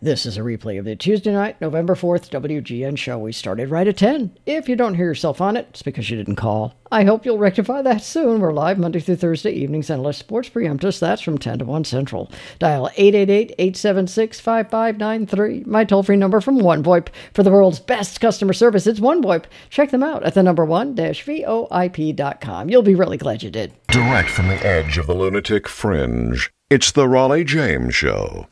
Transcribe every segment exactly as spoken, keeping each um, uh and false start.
This is a replay of the Tuesday night, November fourth W G N show. We started right at ten. If you don't hear yourself on it, it's because you didn't call. I hope you'll rectify that soon. We're live Monday through Thursday evenings unless sports preempt us. That's from ten to one Central. Dial eight eight eight, eight seven six, five five nine three. My toll-free number from OneVoIP. For the world's best customer service, it's OneVoIP. Check them out at the number one dash VOIP dot com. You'll be really glad you did. Direct from the edge of the lunatic fringe, it's the Raleigh James Show.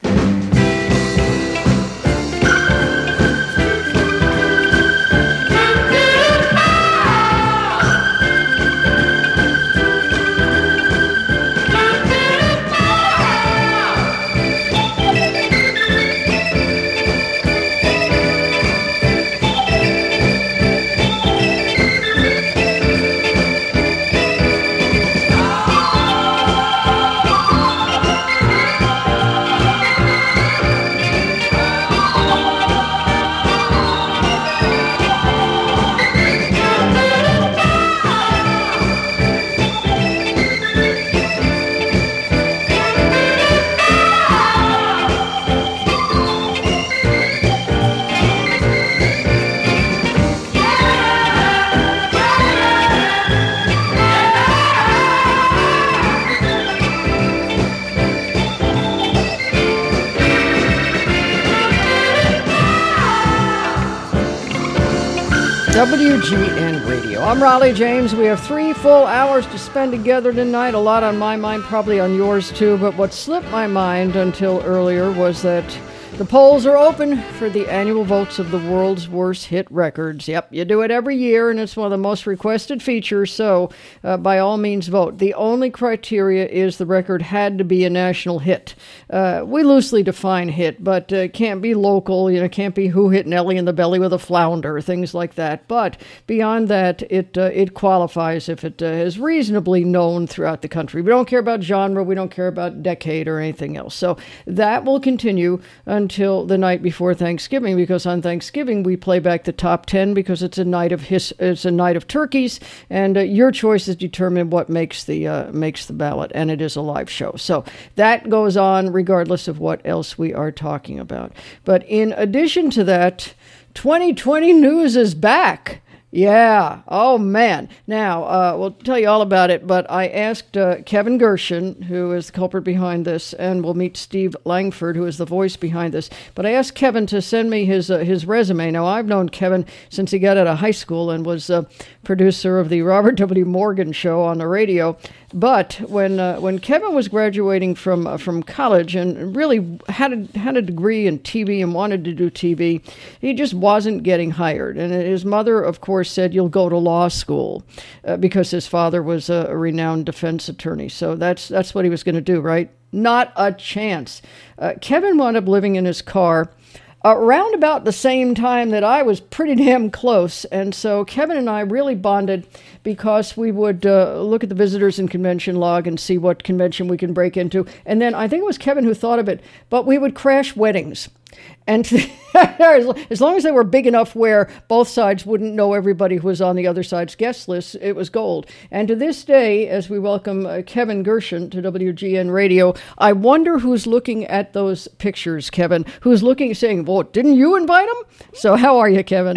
W G N Radio. I'm Raleigh James. We have three full hours to spend together tonight. A lot on my mind, probably on yours too. But what slipped my mind until earlier was that the polls are open for the annual votes of the world's worst hit records. Yep, you do it every year, and it's one of the most requested features, so uh, by all means vote. The only criteria is the record had to be a national hit. Uh, we loosely define hit, but uh, can't be local, you know, can't be who hit Nellie in the belly with a flounder, things like that. But beyond that, it uh, it qualifies if it uh, is reasonably known throughout the country. We don't care about genre, we don't care about decade or anything else. So that will continue until the night before Thanksgiving, because on Thanksgiving we play back the top ten because it's a night of his, it's a night of turkeys, and uh, your choices determine what makes the uh, makes the ballot, and it is a live show. So that goes on regardless of what else we are talking about. But in addition to that, twenty twenty news is back. Yeah. Oh, man. Now, uh, we'll tell you all about it, but I asked uh, Kevin Gershon, who is the culprit behind this, and we'll meet Steve Langford, who is the voice behind this. But I asked Kevin to send me his uh, his resume. Now, I've known Kevin since he got out of high school and was uh, producer of the Robert W. Morgan show on the radio. But when uh, when Kevin was graduating from uh, from college and really had a, had a degree in T V and wanted to do T V, he just wasn't getting hired. And his mother, of course, said, "You'll go to law school," uh, because his father was a, a renowned defense attorney. So that's that's what he was going to do, right? Not a chance. Uh, Kevin wound up living in his car around about the same time that I was pretty damn close. And so Kevin and I really bonded because we would uh, look at the visitors and convention log and see what convention we can break into. And then I think it was Kevin who thought of it, but we would crash weddings. And as long as they were big enough where both sides wouldn't know everybody who was on the other side's guest list, it was gold. And to this day, as we welcome uh, Kevin Gershon to W G N Radio, I wonder who's looking at those pictures, Kevin, who's looking, saying, well, didn't you invite him? So how are you, Kevin?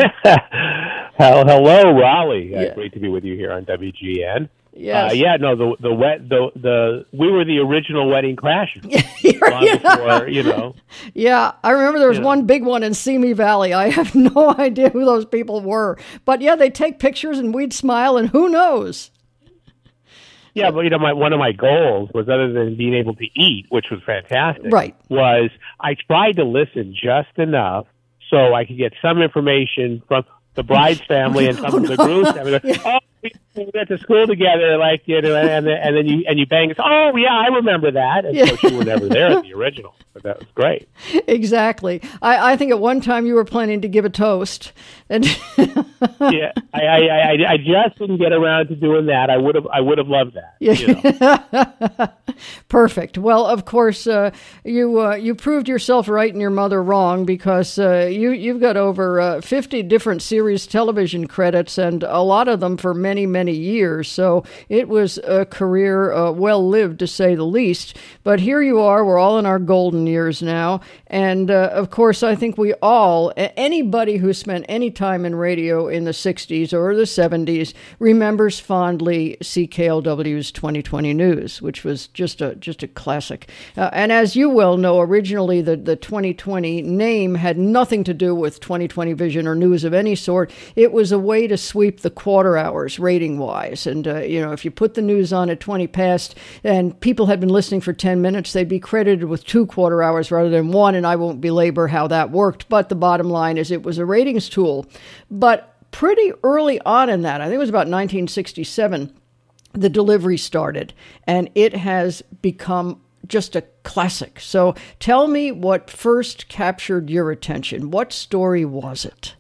Hello, Raleigh. Yeah. Uh, great to be with you here on W G N. Yes. Uh, yeah, no, the the wet the the we were the original wedding crashers. long yeah. before, you know. Yeah, I remember there was Yeah. one big one in Simi Valley. I have no idea who those people were, but yeah, they take pictures and we'd smile, and who knows? Yeah, but you know, my one of my goals was, other than being able to eat, which was fantastic, Right. was I tried to listen just enough so I could get some information from the bride's family and some Oh, of the no. groom's family. Yeah. Oh, we went to school together, like, you know, and then, and then you and you bang. It's, oh, yeah, I remember that. And Yeah. so you were never there at the original, but that was great. Exactly. I, I think at one time you were planning to give a toast, and Yeah, I, I, I, I just didn't get around to doing that. I would have, I would have loved that. Yeah. You know? Perfect. Well, of course, uh, you uh, you proved yourself right and your mother wrong, because uh, you you've got over uh, fifty different series television credits, and a lot of them for many many many years. So it was a career uh, well lived, to say the least. But here you are. We're all in our golden years now. And uh, of course, I think we all, anybody who spent any time in radio in the sixties or the seventies, remembers fondly C K L W's twenty twenty News, which was just a just a classic. Uh, and as you well know, originally the, the twenty twenty name had nothing to do with twenty twenty vision or news of any sort. It was a way to sweep the quarter hours rating-wise. And, uh, you know, if you put the news on at twenty past and people had been listening for ten minutes, they'd be credited with two quarter hours rather than one, and I won't belabor how that worked. But the bottom line is it was a ratings tool. But pretty early on in that, I think it was about nineteen sixty-seven, the delivery started, and it has become just a classic. So tell me what first captured your attention. What story was it?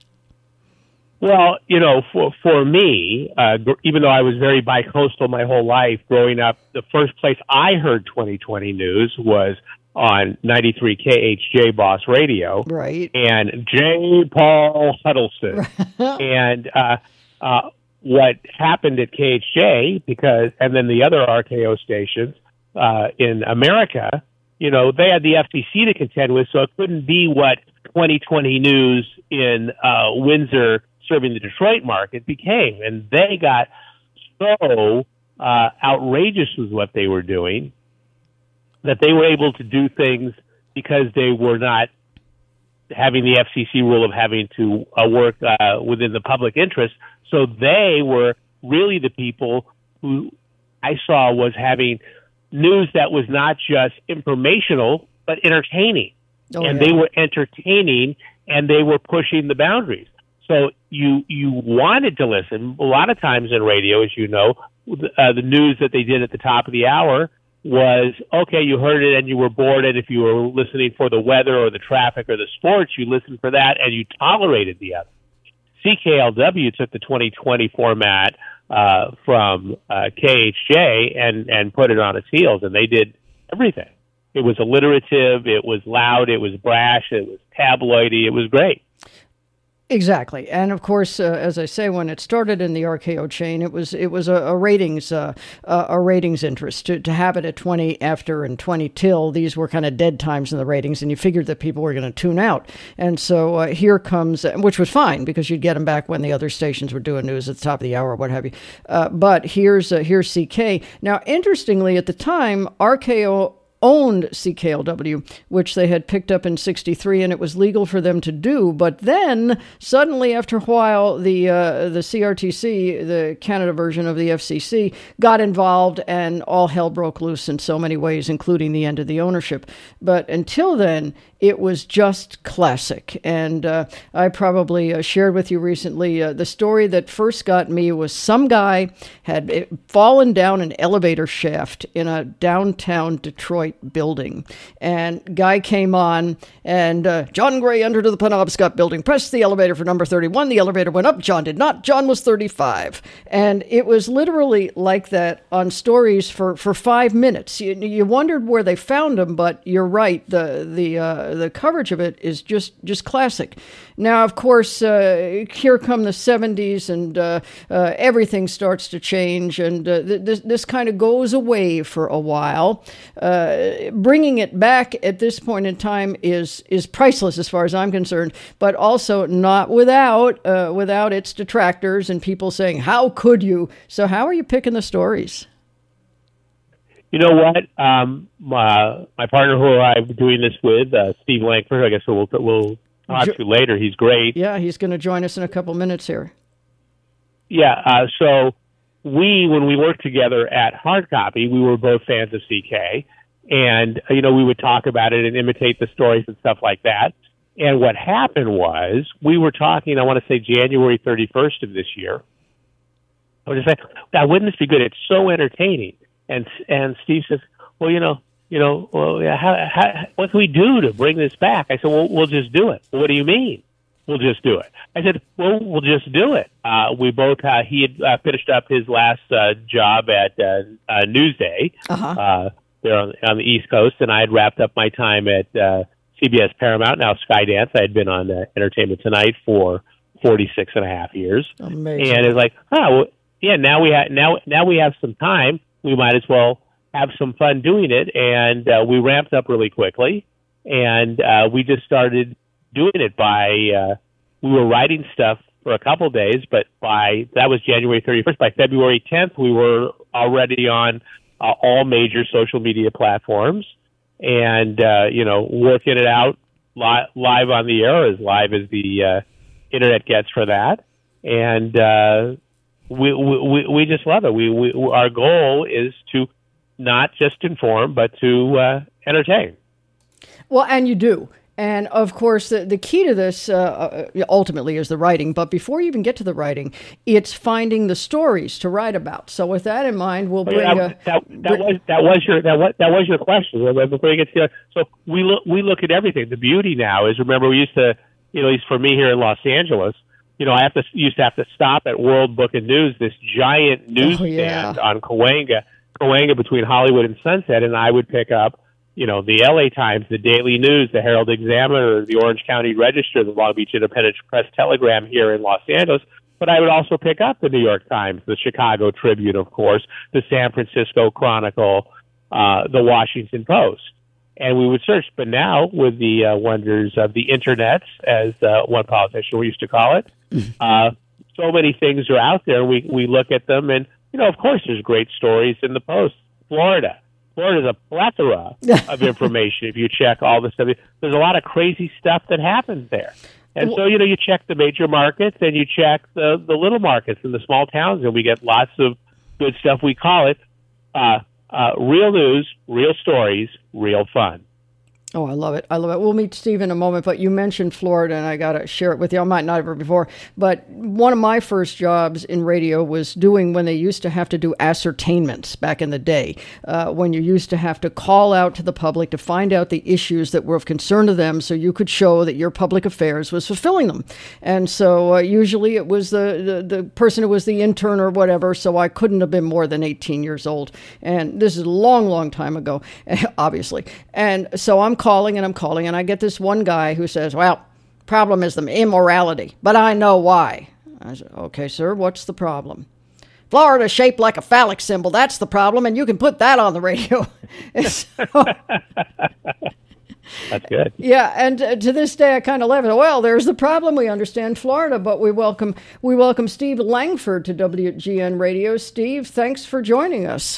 Well, you know, for for me, uh, even though I was very bicoastal my whole life growing up, the first place I heard twenty twenty News was on ninety-three K H J Boss Radio. Right. And J. Paul Huddleston. and uh, uh, what happened at K H J, because, and then the other R K O stations uh, in America, you know, they had the F C C to contend with, so it couldn't be what twenty twenty News in uh, Windsor serving the Detroit market became. And they got so uh, outrageous with what they were doing that they were able to do things because they were not having the F C C rule of having to uh, work uh, within the public interest. So they were really the people who I saw was having news that was not just informational, but entertaining. Oh, and yeah. They were entertaining, and they were pushing the boundaries. So you you wanted to listen. A lot of times in radio, as you know, uh, the news that they did at the top of the hour was, okay, you heard it and you were bored, and if you were listening for the weather or the traffic or the sports, you listened for that, and you tolerated the other. C K L W took the twenty twenty format uh, from uh, K H J and, and put it on its heels, and they did everything. It was alliterative, it was loud, it was brash, it was tabloidy, it was great. Exactly, and of course, uh, as I say, when it started in the R K O chain, it was it was a, a ratings uh, uh, a ratings interest to to have it at twenty after and twenty till. These were kind of dead times in the ratings, and you figured that people were going to tune out. And so uh, here comes, which was fine because you'd get them back when the other stations were doing news at the top of the hour, or what have you. Uh, but here's uh, here's C K. Now, interestingly, at the time, R K O owned C K L W, which they had picked up in sixty-three, and it was legal for them to do. But then, suddenly, after a while, the uh, the C R T C, the Canada version of the F C C, got involved, and all hell broke loose in so many ways, including the end of the ownership. But until then, it was just classic. And uh, I probably uh, shared with you recently uh, the story that first got me was some guy had fallen down an elevator shaft in a downtown Detroit building. And guy came on, and uh, John Gray entered the Penobscot building, pressed the elevator for number thirty-one. The elevator went up. John did not. John was thirty-five. And it was literally like that on stories for, for five minutes. You, you wondered where they found him, but you're right. The the uh, the coverage of it is just, just classic. Now, of course, uh, here come the seventies, and uh, uh, everything starts to change, and uh, th- this, this kind of goes away for a while. Uh, bringing it back at this point in time is is priceless as far as I'm concerned, but also not without uh, without its detractors and people saying, how could you? So how are you picking the stories? You know what? Um, my, my partner who I'm doing this with, uh, Steve Langford, I guess we'll, we'll talk to later. He's great. Yeah, he's going to join us in a couple minutes here. Yeah, uh, so we, when we worked together at Hard Copy, we were both fans of C K, and, you know, we would talk about it and imitate the stories and stuff like that. And what happened was, we were talking, I want to say January thirty-first of this year. I was just like, now, wouldn't this be good? It's so entertaining. And and Steve says, well, you know, you know, well, how, how, what can we do to bring this back? I said, well, we'll just do it. Well, what do you mean? We'll just do it. I said, well, we'll just do it. Uh, we both, uh, he had uh, finished up his last uh, job at uh, uh, Newsday uh-huh. uh, there on, on the East Coast, and I had wrapped up my time at uh, C B S Paramount, now Skydance. I had been on uh, Entertainment Tonight for forty-six and a half years. Amazing. And it's like, oh, well, yeah, now we have now now we have some time. We might as well have some fun doing it, and uh, we ramped up really quickly, and uh, we just started doing it by uh, we were writing stuff for a couple days, but by that was January thirty-first. By February tenth, we were already on uh, all major social media platforms, and uh, you know, working it out li- live on the air, as live as the uh, internet gets for that, and uh, we, we we just love it. We, we our goal is to not just inform, but to uh, entertain. Well, and you do. And, of course, the, the key to this uh, ultimately is the writing. But before you even get to the writing, it's finding the stories to write about. So with that in mind, we'll bring that, a... That, that, was, that, was your, that, was, that was your question. Before you get to So we look, we look at everything. The beauty now is, remember, we used to, you know, at least for me here in Los Angeles, you know, I have to used to have to stop at World Book and News, this giant newsstand oh, yeah. on Cahuenga, Cahuenga between Hollywood and Sunset, and I would pick up, you know, the L A Times, the Daily News, the Herald Examiner, the Orange County Register, the Long Beach Independent Press Telegram here in Los Angeles. But I would also pick up the New York Times, the Chicago Tribune, of course, the San Francisco Chronicle, uh, the Washington Post. And we would search. But now, with the uh, wonders of the Internet, as uh, one politician used to call it, uh, so many things are out there. We, we look at them, and, you know, of course, there's great stories in the Post. Florida. Florida's a plethora of information if you check all the stuff. There's a lot of crazy stuff that happens there. And so, you know, you check the major markets and you check the, the little markets and the small towns, and we get lots of good stuff. We call it uh, uh, real news, real stories, real fun. Oh, I love it. I love it. We'll meet Steve in a moment, but you mentioned Florida, and I got to share it with you. I might not have ever before, but one of my first jobs in radio was doing when they used to have to do ascertainments back in the day, uh, when you used to have to call out to the public to find out the issues that were of concern to them so you could show that your public affairs was fulfilling them. And so uh, usually it was the, the, the person who was the intern or whatever, so I couldn't have been more than eighteen years old. And this is a long, long time ago, obviously. And so I'm calling and I'm calling, and I get this one guy who says, well, problem is the immorality, but I know why. I said, okay, sir, what's the problem? Florida's shaped like a phallic symbol. That's the problem, and you can put that on the radio. so, That's good. Yeah, and uh, to this day, I kind of laugh. Well, there's the problem. We understand Florida, but we welcome we welcome Steve Langford to W G N Radio. Steve, thanks for joining us.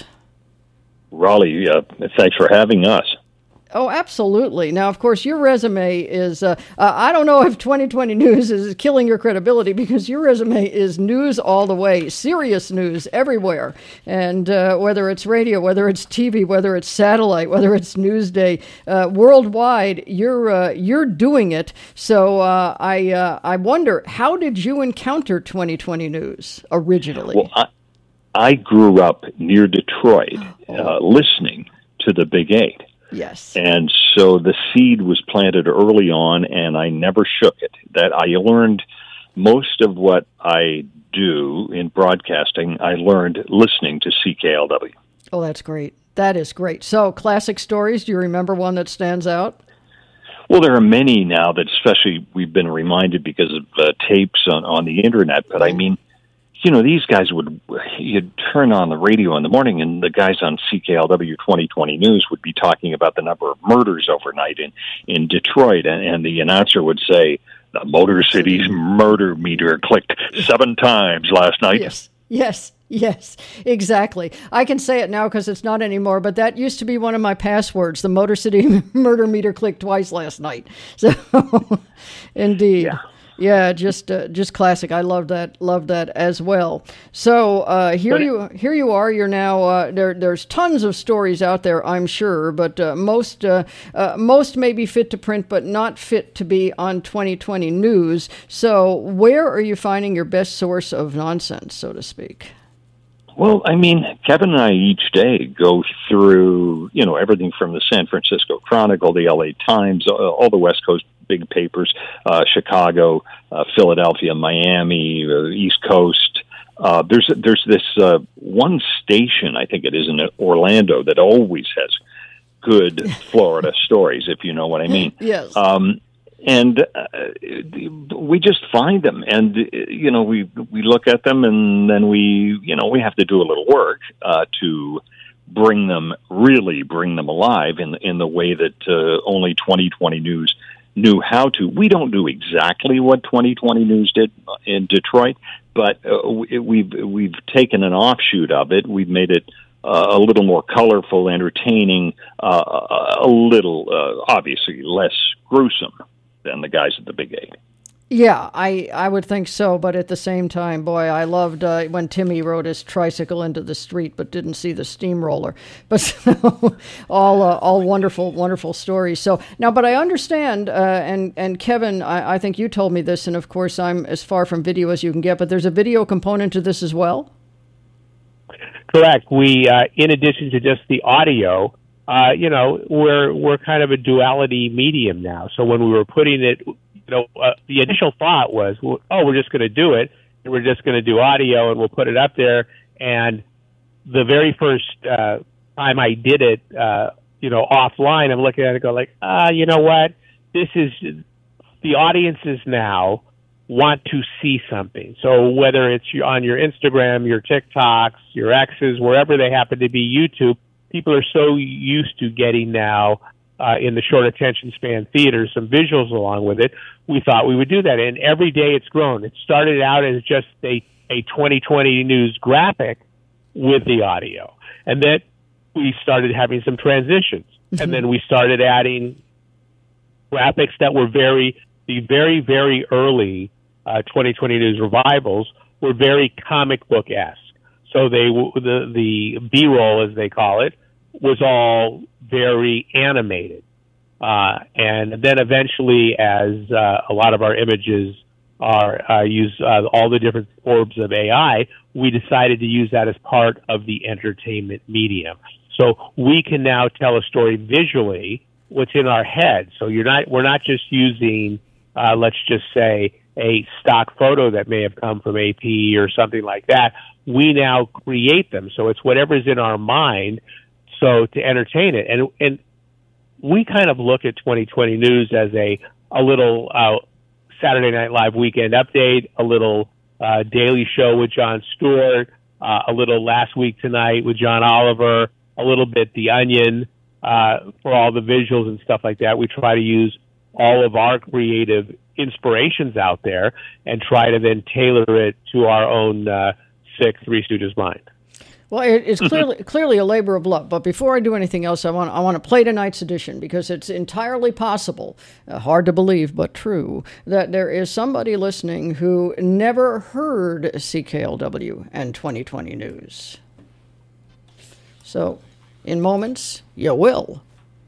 Raleigh, uh, thanks for having us. Oh, absolutely. Now, of course, your resume is, uh, uh, I don't know if twenty twenty News is killing your credibility, because your resume is news all the way, serious news everywhere. And uh, whether it's radio, whether it's T V, whether it's satellite, whether it's Newsday, uh, worldwide, you're uh, you're doing it. So uh, I uh, I wonder, how did you encounter twenty twenty News originally? Well, I, I grew up near Detroit, uh, listening to the Big Eight. Yes. And so the seed was planted early on, and I never shook it. That I learned most of what I do in broadcasting, I learned listening to C K L W. Oh, that's great. That is great. So, classic stories, do you remember one that stands out? Well, there are many now that especially we've been reminded because of uh, tapes on, on the Internet, but I mean, you know, these guys would, you'd turn on the radio in the morning and the guys on C K L W twenty twenty News would be talking about the number of murders overnight in, in Detroit. And, and the announcer would say, the Motor City's murder meter clicked seven times last night. Yes, yes, yes, exactly. I can say it now because it's not anymore, but that used to be one of my passwords. The Motor City murder meter clicked twice last night. So, indeed. Yeah. Yeah, just uh, just classic. I love that. Love that as well. So uh, here but you here you are. You're now uh, there. There's tons of stories out there, I'm sure, but uh, most uh, uh, most may be fit to print, but not fit to be on twenty twenty News. So where are you finding your best source of nonsense, so to speak? Well, I mean, Kevin and I each day go through, you know, everything from the San Francisco Chronicle, the L A Times, all the West Coast big papers, uh, Chicago, uh, Philadelphia, Miami, uh, East Coast. Uh, there's there's this uh, one station, I think it is in Orlando, that always has good Florida stories, if you know what I mean. Yes. Um, and uh, we just find them, and you know, we we look at them, and then we, you know, we have to do a little work uh, to bring them, really bring them alive in in the way that uh, only twenty twenty News knew how to. We don't do exactly what twenty twenty News did in Detroit, but uh, we've we've taken an offshoot of it. We've made it uh, a little more colorful, entertaining, uh, a little uh, obviously less gruesome than the guys at the Big Eight. Yeah, I, I would think so, but at the same time, boy, I loved uh, when Timmy rode his tricycle into the street but didn't see the steamroller. But so, all uh, all wonderful, wonderful stories. So now, but I understand, uh, and, and Kevin, I, I think you told me this, and of course I'm as far from video as you can get, but there's a video component to this as well? Correct. We, uh, in addition to just the audio, uh, you know, we're we're kind of a duality medium now. So when we were putting it, you know, uh, the initial thought was, well, oh, we're just going to do it, and we're just going to do audio, and we'll put it up there. And the very first uh, time I did it, uh, you know, offline, I'm looking at it and go like, ah, you know what? This is, the audiences now want to see something. So whether it's on your Instagram, your TikToks, your X's, wherever they happen to be, YouTube, people are so used to getting now Uh, in the short attention span theater, some visuals along with it. We thought we would do that, and every day it's grown. It started out as just a, a twenty twenty News graphic with the audio, and then we started having some transitions, mm-hmm. and then we started adding graphics that were very, the very, very early uh, twenty twenty News revivals were very comic book-esque. So they, the, the B-roll, as they call it, was all very animated. Uh, and then eventually, as uh, a lot of our images are uh, use uh, all the different forms of A I, we decided to use that as part of the entertainment medium. So we can now tell a story visually, what's in our head. So you're not, we're not just using, uh, let's just say, a stock photo that may have come from A P or something like that. We now create them. So it's whatever's in our mind, so to entertain it. And and we kind of look at twenty twenty News as a, a little uh, Saturday Night Live weekend update, a little uh, Daily Show with Jon Stewart, uh, a little Last Week Tonight with John Oliver, a little bit The Onion uh, for all the visuals and stuff like that. We try to use all of our creative inspirations out there and try to then tailor it to our own uh, sick Three Stooges mind. Well, it, it's clearly clearly a labor of love. But before I do anything else, I want I want to play tonight's edition because it's entirely possible, uh, hard to believe but true, that there is somebody listening who never heard C K L W and twenty twenty News. So, in moments, you will.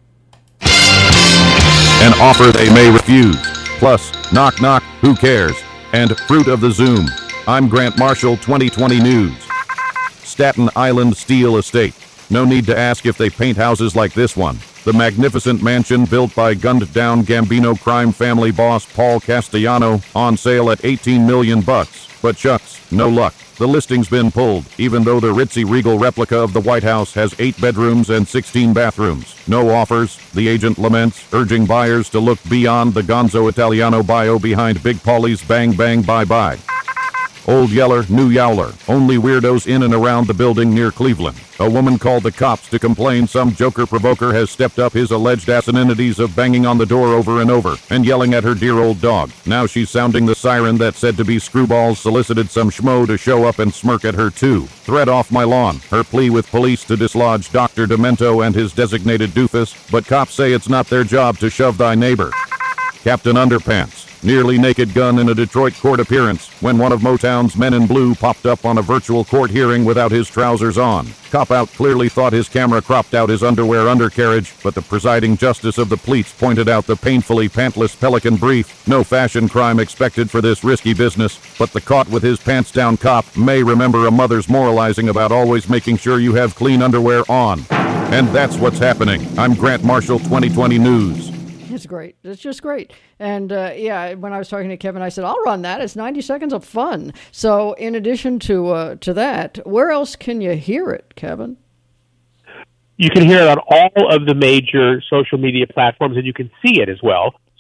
An offer they may refuse. Plus, knock knock, who cares? And fruit of the Zoom. I'm Grant Marshall, twenty twenty News. Staten Island Steel Estate. No need to ask if they paint houses like this one. The magnificent mansion built by gunned-down Gambino crime family boss Paul Castellano, on sale at eighteen million bucks. But shucks, no luck. The listing's been pulled, even though the ritzy regal replica of the White House has eight bedrooms and sixteen bathrooms. No offers, the agent laments, urging buyers to look beyond the Gonzo Italiano bio behind Big Paulie's Bang Bang Bye Bye. Old Yeller, New Yowler. Only weirdos in and around the building near Cleveland. A woman called the cops to complain some joker provoker has stepped up his alleged asininities of banging on the door over and over and yelling at her dear old dog. Now she's sounding the siren that said to be screwballs solicited some schmo to show up and smirk at her too. Threat off my lawn. Her plea with police to dislodge Doctor Demento and his designated doofus, but cops say it's not their job to shove thy neighbor. Captain Underpants. Nearly naked gun in a Detroit court appearance when one of Motown's Men in Blue popped up on a virtual court hearing without his trousers on. Cop-out clearly thought his camera cropped out his underwear undercarriage, but the presiding justice of the pleats pointed out the painfully pantless pelican brief. No fashion crime expected for this risky business, but the caught with his pants down cop may remember a mother's moralizing about always making sure you have clean underwear on. And that's what's happening. I'm Grant Marshall, twenty twenty News. It's great. It's just great. And uh, yeah, when I was talking to Kevin, I said, I'll run that. It's ninety seconds of fun. So in addition to uh, to that, where else can you hear it, Kevin? You can hear it on all of the major social media platforms, and you can see it as well.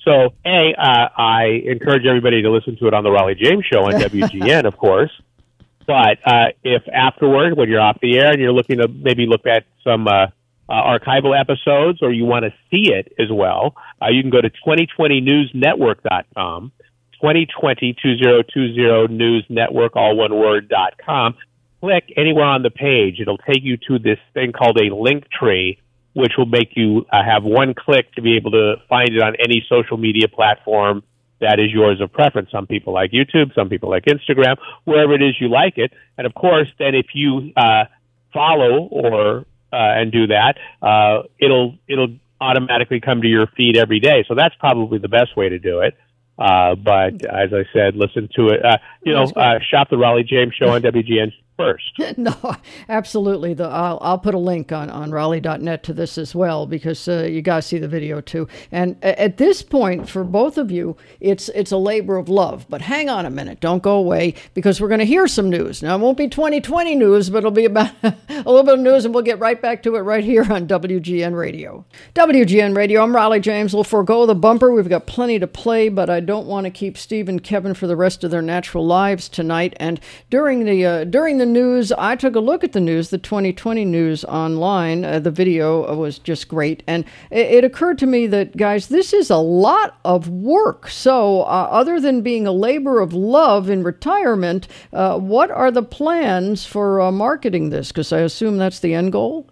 So, A, uh, I encourage everybody to listen to it on the Raleigh James Show on W G N, of course. But uh, if afterward, when you're off the air and you're looking to maybe look at some uh, uh, archival episodes, or you want to see it as well, uh, you can go to twenty twenty news network dot com, twenty twenty, two thousand twenty News Network, all one word, dot com. Click anywhere on the page. It'll take you to this thing called a link tree, which will make you uh, have one click to be able to find it on any social media platform that is yours of preference. Some people like YouTube, some people like Instagram, wherever it is you like it. And of course, then if you uh, follow or uh, and do that, uh, it'll it'll automatically come to your feed every day. So that's probably the best way to do it. Uh, but as I said, listen to it. Uh, you know, uh, shop the Raleigh James Show on W G N first. No, absolutely. The, I'll, I'll put a link on, on Raleigh dot net to this as well, because uh, you got to see the video too. And at this point, for both of you, it's it's a labor of love. But hang on a minute. Don't go away, because we're going to hear some news. Now, it won't be twenty twenty news, but it'll be about a little bit of news, and we'll get right back to it right here on W G N Radio. W G N Radio, I'm Raleigh James. We'll forego the bumper. We've got plenty to play, but I don't want to keep Steve and Kevin for the rest of their natural lives tonight. And during the uh, during the news, I took a look at the news, the twenty twenty news online. Uh, the video was just great. And it, it occurred to me that, guys, this is a lot of work. So uh, other than being a labor of love in retirement, uh, what are the plans for uh, marketing this? Because I assume that's the end goal.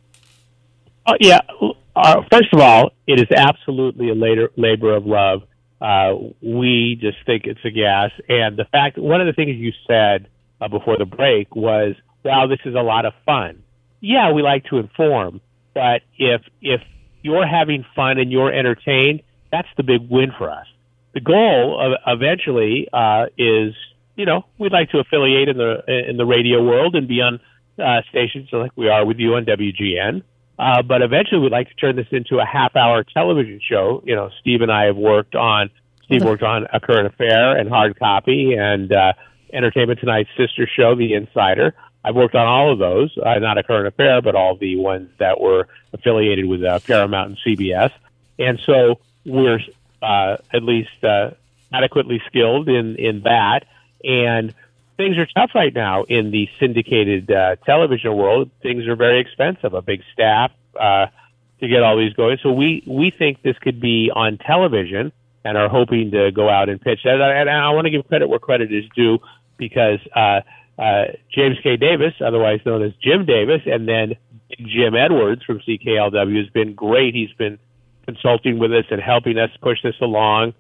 Uh, yeah. Uh, first of all, it is absolutely a later, labor of love. Uh, we just think it's a gas. And the fact, one of the things you said Uh, before the break was, wow, this is a lot of fun. Yeah, we like to inform, but if if you're having fun and you're entertained, that's the big win for us. The goal of, eventually uh, is, you know, we'd like to affiliate in the in the radio world and be on uh, stations like we are with you on W G N. Uh, but eventually, we'd like to turn this into a half-hour television show. You know, Steve and I have worked on. Steve worked on A Current Affair and Hard Copy and uh, Entertainment Tonight's sister show, The Insider. I've worked on all of those, uh, not A Current Affair, but all the ones that were affiliated with uh, Paramount and C B S. And so we're uh, at least uh, adequately skilled in, in that. And things are tough right now in the syndicated uh, television world. Things are very expensive, a big staff uh, to get all these going. So we, we think this could be on television and are hoping to go out and pitch that. And I want to give credit where credit is due, because uh, uh, James K. Davis, otherwise known as Jim Davis, and then Jim Edwards from C K L W has been great. He's been consulting with us and helping us push this along,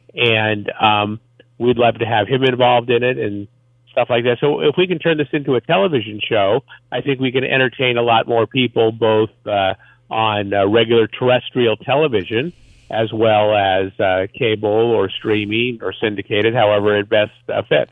and um, we'd love to have him involved in it and stuff like that. So if we can turn this into a television show, I think we can entertain a lot more people, both uh, on uh, regular terrestrial television as well as uh, cable or streaming or syndicated, however it best uh, fits.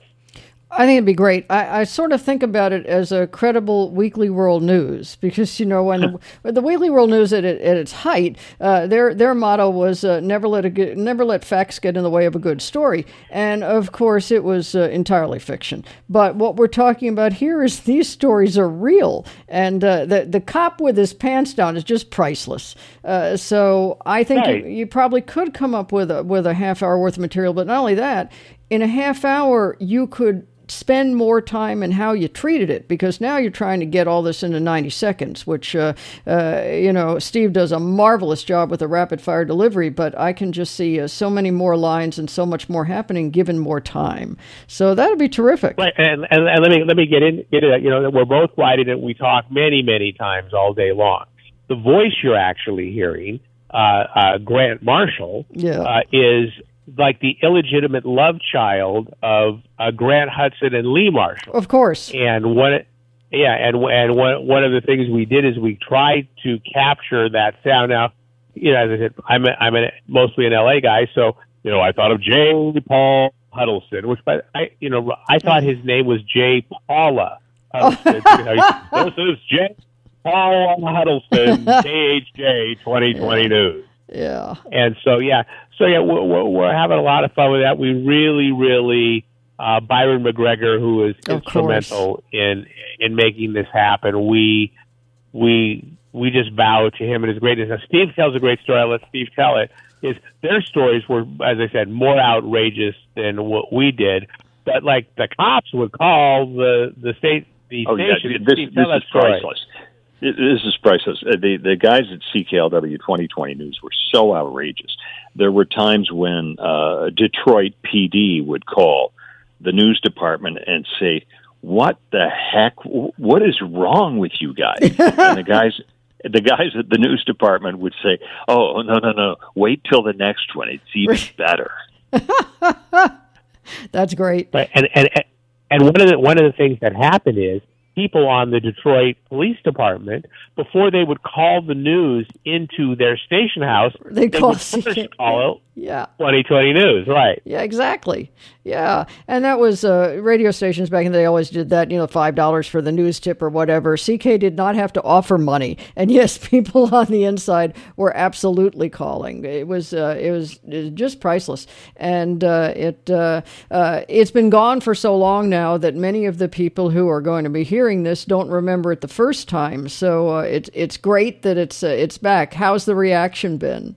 I think it'd be great. I, I sort of think about it as a credible Weekly World News, because, you know, when the, the Weekly World News at, it, at its height, uh, their their motto was uh, never let a good, never let facts get in the way of a good story. And of course, it was uh, entirely fiction. But what we're talking about here is these stories are real, and uh, the the cop with his pants down is just priceless. Uh, so I think right. you, you probably could come up with a, with a half hour worth of material. But not only that, in a half hour, you could spend more time in how you treated it, because now you're trying to get all this into ninety seconds, which, uh, uh, you know, Steve does a marvelous job with the rapid fire delivery, but I can just see uh, so many more lines and so much more happening given more time. So that'd be terrific. Right. And, and, and let me, let me get in, get into that. You know, we're both writing it. We talk many, many times all day long. The voice you're actually hearing, uh, uh, Grant Marshall, yeah. uh, is like the illegitimate love child of uh, Grant Hudson and Lee Marshall. Of course. And one, yeah, and and one one of the things we did is we tried to capture that sound. Now, you know, as I said, I'm a, I'm a, mostly an L A guy, so you know, I thought of J. Paul Huddleston, which, but I, you know, I thought his name was J. Paula Huddleston. you know, this is J. Paul Huddleston, K H J twenty twenty News. Yeah. And so, yeah, so yeah, we're, we're, we're having a lot of fun with that. We really, really, uh, Byron McGregor, who is of instrumental course. in in making this happen. We we we just bow to him and his greatness. Now, Steve tells a great story. I'll let Steve tell it. is their stories were, as I said, more outrageous than what we did. But like the cops would call the the state the oh, station. Yeah. This, this is priceless. This is priceless. The the guys at C K L W twenty twenty News were so outrageous. There were times when uh, Detroit P D would call the news department and say, "What the heck? What is wrong with you guys?" And the guys, the guys at the news department would say, "Oh, no, no, no! Wait till the next one. It's even better." That's great. Right. And and and one of the one of the things that happened is people on the Detroit Police Department, before they would call the news into their station house, they, they call would first call it yeah. twenty twenty News, right? Yeah, exactly. Yeah, and that was uh, radio stations back in the day always did that, you know, five dollars for the news tip or whatever. C K did not have to offer money. And yes, people on the inside were absolutely calling. It was uh, it was, it was just priceless. And uh, it, uh, uh, it's been gone for so long now that many of the people who are going to be hearing this don't remember it the first time. So uh, it's it's great that it's uh, it's back. How's the reaction been?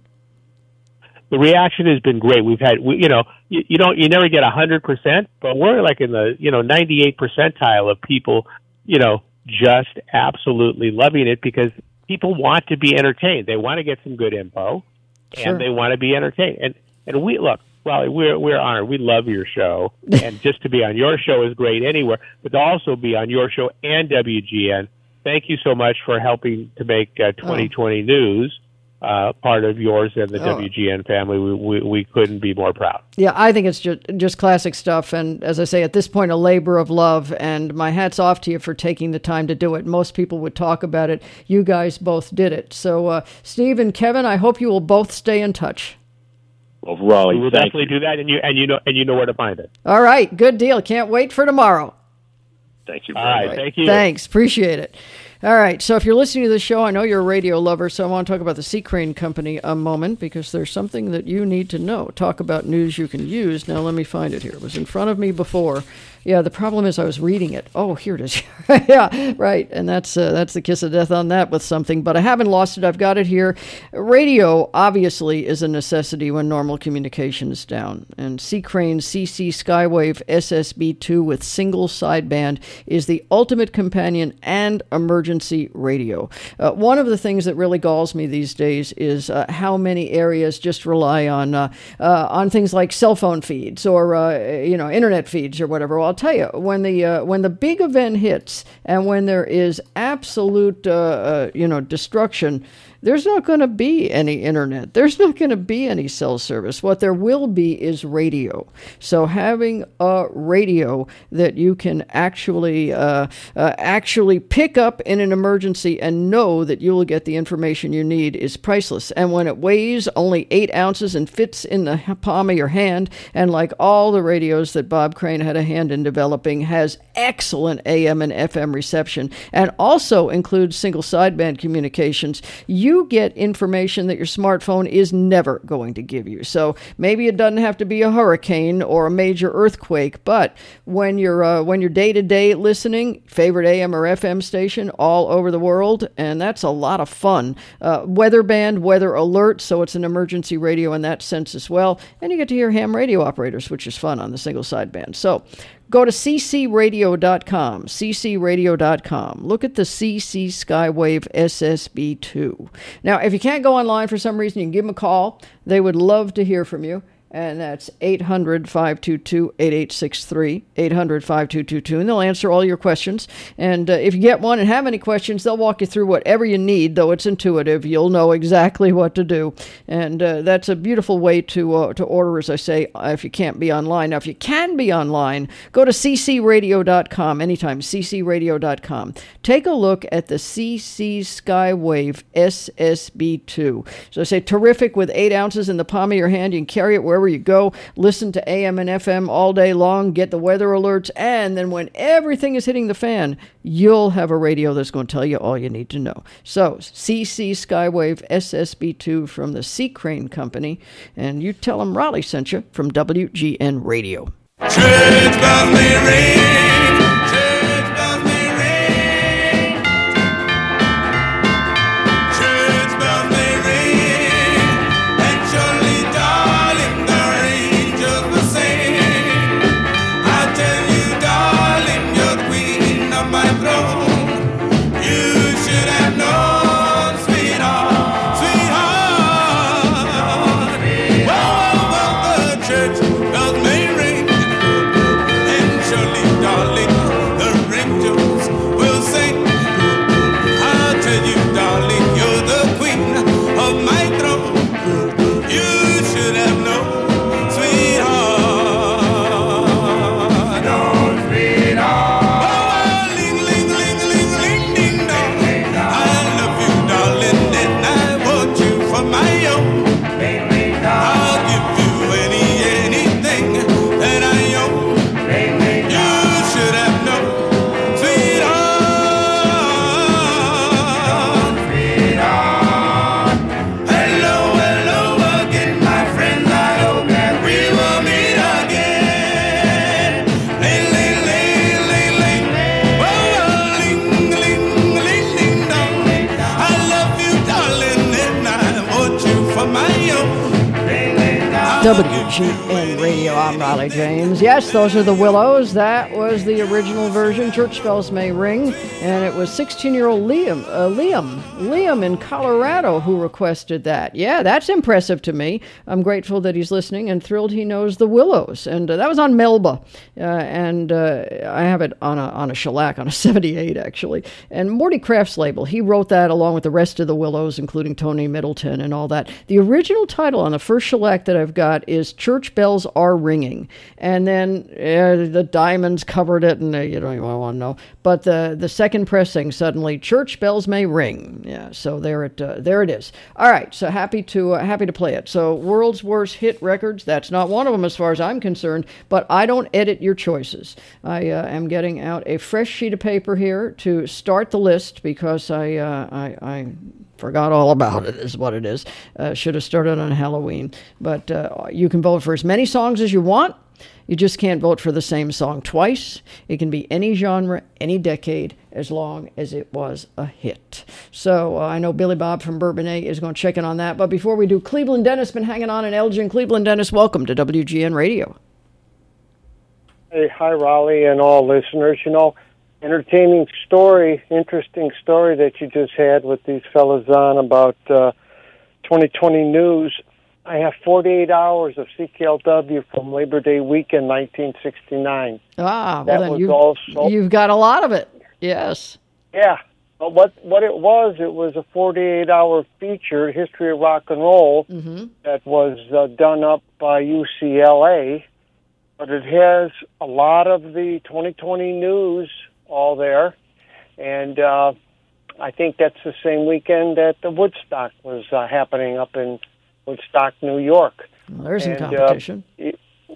The reaction has been great. We've had, we, you know, you, you don't, you never get a hundred percent, but we're like in the, you know, ninety-eight percentile of people, you know, just absolutely loving it because people want to be entertained. They want to get some good info, sure. and they want to be entertained. And and we look, well, we're we're honored. We love your show, and just to be on your show is great anywhere, but to also be on your show and W G N. Thank you so much for helping to make uh, twenty twenty oh. News. Uh, part of yours and the oh. W G N family. We, we we couldn't be more proud. Yeah, I think it's just just classic stuff. And as I say, at this point, a labor of love. And my hat's off to you for taking the time to do it. Most people would talk about it. You guys both did it. So, uh, Steve and Kevin, I hope you will both stay in touch. Well, Raleigh, we will thank definitely you. do that, and you and you know and you know where to find it. All right, good deal. Can't wait for tomorrow. Thank you. All right, right, thank you. Thanks, appreciate it. All right, so if you're listening to the show, I know you're a radio lover, so I want to talk about the C. Crane Company a moment because there's something that you need to know. Talk about news you can use. Now, let me find it here. It was in front of me before. Yeah, the problem is I was reading it. Oh, here it is. Yeah, right. And that's uh, that's the kiss of death on that with something. But I haven't lost it. I've got it here. Radio, obviously, is a necessity when normal communication is down. And C. Crane's C C Skywave S S B two with single sideband is the ultimate companion and emergency radio. Uh, one of the things that really galls me these days is uh, how many areas just rely on uh, uh, on things like cell phone feeds or uh, you know internet feeds or whatever. Well, I'll tell you, when the uh, when the big event hits and when there is absolute uh, uh, you know destruction, there's not going to be any internet. There's not going to be any cell service. What there will be is radio. So having a radio that you can actually uh, uh, actually pick up in an emergency and know that you will get the information you need is priceless. And when it weighs only eight ounces and fits in the palm of your hand, and like all the radios that Bob Crane had a hand in developing, has excellent A M and F M reception and also includes single sideband communications, you You get information that your smartphone is never going to give you. So maybe it doesn't have to be a hurricane or a major earthquake, but when you're uh, when you're day-to-day listening, favorite A M or F M station all over the world, and that's a lot of fun. Uh, weather band, weather alert, so it's an emergency radio in that sense as well. And you get to hear ham radio operators, which is fun on the single sideband. So go to c c radio dot com, c c radio dot com. Look at the C C Skywave S S B two. Now, if you can't go online for some reason, you can give them a call. They would love to hear from you. And that's eight hundred, five two two, eight eight six three, eight hundred, five two two two, and they'll answer all your questions. And uh, if you get one and have any questions, they'll walk you through whatever you need, though it's intuitive. You'll know exactly what to do. And uh, that's a beautiful way to uh, to order, as I say, if you can't be online. Now, if you can be online, go to c c radio dot com anytime, c c radio dot com. Take a look at the C C Skywave S S B two. So I say terrific with eight ounces in the palm of your hand. You can carry it wherever you go, listen to A M and F M all day long, get the weather alerts, and then when everything is hitting the fan, you'll have a radio that's going to tell you all you need to know. So, C C Skywave S S B two from the C. Crane Company, and you tell them Raleigh sent you from W G N Radio. Church bells may ring, church bells may ring, church bells may ring, and surely W G N Radio, I'm Riley James. Yes, those are the Willows. That was the original version, Church Bells May Ring, and it was sixteen-year-old Liam, uh, Liam, Liam in Colorado who requested that. Yeah, that's impressive to me. I'm grateful that he's listening and thrilled he knows the Willows. And uh, that was on Melba, uh, and uh, I have it on a on a shellac, on a seventy-eight, actually. And Morty Kraft's label, he wrote that along with the rest of the Willows, including Tony Middleton and all that. The original title on the first shellac that I've got is Church Bells Are Ringing. And then uh, the Diamonds covered it, and uh, you don't even want to know. But the the second pressing, suddenly, Church Bells May Ring. Yeah, so there it uh, there it is. All right, so happy to uh, happy to play it. So World's Worst Hit Records, that's not one of them as far as I'm concerned, but I don't edit your choices. I uh, am getting out a fresh sheet of paper here to start the list because I uh, I, I forgot all about it, is what it is. Uh, should have started on Halloween. But uh, you can vote for as many songs as you want. You just can't vote for the same song twice. It can be any genre, any decade, as long as it was a hit. So uh, I know Billy Bob from Bourbonnais is going to check in on that. But before we do, Cleveland Dennis been hanging on in Elgin. Cleveland Dennis, welcome to W G N Radio. Hey, hi, Raleigh, and all listeners. You know, entertaining story, interesting story that you just had with these fellas on about uh, twenty twenty news. I have forty-eight hours of C K L W from Labor Day weekend, nineteen sixty-nine. Ah, well that then was you, also, you've got a lot of it. Yes. Yeah. But what, what it was, it was a forty-eight hour feature, History of Rock and Roll, Mm-hmm. that was uh, done up by U C L A. But it has a lot of the twenty twenty news all there. And uh, I think that's the same weekend that the Woodstock was uh, happening up in Woodstock, New York. Well, there's some And, competition. Uh,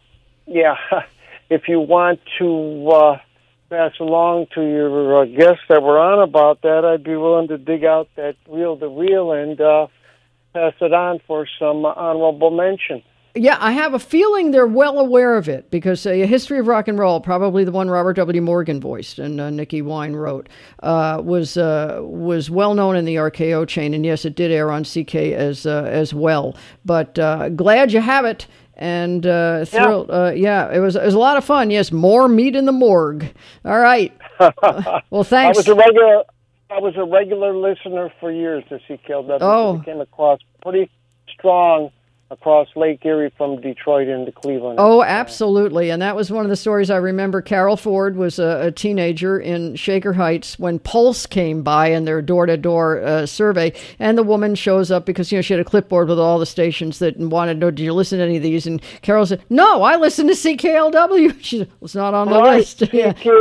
yeah, if you want to uh, pass along to your uh, guests that were on about that, I'd be willing to dig out that reel-to-reel and uh, pass it on for some honorable mention. Yeah, I have a feeling they're well aware of it because uh, A History of Rock and Roll, probably the one Robert W. Morgan voiced and uh, Nicky Wine wrote, uh, was uh, was well known in the R K O chain, and yes, it did air on C K as uh, as well. But uh, glad you have it, and uh, thrilled. Yeah. Uh, yeah, it was it was a lot of fun. Yes, more meat in the morgue. All right. Well, thanks. I was a regular. I was a regular listener for years to C K L W. Oh. I came across pretty strong across Lake Erie from Detroit into Cleveland. Oh, absolutely. And that was one of the stories I remember. Carol Ford was a, a teenager in Shaker Heights when Pulse came by in their door-to-door uh, survey. And the woman shows up because, you know, she had a clipboard with all the stations that wanted to know, did you listen to any of these? And Carol said, no, I listen to C K L W. She said, well, it's not on the right. list. Yeah. C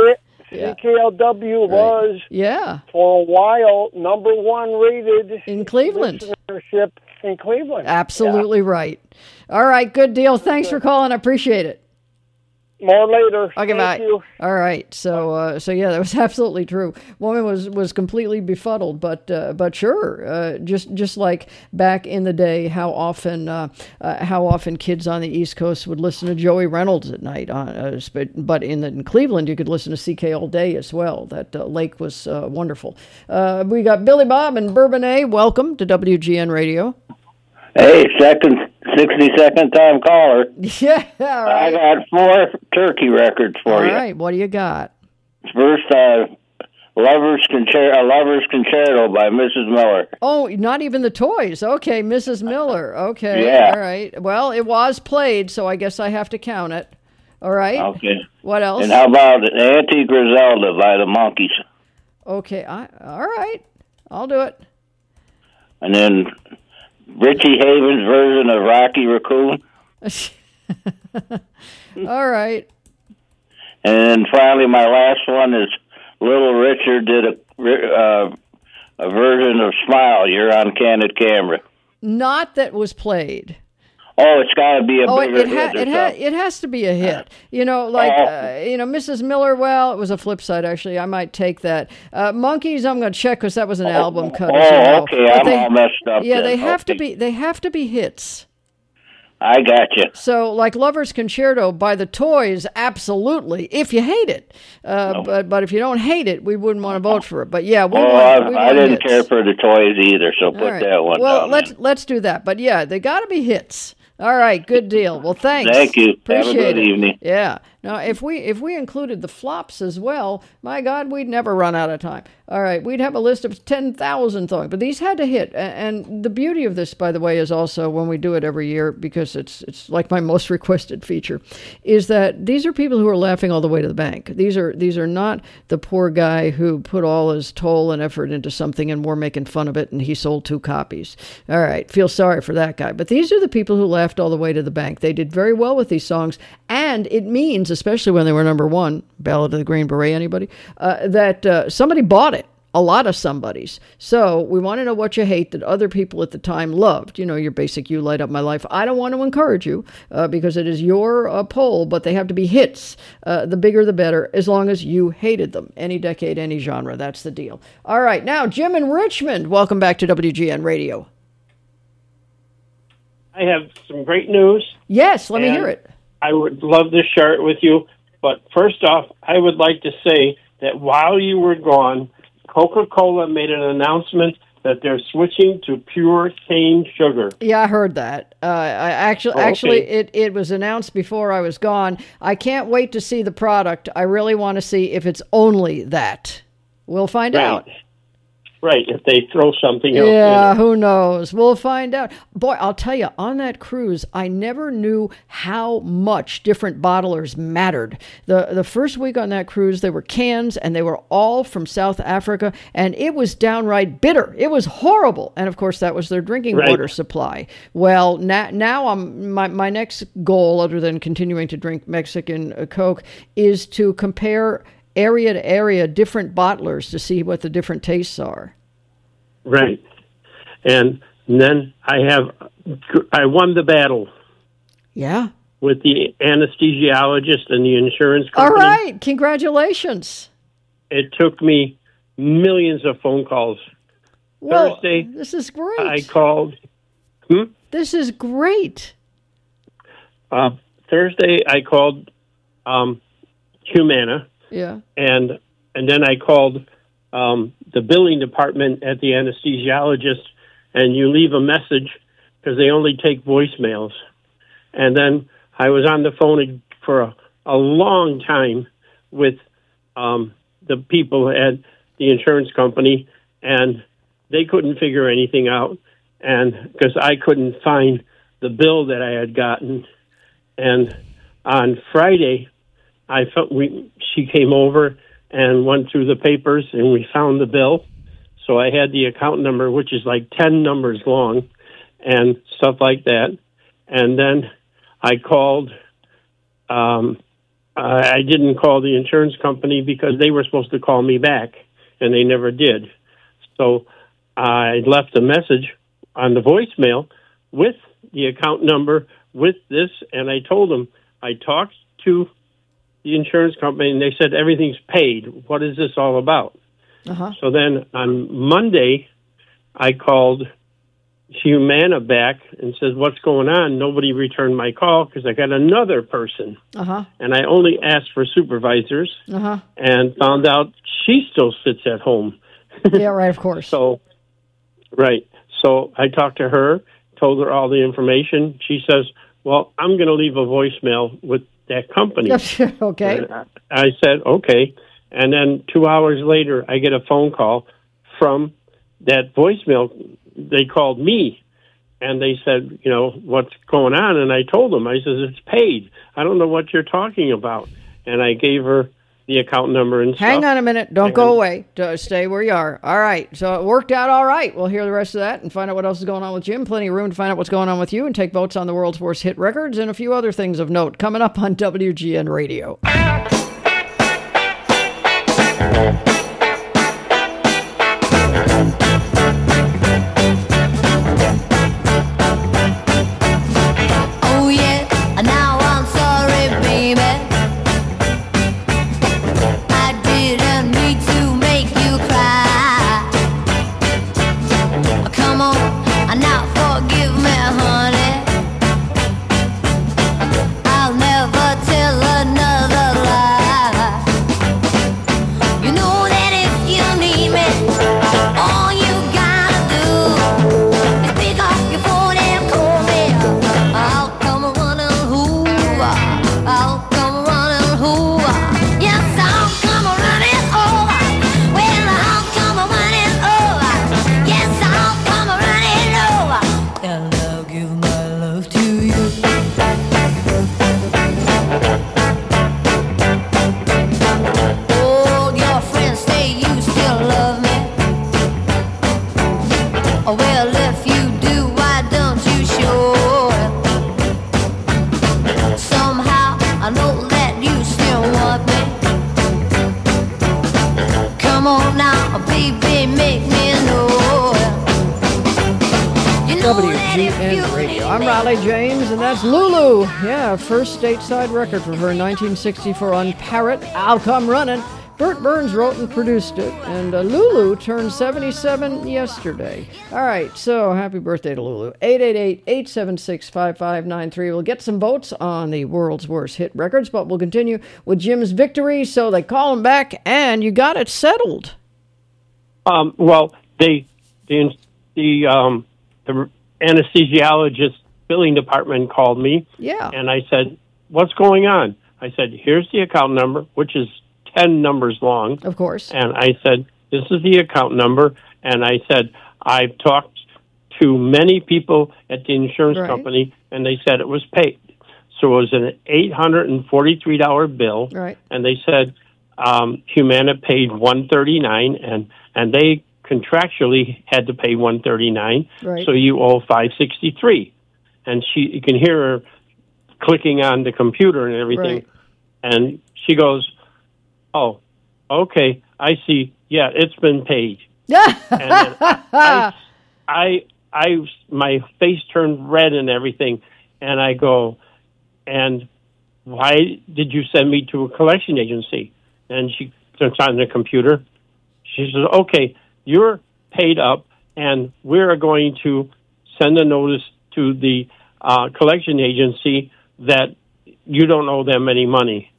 K L W right. was, yeah. for a while, number one rated in Cleveland. Listenership in Cleveland. Absolutely yeah. right. All right, good deal. Thanks for calling. I appreciate it. More later. Okay, Thank bye. you. All right. So, uh, so yeah, that was absolutely true. Woman was, was completely befuddled, but uh, but sure, uh, just just like back in the day, how often uh, uh, how often kids on the East Coast would listen to Joey Reynolds at night. On, uh, but in, the, in Cleveland, you could listen to C K all day as well. That uh, lake was uh, wonderful. Uh, we got Billy Bob and Bourbonnais. Welcome to W G N Radio. Hey, second, sixty-second time caller. Yeah, all right. I got four turkey records for all you. All right, what do you got? First, uh, Lover's Concerto, a Lover's Concerto by Missus Miller. Oh, not even the Toys. Okay, Missus Miller. Okay, yeah. All right. Well, it was played, so I guess I have to count it. All right. Okay. What else? And how about Auntie Griselda by the Monkees? Okay. I, all right. I'll do it. And then Richie Havens' version of Rocky Raccoon. All right. And then finally, my last one is Little Richard did a, uh, a version of Smile. You're on candid camera. Not that was played. Oh, it's got to be a oh, bigger it, it, ha- hit. it, ha- it has to be a hit. You know, like, Oh. uh, you know, Missus Miller, well, it was a flip side, actually. I might take that. Uh, Monkeys, I'm going to check because that was an album cut. Oh, as you know. okay. But I'm they, all messed up. Yeah, then. they have okay. to be. They have to be hits. I got you. So, like Lover's Concerto by the Toys, absolutely, if you hate it. Uh, No. but but if you don't hate it, we wouldn't want to vote for it. But yeah, we Oh, want, I, we I want didn't hits. care for the Toys either, so All put right. that one well, down. let's then. let's do that. But yeah, they got to be hits. All right, good deal. Well, thanks. Thank you. Appreciate Have a good it. evening. Yeah. Now, if we if we included the flops as well, my God, we'd never run out of time. All right, we'd have a list of ten thousand songs, but these had to hit. A- And the beauty of this, by the way, is also when we do it every year, because it's it's like my most requested feature, is that these are people who are laughing all the way to the bank. These are these are not the poor guy who put all his toil and effort into something and we're making fun of it and he sold two copies. All right, feel sorry for that guy. But these are the people who laughed all the way to the bank. They did very well with these songs, and it means, especially when they were number one, Ballad of the Green Beret, anybody, uh, that uh, somebody bought it. A lot of somebody's. So we want to know what you hate that other people at the time loved. You know, your basic You Light Up My Life. I don't want to encourage you uh, because it is your uh, poll, but they have to be hits. Uh, the bigger the better, as long as you hated them. Any decade, any genre. That's the deal. All right. Now, Jim in Richmond. Welcome back to W G N Radio. I have some great news. Yes, let me hear it. I would love to share it with you. But first off, I would like to say that while you were gone, Coca-Cola made an announcement that they're switching to pure cane sugar. Yeah, I heard that. Uh, I actually, Oh, okay. actually, it, it was announced before I was gone. I can't wait to see the product. I really want to see if it's only that. We'll find Right. out. Right, if they throw something else Yeah, in it. who knows? We'll find out. Boy, I'll tell you, on that cruise, I never knew how much different bottlers mattered. The the first week on that cruise, they were cans, and they were all from South Africa, and it was downright bitter. It was horrible. And, of course, that was their drinking Right. water supply. Well, now, now I'm, my, my next goal, other than continuing to drink Mexican uh, Coke, is to compare area to area different bottlers to see what the different tastes are. Right. And then I have, I won the battle Yeah. with the anesthesiologist and the insurance All company. right. Congratulations. It took me millions of phone calls. Well, Thursday, this is great. I called. Hmm? This is great. Uh, Thursday, I called um, Humana, Yeah. and and then I called um, the billing department at the anesthesiologist, and you leave a message because they only take voicemails. And then I was on the phone for a, a long time with um, the people at the insurance company, and they couldn't figure anything out, and because I couldn't find the bill that I had gotten. And on Friday, I felt we she came over and went through the papers, and we found the bill. So I had the account number, which is like ten numbers long, and stuff like that. And then I called. Um, I didn't call the insurance company because they were supposed to call me back, and they never did. So I left a message on the voicemail with the account number, with this, and I told them I talked to the insurance company, and they said everything's paid. What is this all about? Uh-huh. So then on Monday, I called Humana back and said, what's going on? Nobody returned my call because I got another person. Uh-huh. And I only asked for supervisors Uh-huh. and found out she still sits at home. Yeah, right, of course. So, right. So I talked to her, told her all the information. She says, well, I'm going to leave a voicemail with that company. Okay. And I I said, okay. And then two hours later, I get a phone call from that voicemail. They called me, and they said, you know, what's going on? And I told them, I said, it's paid. I don't know what you're talking about. And I gave her the account number and Hang stuff. on a minute. Don't go away. D- Stay where you are. All right. So it worked out all right. We'll hear the rest of that and find out what else is going on with Jim. Plenty of room to find out what's going on with you and take votes on the world's worst hit records and a few other things of note coming up on W G N Radio. Oh yeah, now I'm sorry, baby. I didn't mean to make you cry. Come on, now forgive me, honey. I'll never tell another lie. You know baby, make me know. You know W that G if you N Radio. ain't I'm Riley James, and that's Lulu. Yeah, first stateside record for her in nineteen sixty-four on Parrot, I'll Come Running. Burt Burns wrote and produced it, and uh, Lulu turned seventy-seven yesterday. All right, so happy birthday to Lulu. eight eight eight, eight seven six, five five nine three. We'll get some votes on the world's worst hit records, but we'll continue with Jim's victory, so they call him back, and you got it settled. Um, well, they, the, the, um, the anesthesiologist billing department called me, Yeah. and I said, what's going on? I said, here's the account number, which is ten numbers long. Of course. And I said, this is the account number. And I said, I've talked to many people at the insurance Right. company, and they said it was paid. So it was an eight hundred forty-three dollars bill. Right. And they said um, Humana paid one hundred thirty-nine dollars, and, and they contractually had to pay one hundred thirty-nine dollars. Right. So you owe five hundred sixty-three dollars. And she, you can hear her clicking on the computer and everything. Right. And she goes, oh, okay, I see. Yeah, it's been paid. Yeah. And then I, I, I, my face turned red and everything, and I go, and why did you send me to a collection agency? And she turns on the computer. She says, okay, you're paid up, and we're going to send a notice to the uh, collection agency that you don't owe them any money.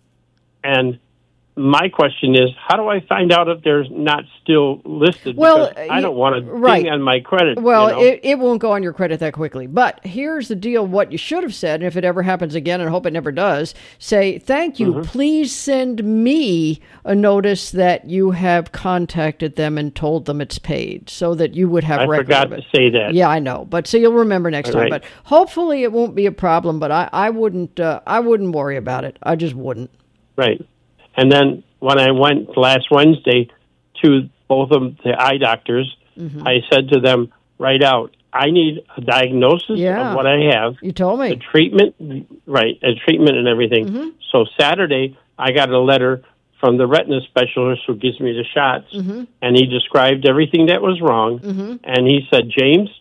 And my question is, how do I find out if they're not still listed? Well, because I don't want to right. ding on my credit. Well, you know? it, it won't go on your credit that quickly. But here's the deal. What you should have said, and if it ever happens again, and I hope it never does, say, thank you. Mm-hmm. Please send me a notice that you have contacted them and told them it's paid, so that you would have I record forgot of it. to say that. Yeah, I know. But so you'll remember next All time. right. But hopefully it won't be a problem. But I, I wouldn't uh, I wouldn't worry about it. I just wouldn't. Right. And then when I went last Wednesday to both of the eye doctors, Mm-hmm. I said to them right out, I need a diagnosis Yeah. of what I have, You told the me. treatment, right, a treatment and everything. Mm-hmm. So Saturday, I got a letter from the retina specialist who gives me the shots, Mm-hmm. and he described everything that was wrong, Mm-hmm. and he said, James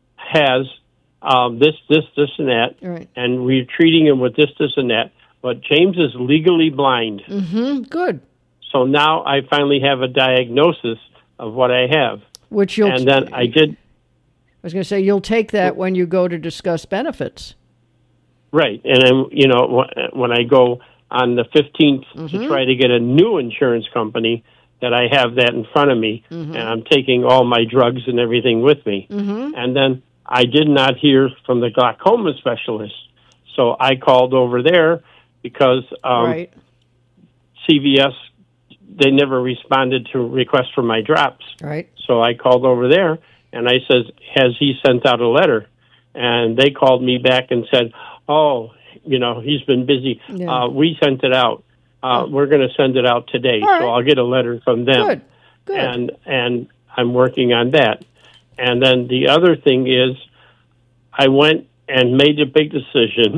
has um, this, this, this, and that, Right. and we're treating him with this, this, and that, but James is legally blind. Mm-hmm. Good. So now I finally have a diagnosis of what I have. Which you'll And then I did, I was going to say, you'll take that when you go to discuss benefits. right. And then, you know, wh- when I go on the fifteenth Mm-hmm. to try to get a new insurance company, that I have that in front of me, Mm-hmm. and I'm taking all my drugs and everything with me. Mm-hmm. And then I did not hear from the glaucoma specialist. So I called over there because um, right. C V S, they never responded to requests for my drops. Right. So I called over there, and I says, has he sent out a letter? And they called me back and said, oh, you know, he's been busy. Yeah. Uh, we sent it out. Uh, we're going to send it out today. All right. So I'll get a letter from them. Good. Good. And, and I'm working on that. And then the other thing is I went and made a big decision.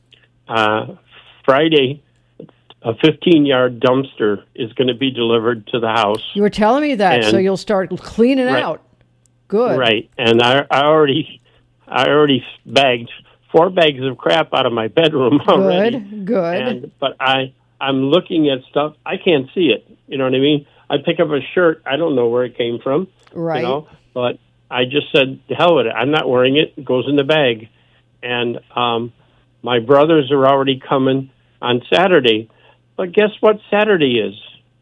Uh, Friday, a fifteen-yard dumpster is going to be delivered to the house. You were telling me that, so And- you'll start cleaning Right. out. Good. Right, and I, I already, I already bagged four bags of crap out of my bedroom already. Good. Good. And, but I, I'm looking at stuff. I can't see it. You know what I mean? I pick up a shirt. I don't know where it came from. Right. You know, but I just said, the hell with it. I'm not wearing it. It goes in the bag. And um, my brothers are already coming on Saturday. But guess what Saturday is?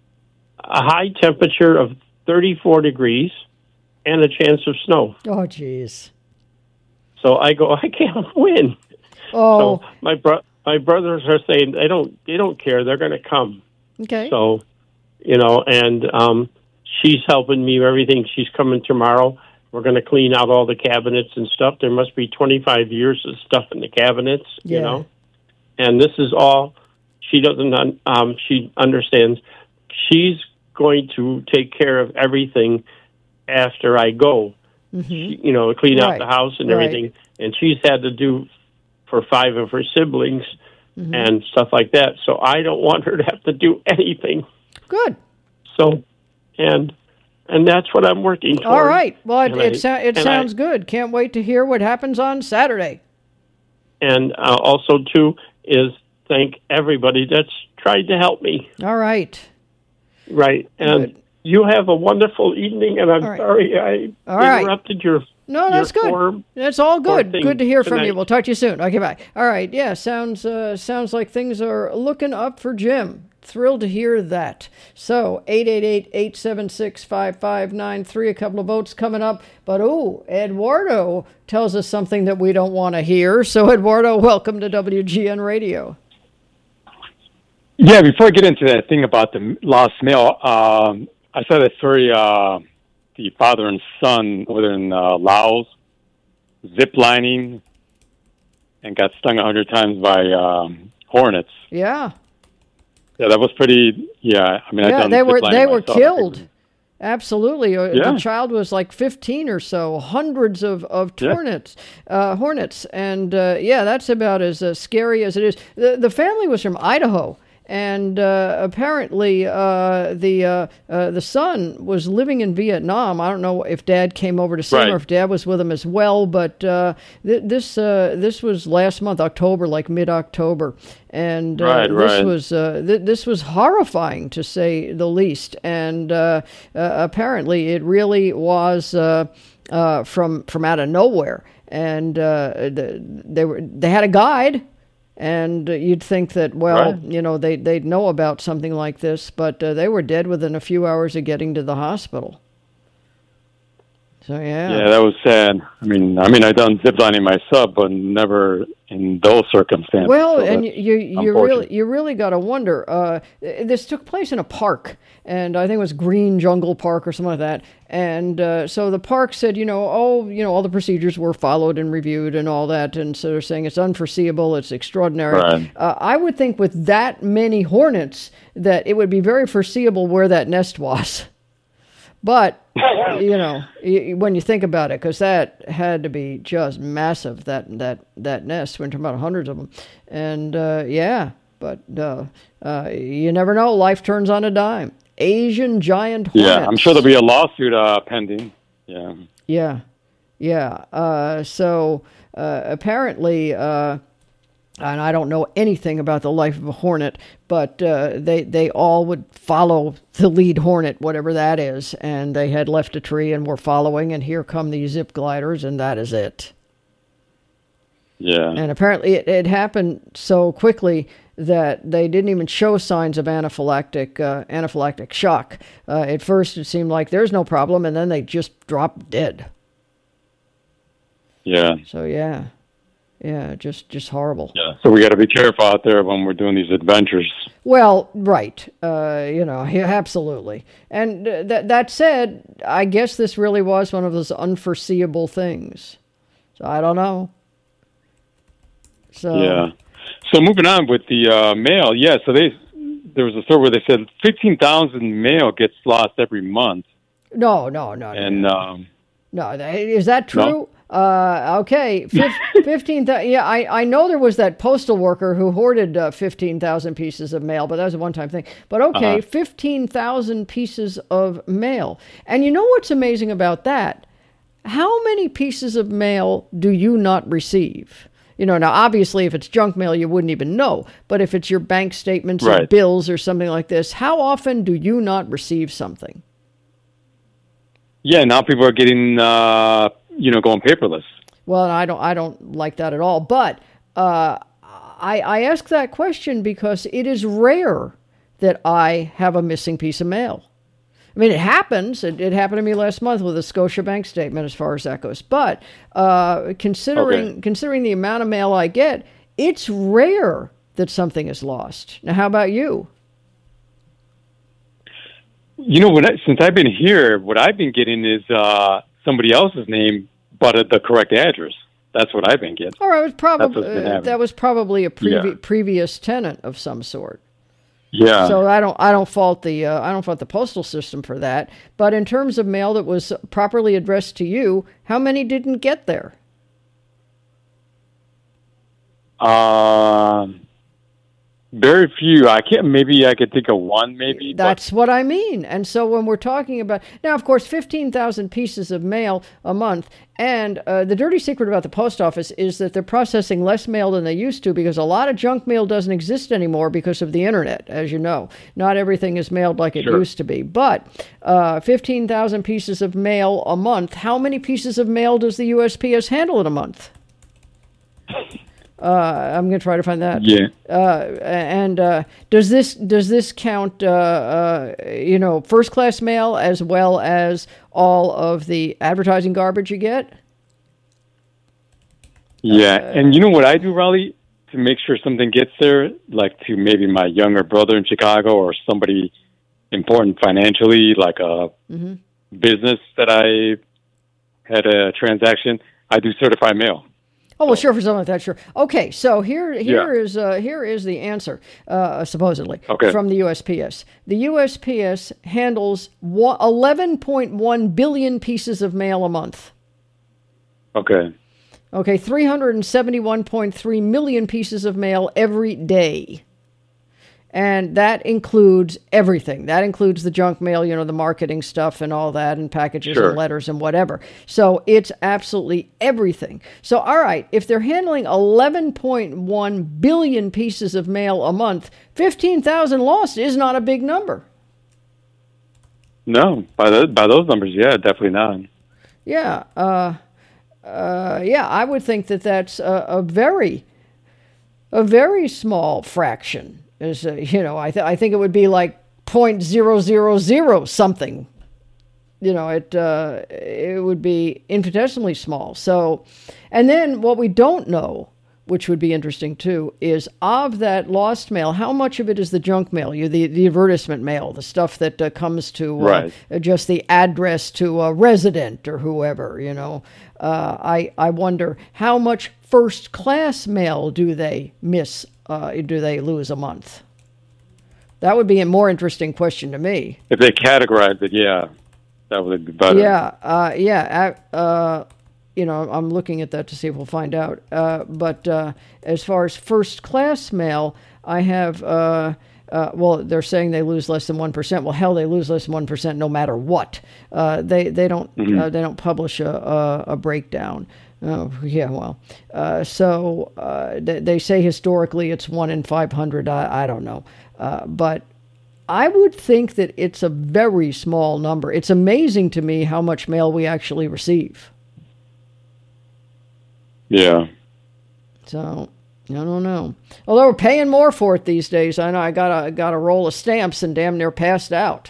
A high temperature of thirty-four degrees and a chance of snow. Oh, jeez. So I go, I can't win. Oh, So my bro- my brothers are saying they don't they don't care. They're going to come. okay. So, you know, and um, she's helping me with everything. She's coming tomorrow. We're going to clean out all the cabinets and stuff. There must be twenty-five years of stuff in the cabinets, Yeah. you know. And this is all she doesn't. Un- um, she understands. She's going to take care of everything after I go. Mm-hmm. She, you know, clean out Right. the house and Right. everything. And she's had to do for five of her siblings Mm-hmm. and stuff like that. So I don't want her to have to do anything. Good. So, and and that's what I'm working toward. All right. Well, it And it, I- so, it and sounds I- good. Can't wait to hear what happens on Saturday. And uh, also, too, is thank everybody that's tried to help me. All right. Right. And Good. you have a wonderful evening, and I'm All right. sorry I All right. interrupted your No, that's your good. forum. That's all good. thing Good to hear from you. tonight. We'll talk to you soon. Okay, bye. All right. Yeah, sounds uh, sounds like things are looking up for Jim. Thrilled to hear that. So, eight eight eight, eight seven six, five five nine three. A couple of votes coming up. But, oh, Eduardo tells us something that we don't want to hear. So, Eduardo, welcome to W G N Radio. Yeah, before I get into that thing about the lost mail, um, I saw that story, uh, the father and son over in uh, Laos, zip lining, and got stung a hundred times by um, hornets. Yeah. Yeah, that was pretty, yeah, I mean, I've Yeah, done they zip were lining they were myself. killed. Absolutely. Uh, Yeah. The child was like fifteen or so, hundreds of, of Yeah. hornets, uh, hornets. And uh, yeah, that's about as uh, scary as it is. The, the family was from Idaho. And uh, apparently, uh, the uh, uh, the son was living in Vietnam. I don't know if Dad came over to see him Right. or if Dad was with him as well. But uh, th- this uh, this was last month, October, like mid October, and uh, Right, this right. was uh, th- this was horrifying to say the least. And uh, uh, apparently, it really was uh, uh, from from out of nowhere. And uh, the, they were they had a guide. And uh, you'd think that, well, Right. you know, they, they'd know about something like this, but uh, they were dead within a few hours of getting to the hospital. So, yeah. Yeah, that was sad. I mean, I mean, I've done zip lining myself, but never in those circumstances. Well, so and that's you you unfortunate. really you really got to wonder. Uh, this took place in a park, and I think it was Green Jungle Park or something like that. And uh, so the park said, you know, oh, you know, all the procedures were followed and reviewed and all that, and so they're saying it's unforeseeable, it's extraordinary. Right. Uh, I would think with that many hornets that it would be very foreseeable where that nest was. But, you know, y- when you think about it, because that had to be just massive, that that that nest, we're talking about hundreds of them. And, uh, yeah, but uh, uh, you never know. Life turns on a dime. Asian giant hornets. Yeah, I'm sure there'll be a lawsuit uh, pending. Yeah. Yeah, yeah. Uh, so uh, apparently, uh, and I don't know anything about the life of a hornet, but uh, they they all would follow the lead hornet, whatever that is, and they had left a tree and were following, and here come these zip gliders, and that is it. Yeah. And apparently, it, it happened so quickly that they didn't even show signs of anaphylactic uh, anaphylactic shock. Uh, at first, it seemed like there's no problem, and then they just dropped dead. Yeah. So yeah, yeah, just just horrible. Yeah. So we got to be careful out there when we're doing these adventures. Well, right, uh, you know, yeah, absolutely. And uh, that that said, I guess this really was one of those unforeseeable things. So I don't know. So Yeah. So moving on with the uh, mail, yeah. So they there was a story where they said fifteen thousand mail gets lost every month, no, no, no, no, and um, no. that- Is that true? No? Uh, okay, Fif- fifteen. Th- yeah, I, I know there was that postal worker who hoarded uh, fifteen thousand pieces of mail, but that was a one-time thing. But okay, Uh-huh. fifteen thousand pieces of mail, and you know what's amazing about that? How many pieces of mail do you not receive? You know, now obviously if it's junk mail, you wouldn't even know. But if it's your bank statements or Right. bills or something like this, how often do you not receive something? yeah, now people are getting uh, you know going paperless. Well, I don't, I don't like that at all. But uh, I, I ask that question because it is rare that I have a missing piece of mail. I mean, it happens. It, it happened to me last month with a Scotiabank statement, as far as that goes. But uh, considering Okay. considering the amount of mail I get, it's rare that something is lost. Now, how about you? You know, when I, since I've been here, what I've been getting is uh, somebody else's name, but at the correct address. That's what I've been getting. Or I was That's probably what's been uh, happening. that was probably a previ- Yeah. previous tenant of some sort. Yeah. So I don't I don't fault the uh, I don't fault the postal system for that. But in terms of mail that was properly addressed to you, how many didn't get there? Um, Very few. I can't. Maybe I could think of one. Maybe that's but. what I mean. And so when we're talking about now, of course, fifteen thousand pieces of mail a month, and uh, the dirty secret about the post office is that they're processing less mail than they used to because a lot of junk mail doesn't exist anymore because of the internet. As you know, not everything is mailed like it sure. used to be. But uh, fifteen thousand pieces of mail a month. How many pieces of mail does the U S P S handle in a month? Uh, I'm going to try to find that. Yeah. Uh, and uh, does this does this count? Uh, uh, you know, first class mail as well as all of the advertising garbage you get? Yeah, uh, and you know what I do, Raleigh, to make sure something gets there, like to maybe my younger brother in Chicago or somebody important financially, like a mm-hmm. business that I had a transaction. I do certified mail. Oh well, sure, for something like that, sure. Okay, so here, here Yeah. is uh, here is the answer, uh, supposedly Okay. from the U S P S. The U S P S handles eleven point one billion pieces of mail a month. Okay. Okay, three hundred seventy-one point three million pieces of mail every day. And that includes everything. That includes the junk mail, you know, the marketing stuff and all that, and packages Sure. and letters and whatever. So it's absolutely everything. So, all right, if they're handling eleven point one billion pieces of mail a month, fifteen thousand lost is not a big number. No, by the, by those numbers, yeah, definitely not. Yeah, uh, uh, yeah, I would think that that's a, a very, a very small fraction. Is uh, you know, I th- I think it would be like point zero zero zero something. You know, it uh, it would be infinitesimally small. So, and then what we don't know, which would be interesting too, is of that lost mail, how much of it is the junk mail, you the the advertisement mail, the stuff that uh, comes to uh, Right. just the address to a resident or whoever. You know, uh, I I wonder how much first class mail do they miss. Uh, do they lose a month? That would be a more interesting question to me. If they categorize it, yeah, that would be better. Yeah, uh, yeah. Uh, you know, I'm looking at that to see if we'll find out. Uh, but uh, as far as first class mail, I have. Uh, uh, well, they're saying they lose less than one percent. Well, hell, they lose less than one percent no matter what. Uh, they they don't Mhm. uh, they don't publish a a, a breakdown. Oh, yeah, well, uh, so uh, they, they say historically it's one in five hundred. I, I don't know. Uh, but I would think that it's a very small number. It's amazing to me how much mail we actually receive. Yeah. So, I don't know. Although we're paying more for it these days. I know I got a, got a roll of stamps and damn near passed out.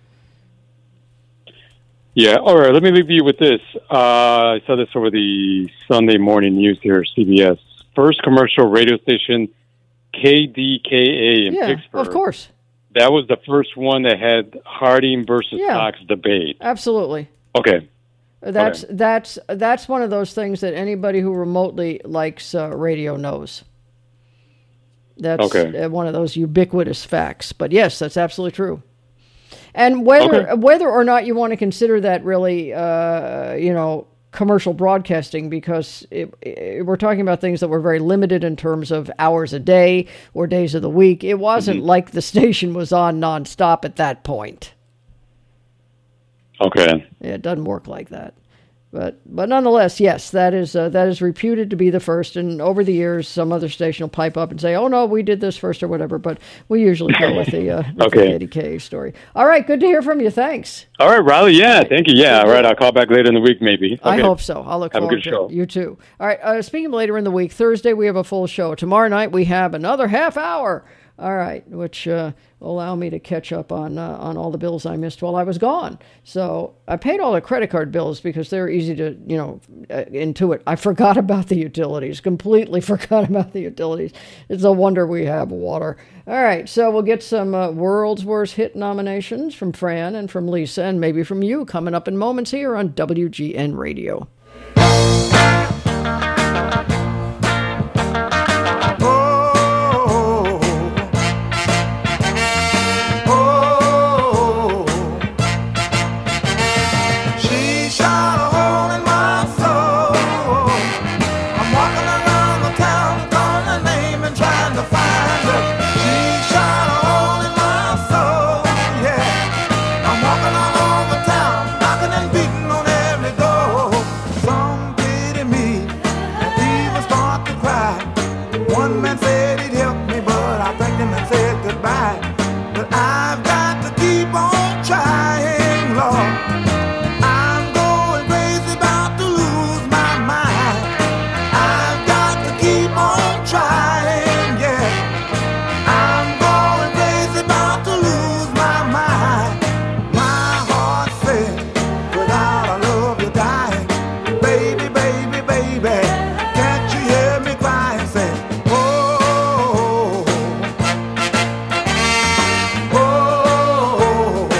Yeah, all right, let me leave you with this. Uh, I saw this over the Sunday morning news here, C B S. First commercial radio station, K D K A in Yeah, Pittsburgh. of course. That was the first one that had Harding versus Yeah. Cox debate. Absolutely. Okay. That's Okay. that's that's one of those things that anybody who remotely likes uh, radio knows. That's Okay. uh, one of those ubiquitous facts. But yes, that's absolutely true. And whether Okay. whether or not you want to consider that really, uh, you know, commercial broadcasting, because it, it, we're talking about things that were very limited in terms of hours a day or days of the week. It wasn't Mhm. like the station was on nonstop at that point. Okay. It doesn't work like that. But but nonetheless, yes, that is uh, that is reputed to be the first. And over the years, some other station will pipe up and say, "Oh no, we did this first" or whatever. But we usually go with the uh, with Okay. the K D K story. All right, good to hear from you. Thanks. All right, Riley. Yeah, thank you. Yeah, all right. I'll call back later in the week, maybe. I Okay. hope so. I'll look Have a forward good to show. it. You too. All right. Uh, speaking of later in the week, Thursday we have a full show. Tomorrow night we have another half hour. All right, which uh, will allow me to catch up on uh, on all the bills I missed while I was gone. So I paid all the credit card bills because they're easy to, you know, uh, intuit. I forgot about the utilities. Completely forgot about the utilities. It's a wonder we have water. All right, so we'll get some uh, World's Worst Hit nominations from Fran and from Lisa and maybe from you coming up in moments here on W G N Radio. She shot a hole in my soul. I'm walking around the town calling her name and trying to find her. She but I've got to keep on trying, Lord. I'm going crazy, about to lose my mind. I've got to keep on trying, yeah. I'm going crazy, about to lose my mind. My heart says, without a love you're dying. Baby, baby, baby, can't you hear me crying? Say, oh, oh,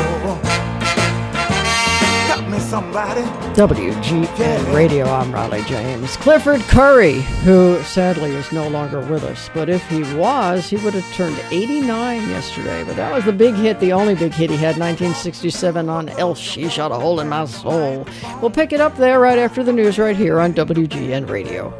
help me somebody. W G N Radio, I'm Raleigh James. Clifford Curry, who sadly is no longer with us, but if he was, he would have turned eighty-nine yesterday. But that was the big hit, the only big hit he had, nineteen sixty-seven on Else She Shot a Hole in My Soul. We'll pick it up there right after the news right here on W G N Radio.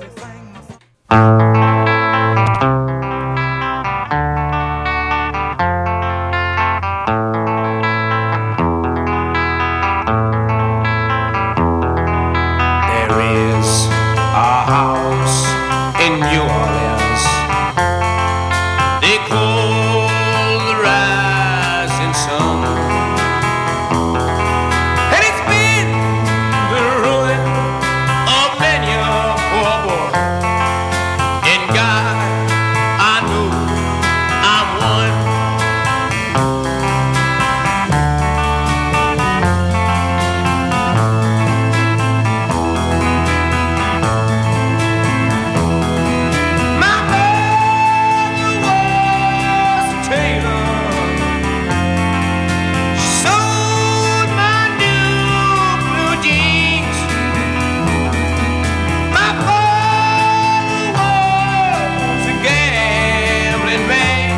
There is a house in New Orleans they call the Rising Sun, and it's been the ruin of many a poor boy. And God, I know I'm one. My mother was a tailor. She sewed my new blue jeans. My father was a gambling man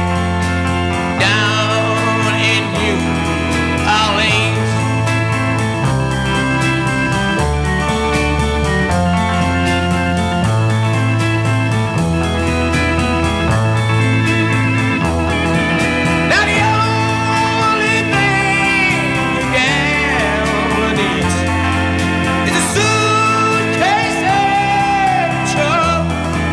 down in New Orleans. Now the only thing a gambler needs is a suitcase and a truck.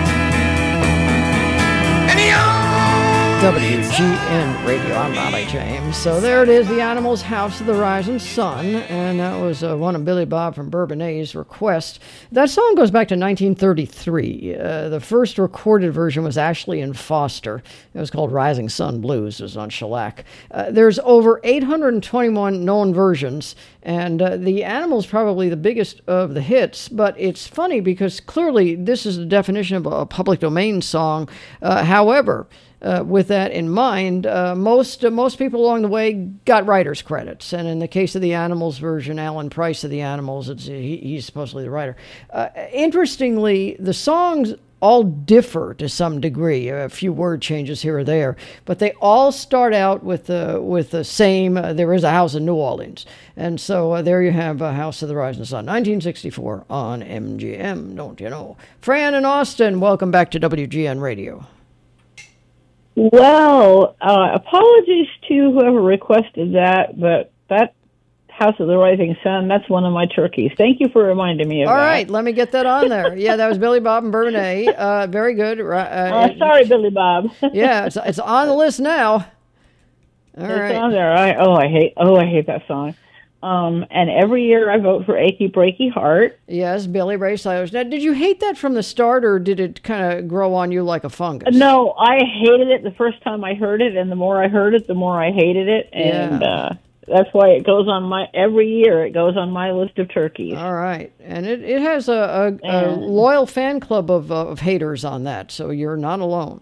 And the only W G N Radio, I'm Raleigh James. So there it is, the Animals' House of the Rising Sun, and that was uh, one of Billy Bob from Bourbonnais' requests. That song goes back to nineteen thirty-three. Uh, the first recorded version was Ashley and Foster. It was called Rising Sun Blues. It was on shellac. Uh, there's over eight hundred twenty-one known versions, and uh, the Animals probably the biggest of the hits, but it's funny because clearly this is the definition of a public domain song. Uh, however, Uh, with that in mind, uh, most uh, most people along the way got writers' credits, and in the case of the Animals version, Alan Price of the Animals, it's, he, he's supposedly the writer. Uh, interestingly, the songs all differ to some degree, a few word changes here or there, but they all start out with the with the same. Uh, there is a house in New Orleans, and so uh, there you have a House of the Rising Sun, nineteen sixty-four on M G M. Don't you know? Fran and Austin, welcome back to W G N Radio. Well, uh, apologies to whoever requested that, but that House of the Rising Sun, that's one of my turkeys. Thank you for reminding me of All that. All right, let me get that on there. Yeah, that was Billy Bob and Bourbonnais. Uh, very good. Uh, uh, sorry, Billy Bob. Yeah, it's it's on the list now. All it's right. on there. I, oh, I hate. Oh, I hate that song. Um, and every year I vote for Achy Breaky Heart. Yes, Billy Ray Cyrus. Now, did you hate that from the start, or did it kind of grow on you like a fungus? No, I hated it the first time I heard it, and the more I heard it, the more I hated it, and Yeah. uh, that's why it goes on my every year. It goes on my list of turkeys. All right, and it, it has a, a, a loyal fan club of uh, of haters on that, so you're not alone.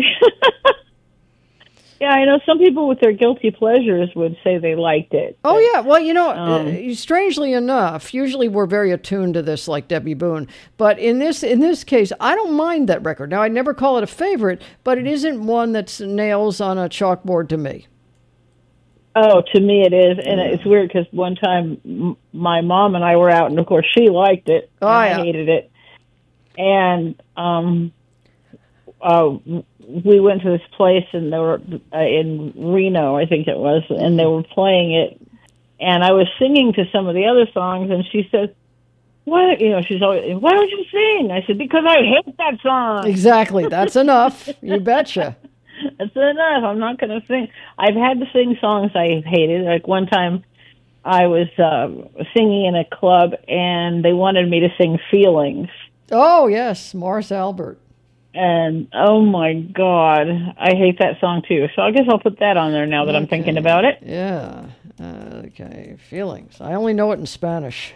Yeah, I know some people with their guilty pleasures would say they liked it. Oh, yeah. Well, you know, Um, uh, strangely enough, usually we're very attuned to this like Debbie Boone. But in this in this case, I don't mind that record. Now, I'd never call it a favorite, but it isn't one that's nails on a chalkboard to me. Oh, to me it is, and it's weird because one time m- my mom and I were out, and of course she liked it, Oh, and yeah. I hated it, and um, uh, we went to this place, and they were uh, in Reno, I think it was, and they were playing it, and I was singing to some of the other songs, and she said, "Why, you know?" She's always, "Why don't you sing?" I said, "Because I hate that song." Exactly. That's enough. You betcha. That's enough. I'm not going to sing. I've had to sing songs I hated. Like one time, I was uh, singing in a club, and they wanted me to sing "Feelings." Oh yes, Morris Albert. And oh my God, I hate that song too. So I guess I'll put that on there now that okay. I'm thinking about it. Yeah. Uh, okay. Feelings. I only know it in Spanish.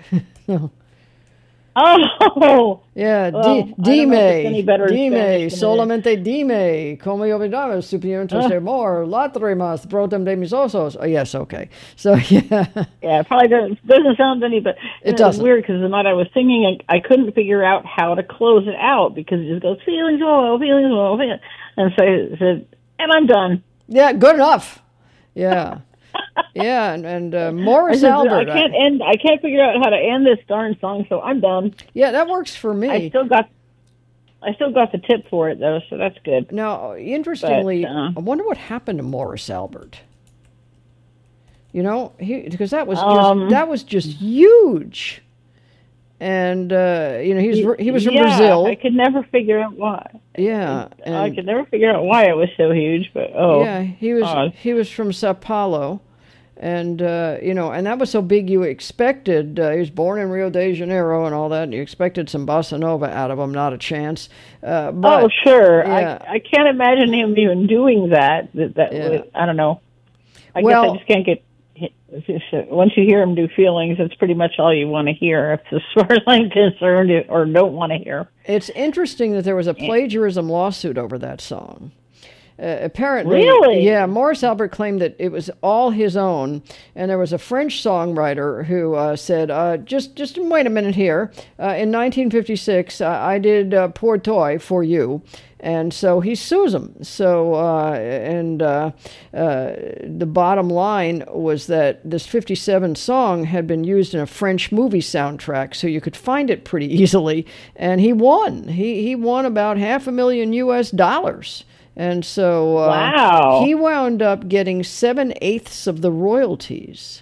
Oh, yeah, well, di, dime, dime, Spanish solamente dime, como olvidaba, suponiendo ser more, lágrimas, brotan de mis ojos. Oh, yes, okay. So, yeah. Yeah, it probably doesn't, doesn't sound any, but it, it doesn't. was weird because the night I was singing, I, I couldn't figure out how to close it out because it just goes, feelings, oh, feelings, oh, feelings. And so I said, and I'm done. Yeah, good enough. Yeah. Yeah, and, and uh, Morris I just, Albert. I can't end. I can't figure out how to end this darn song, so I'm done. Yeah, that works for me. I still got, I still got the tip for it though, so that's good. Now, interestingly, but, uh, I wonder what happened to Morris Albert. You know, he because that was um, just, that was just huge, and uh, you know he was he was from yeah, Brazil. I could never figure out why. Yeah, and, I could never figure out why it was so huge, but oh, yeah, he was odd. he was from Sao Paulo. And, uh, you know, and that was so big you expected, uh, he was born in Rio de Janeiro and all that, and you expected some bossa nova out of him, not a chance. Uh, but, oh, sure. Yeah. I I can't imagine him even doing that. That, that Yeah. would, I don't know. I Well- guess I just can't get, once you hear him do feelings, it's pretty much all you want to hear, as far as I'm concerned, or don't want to hear. It's interesting that there was a plagiarism lawsuit over that song. Uh, apparently, Really? yeah, Morris Albert claimed that it was all his own, and there was a French songwriter who uh, said, uh, just just wait a minute here. Uh, in nineteen fifty-six, uh, I did uh, Pour Toi for you, and so he sues him. So, uh, and uh, uh, the bottom line was that this fifty-seven song had been used in a French movie soundtrack, so you could find it pretty easily, and he won. He, he won about half a million U S dollars. And so uh, wow. he wound up getting seven-eighths of the royalties.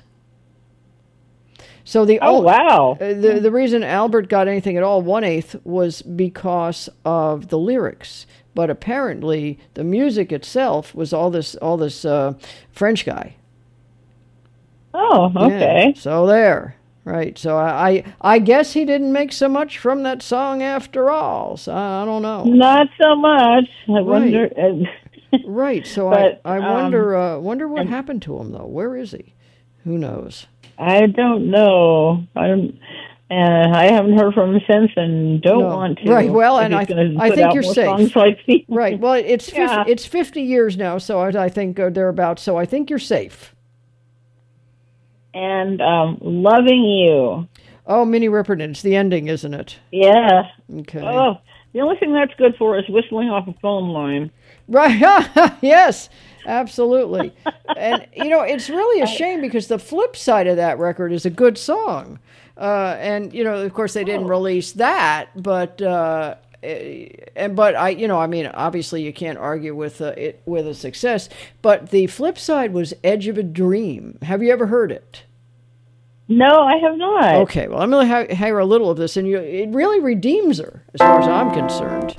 So the oh, wow. Uh, the, the reason Albert got anything at all, one-eighth, was because of the lyrics. But apparently the music itself was all this all this uh, French guy. Oh, okay. Yeah, so there. Right, so I, I I guess he didn't make so much from that song after all. So I, I don't know. Not so much. I wonder. Right, so But, I, I wonder um, uh, wonder what and- happened to him though. Where is he? Who knows? I don't know. I don't. And I haven't heard from him since, and don't No. want to. Right, well, If and he's I gonna I put think out you're more safe. songs like these. Right, well, it's Yeah. fifty, it's fifty years now, so I, I think uh, thereabouts. So I think you're safe. And um, loving you. Oh, Minnie Riperton, it's the ending, isn't it? Yeah. Okay. Oh, the only thing that's good for is whistling off a phone line. Right. Yes, absolutely. And, you know, it's really a shame because the flip side of that record is a good song. Uh, and, you know, of course, they didn't release that, but, uh, and, but I, you know, I mean, obviously you can't argue with uh, it with a success, but the flip side was Edge of a Dream. Have you ever heard it? No, I have not. Okay, well, I'm going to hear a little of this, and you, it really redeems her, as far as I'm concerned.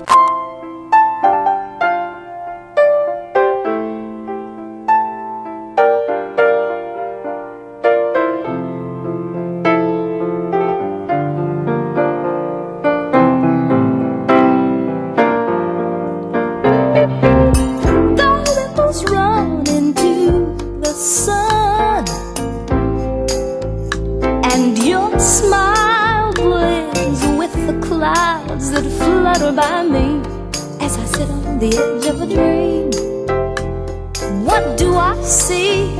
The ripples run into the sun, and your smile blends with the clouds that flutter by me as I sit on the edge of a dream. What do I see?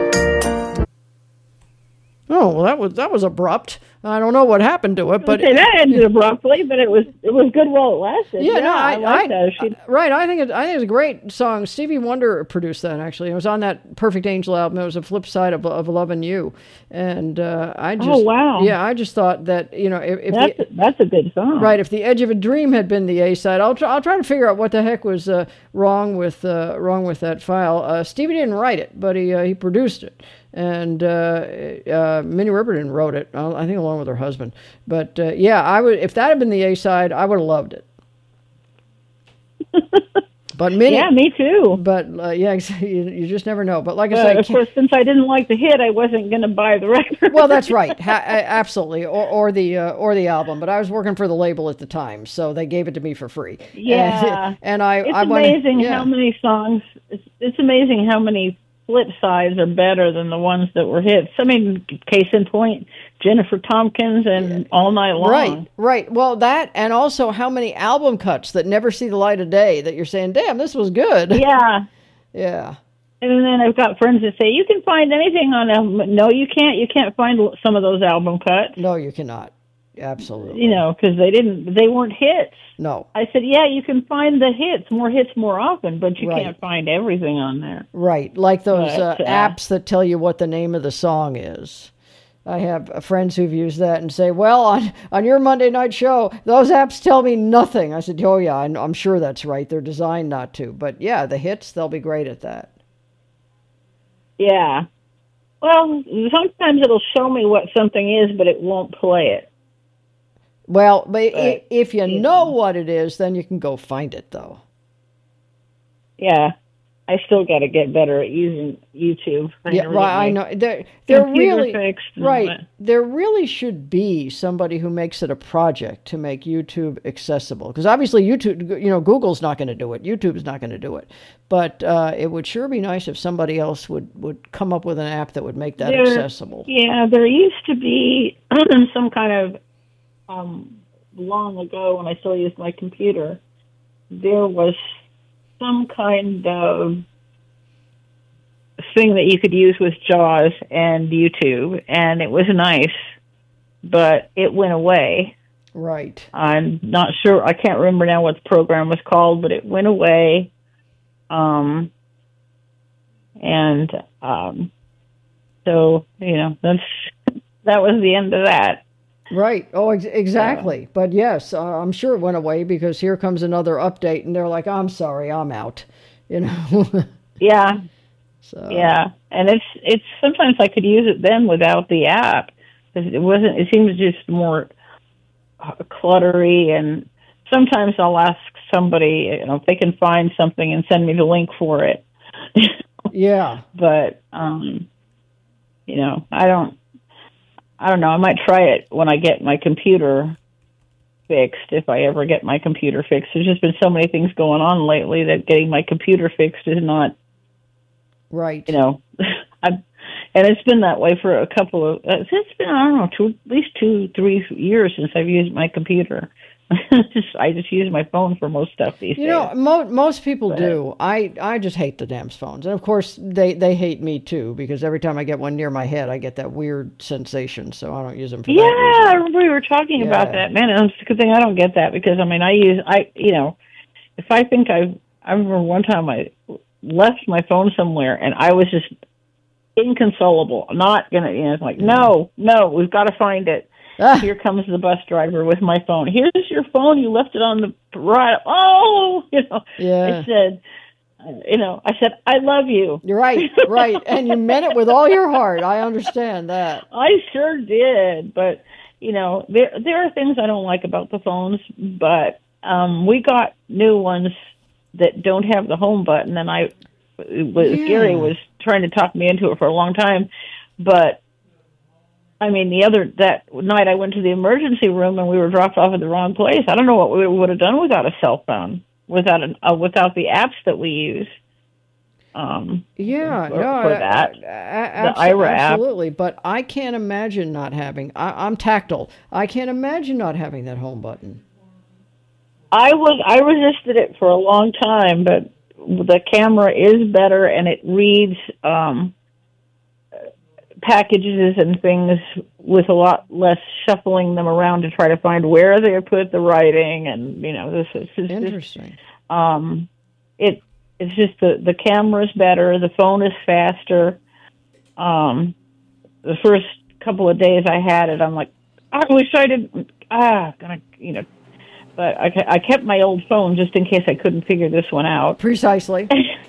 Oh, well, that was that was abrupt. I don't know what happened to it, but Okay, that ended abruptly, but it was it was good while it lasted. Yeah, no, I, I, like I, that. She, right. I think it, I think it's a great song. Stevie Wonder produced that. Actually, it was on that Perfect Angel album. It was a flip side of of Lovin' You, and uh, I just, Oh, wow. yeah, I just thought that you know if, if that's the, that's a good song, right, if The Edge of a Dream had been the A side, I'll try, I'll try to figure out what the heck was uh, wrong with uh, wrong with that file. Uh, Stevie didn't write it, but he uh, he produced it. And uh, uh, Minnie Riperton wrote it, uh, I think, along with her husband. But uh, yeah, I would if that had been the A side, I would have loved it. But many, yeah, me too. But uh, yeah, you, you just never know. But like I But said, of course, since I didn't like the hit, I wasn't going to buy the record. well, that's right, ha- absolutely, or, or the uh, or the album. But I was working for the label at the time, so they gave it to me for free. Yeah, and, and I, it's I amazing wanted, yeah. how many songs. It's, it's amazing how many flip sides are better than the ones that were hits. I mean, case in point, Jennifer Tompkins and All Night Long. Right, right. Well, that, and also how many album cuts that never see the light of day that you're saying, damn, this was good. Yeah. Yeah. And then I've got friends that say, you can find anything on album. No, you can't. You can't find some of those album cuts. No, you cannot. Absolutely. You know, because they didn't, they weren't hits. No. I said, yeah, you can find the hits, more hits more often, but you Right. can't find everything on there. Right, like those uh, But, uh, apps that tell you what the name of the song is. I have uh, friends who've used that and say, well, on, on your Monday night show, those apps tell me nothing. I said, oh, yeah, I'm, I'm sure that's right. They're designed not to. But, yeah, the hits, they'll be great at that. Yeah. Well, sometimes it'll show me what something is, but it won't play it. Well, but But, i if you know what it is, then you can go find it, though. Yeah. I still got to get better at using YouTube. I Yeah, never right. get I my know. There, there computer really, fixed and right. all that. There really should be somebody who makes it a project to make YouTube accessible. Because obviously, YouTube, you know, Google's not going to do it. YouTube's not going to do it. But uh, it would sure be nice if somebody else would, would come up with an app that would make that There- accessible. Yeah, there used to be some kind of, um, long ago when I still used my computer, there was some kind of thing that you could use with JAWS and YouTube, and it was nice, but it went away. Right. I'm not sure. I can't remember now what the program was called, but it went away. Um, and um, so, you know, that's that was the end of that. Right. Oh, ex- exactly. But yes, uh, I'm sure it went away because here comes another update, and they're like, "I'm sorry, I'm out." You know. Yeah. So. Yeah, and it's it's sometimes I could use it then without the app because it wasn't. It seems just more uh, cluttery, and sometimes I'll ask somebody, you know, if they can find something and send me the link for it. Yeah. But um, you know, I don't. I don't know. I might try it when I get my computer fixed, if I ever get my computer fixed. There's just been so many things going on lately that getting my computer fixed is not, right. You know, I've, and it's been that way for a couple of, uh, it's been, I don't know, two, at least two, three years since I've used my computer. just, I just use my phone for most stuff these You days. know, mo- most people But- do. I, I just hate the damn phones. And of course, they, they hate me too, because every time I get one near my head, I get that weird sensation, so I don't use them for Yeah, that I remember we were talking about Yeah. that. Man, it's a good thing I don't get that because, I mean, I use, I, you know, if I think I, I remember one time I left my phone somewhere and I was just inconsolable. I'm not going to, you know, it's like, no, no, we've got to find it. Here comes the bus driver with my phone. Here's your phone. You left it on the right. Oh, you know, Yeah. I said, you know, I said, I love you. You're right, right. And you meant it with all your heart. I understand that. I sure did, but you know, there there are things I don't like about the phones, but um, we got new ones that don't have the home button, and I was Yeah. Gary was trying to talk me into it for a long time, but I mean, the other that night I went to the emergency room and we were dropped off at the wrong place. I don't know what we would have done without a cell phone, without an uh, without the apps that we use. Um, Yeah, for, no, for I- that, I- I- the abso- I R A app. absolutely. But I can't imagine not having. I, I'm tactile. I can't imagine not having that home button. I was I resisted it for a long time, but the camera is better and it reads um, packages and things with a lot less shuffling them around to try to find where they put the writing, and you know this is just, Interesting. um, it it's just the the camera's better, the phone is faster. Um, the first couple of days I had it, I'm like, I wish I didn't. Ah, gonna you know. But I, I kept my old phone just in case I couldn't figure this one out. Precisely.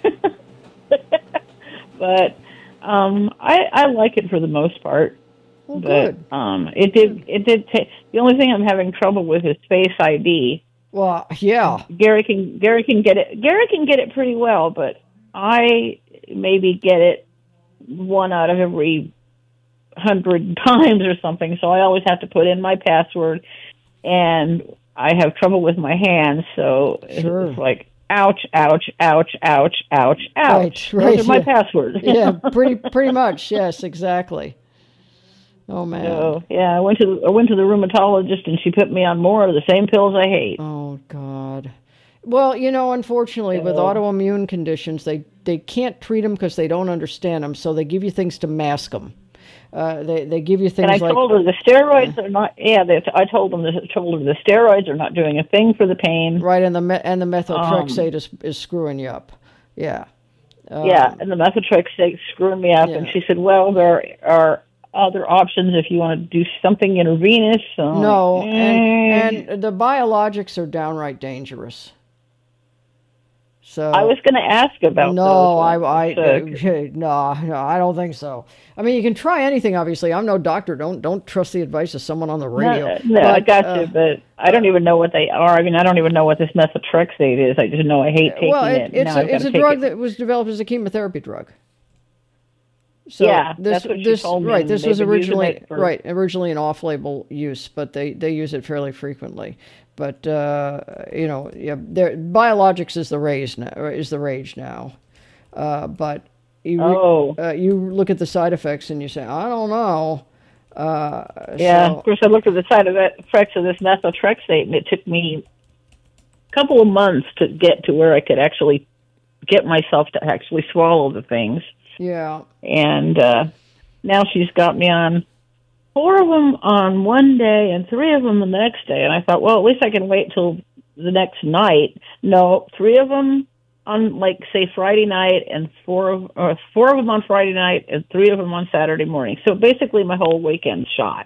But um, I, I like it for the most part. Well, but good. um, it did it did take. The only thing I'm having trouble with is Face I D. Well, yeah. Gary can Gary can get it. Gary can get it pretty well, but I maybe get it one out of every hundred times or something. So I always have to put in my password, and I have trouble with my hands. So Sure. it's like ouch, ouch, ouch, ouch, ouch, ouch. Right, right, Those are my yeah. passwords. Yeah, pretty pretty much. Yes, exactly. Oh man. So yeah, I went to I went to the rheumatologist, and she put me on more of the same pills I hate. Oh God. Well, you know, unfortunately, with So- autoimmune conditions, they they can't treat them because they don't understand them, so they give you things to mask them. Uh, they they give you things And I like told her the steroids are not. Yeah, they, I told them. I told her the steroids are not doing a thing for the pain. right, and the me- and the methotrexate is is screwing you up. Yeah. Um, Yeah, and the methotrexate screwing me up. And yeah. she said, "Well, there are other options if you want to do something intravenous." So I'm No, like, eh. and and the biologics are downright dangerous. So I was going to ask about no, those. I, when I, was sick. uh, no, no, I don't think so. I mean, you can try anything. Obviously, I'm no doctor. Don't don't trust the advice of someone on the radio. No, no I But, got uh, you, but I don't even know what they are. I mean, I don't even know what this methotrexate is. I just know I hate taking well, it. it, it's Now a, I've it's gotta a take drug it. that was developed as a chemotherapy drug. So Yeah, this, that's what she this, told me, Right, and this they've was been using originally it for- right originally an off-label use, but they, they use it fairly frequently. But uh, you know, yeah, there- biologics is the rage now. Is the rage now, uh, but you re- Oh. uh, you look at the side effects and you say, I don't know. Uh, Yeah, so- of course, I looked at the side effects of this methotrexate, and it took me a couple of months to get to where I could actually get myself to actually swallow the things. yeah. And uh, now she's got me on four of them on one day and three of them the next day. And I thought, well, at least I can wait till the next night. No, three of them on, like, say, Friday night, and four of or four of them on Friday night, and three of them on Saturday morning. So basically, my whole weekend shot.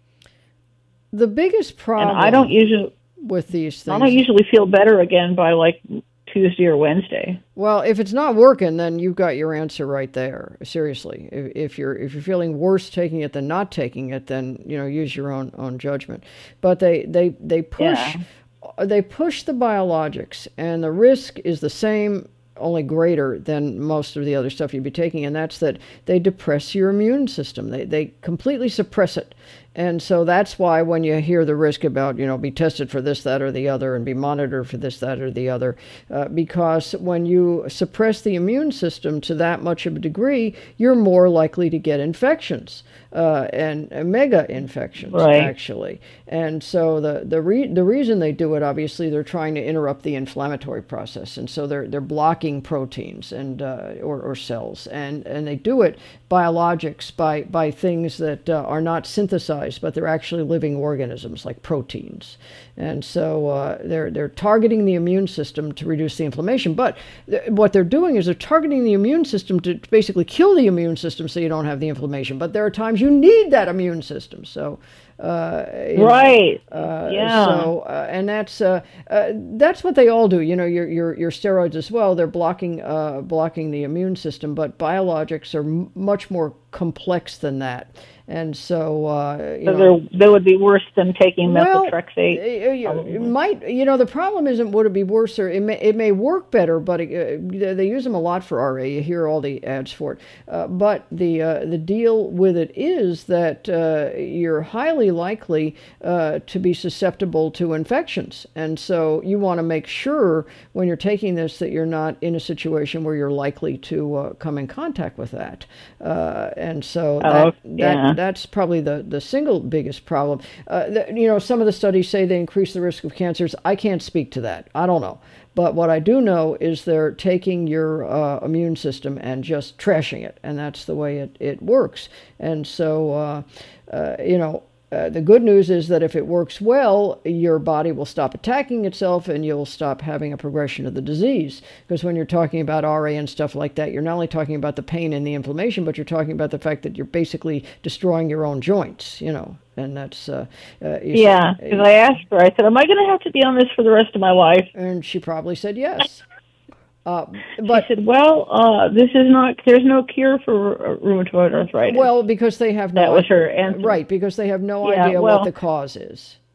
The biggest problem And I don't usually with these things. I don't usually feel better again by like Tuesday or Wednesday. Well, if it's not working, then you've got your answer right there. Seriously, if, if you're if you're feeling worse taking it than not taking it, then you know use your own own judgment. But they they they push Yeah. they push the biologics, and the risk is the same, only greater than most of the other stuff you'd be taking, and that's that they depress your immune system. They they completely suppress it. And so that's why when you hear the risk about, you know, be tested for this, that, or the other, and be monitored for this, that, or the other, uh, because when you suppress the immune system to that much of a degree, you're more likely to get infections, uh, and uh, mega infections, Right. actually. And so the the re- the reason they do it, obviously, they're trying to interrupt the inflammatory process, and so they're they're blocking proteins and uh, or, or cells, and and they do it biologics by by things that uh, are not synthesized, but they're actually living organisms like proteins. And so uh, they're they're targeting the immune system to reduce the inflammation. But th- what they're doing is they're targeting the immune system to basically kill the immune system so you don't have the inflammation. But there are times you need that immune system. So uh, you know, Right. uh, Yeah. So uh, and that's uh, uh, that's what they all do. You know, your your your steroids as well. They're blocking uh, blocking the immune system. But biologics are m- much more complex than that. And so, uh, you So know, they're- they would be worse than taking well, methotrexate. uh, it might, you know, the problem isn't would it be worse or it may, it may work better, but it, uh, they use them a lot for R A. You hear all the ads for it. Uh, but the uh, the deal with it is that uh, you're highly likely uh, to be susceptible to infections. And so you want to make sure when you're taking this that you're not in a situation where you're likely to uh, come in contact with that. Uh, and so Oh, that, yeah. that that's probably the, the single biggest problem. Uh, the, you know, some of the studies say they increase the risk of cancers. I can't speak to that. I don't know. But what I do know is they're taking your uh, immune system and just trashing it. And that's the way it, it works. And so, uh, uh, you know, Uh, the good news is that if it works well, your body will stop attacking itself and you'll stop having a progression of the disease. Because when you're talking about R A and stuff like that, you're not only talking about the pain and the inflammation, but you're talking about the fact that you're basically destroying your own joints, you know. And that's... Uh, uh, you Yeah, say- because I asked her, I said, am I going to have to be on this for the rest of my life? And she probably said yes. Uh, but she said, well, uh, this is not, there's no cure for uh, rheumatoid arthritis. Well, because they have no That was her idea- answer. Right, because they have no Yeah, idea well- what the cause is.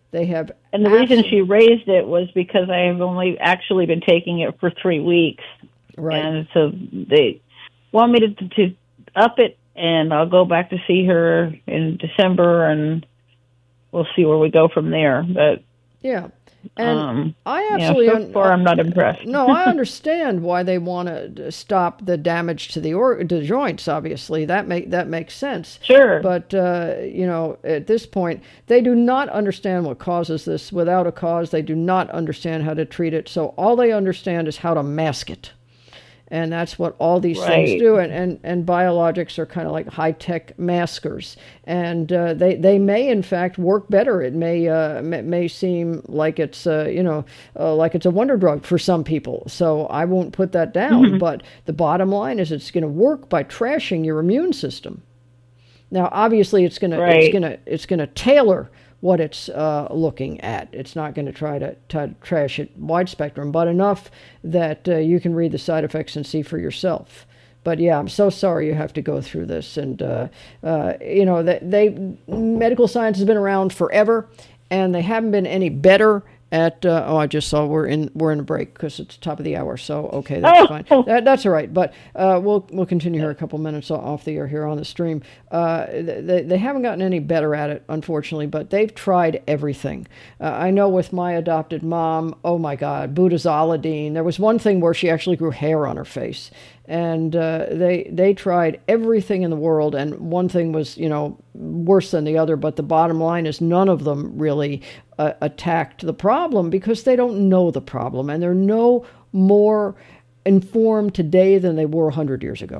They have, and the reason she raised it was because I have only actually been taking it for three weeks, right? And so they want me to to up it, and I'll go back to see her in December, and we'll see where we go from there. But yeah. And um, I absolutely, yeah, so far I'm not impressed. No, I understand why they want to stop the damage to the or to the joints. Obviously, that make that makes sense. Sure, but uh, you know, at this point, they do not understand what causes this. Without a cause, they do not understand how to treat it. So all they understand is how to mask it. And that's what all these right. things do. And, and, and biologics are kind of like high-tech maskers. And uh, they, they may, in fact, work better. It may uh, may, may seem like it's, uh, you know, uh, like it's a wonder drug for some people. So I won't put that down. Mm-hmm. But the bottom line is it's going to work by trashing your immune system. Now, obviously, it's going right. to it's going to it's going to tailor what it's uh, looking at. It's not going to try to, to trash it wide spectrum, but enough that uh, you can read the side effects and see for yourself. But yeah, I'm so sorry you have to go through this. And, uh, uh, you know, they, they medical science has been around forever, and they haven't been any better at, uh, oh, I just saw we're in we're in a break because it's top of the hour. So, okay, that's oh. fine. That, that's all right. But uh, we'll we'll continue here a couple minutes off the air here on the stream. Uh, they, they haven't gotten any better at it, unfortunately, but they've tried everything. Uh, I know with my adopted mom, oh, my God, butazolidine. There was one thing where she actually grew hair on her face. And uh, they they tried everything in the world, and one thing was, you know, worse than the other. But the bottom line is none of them really uh, attacked the problem because they don't know the problem, and they're no more informed today than they were one hundred years ago.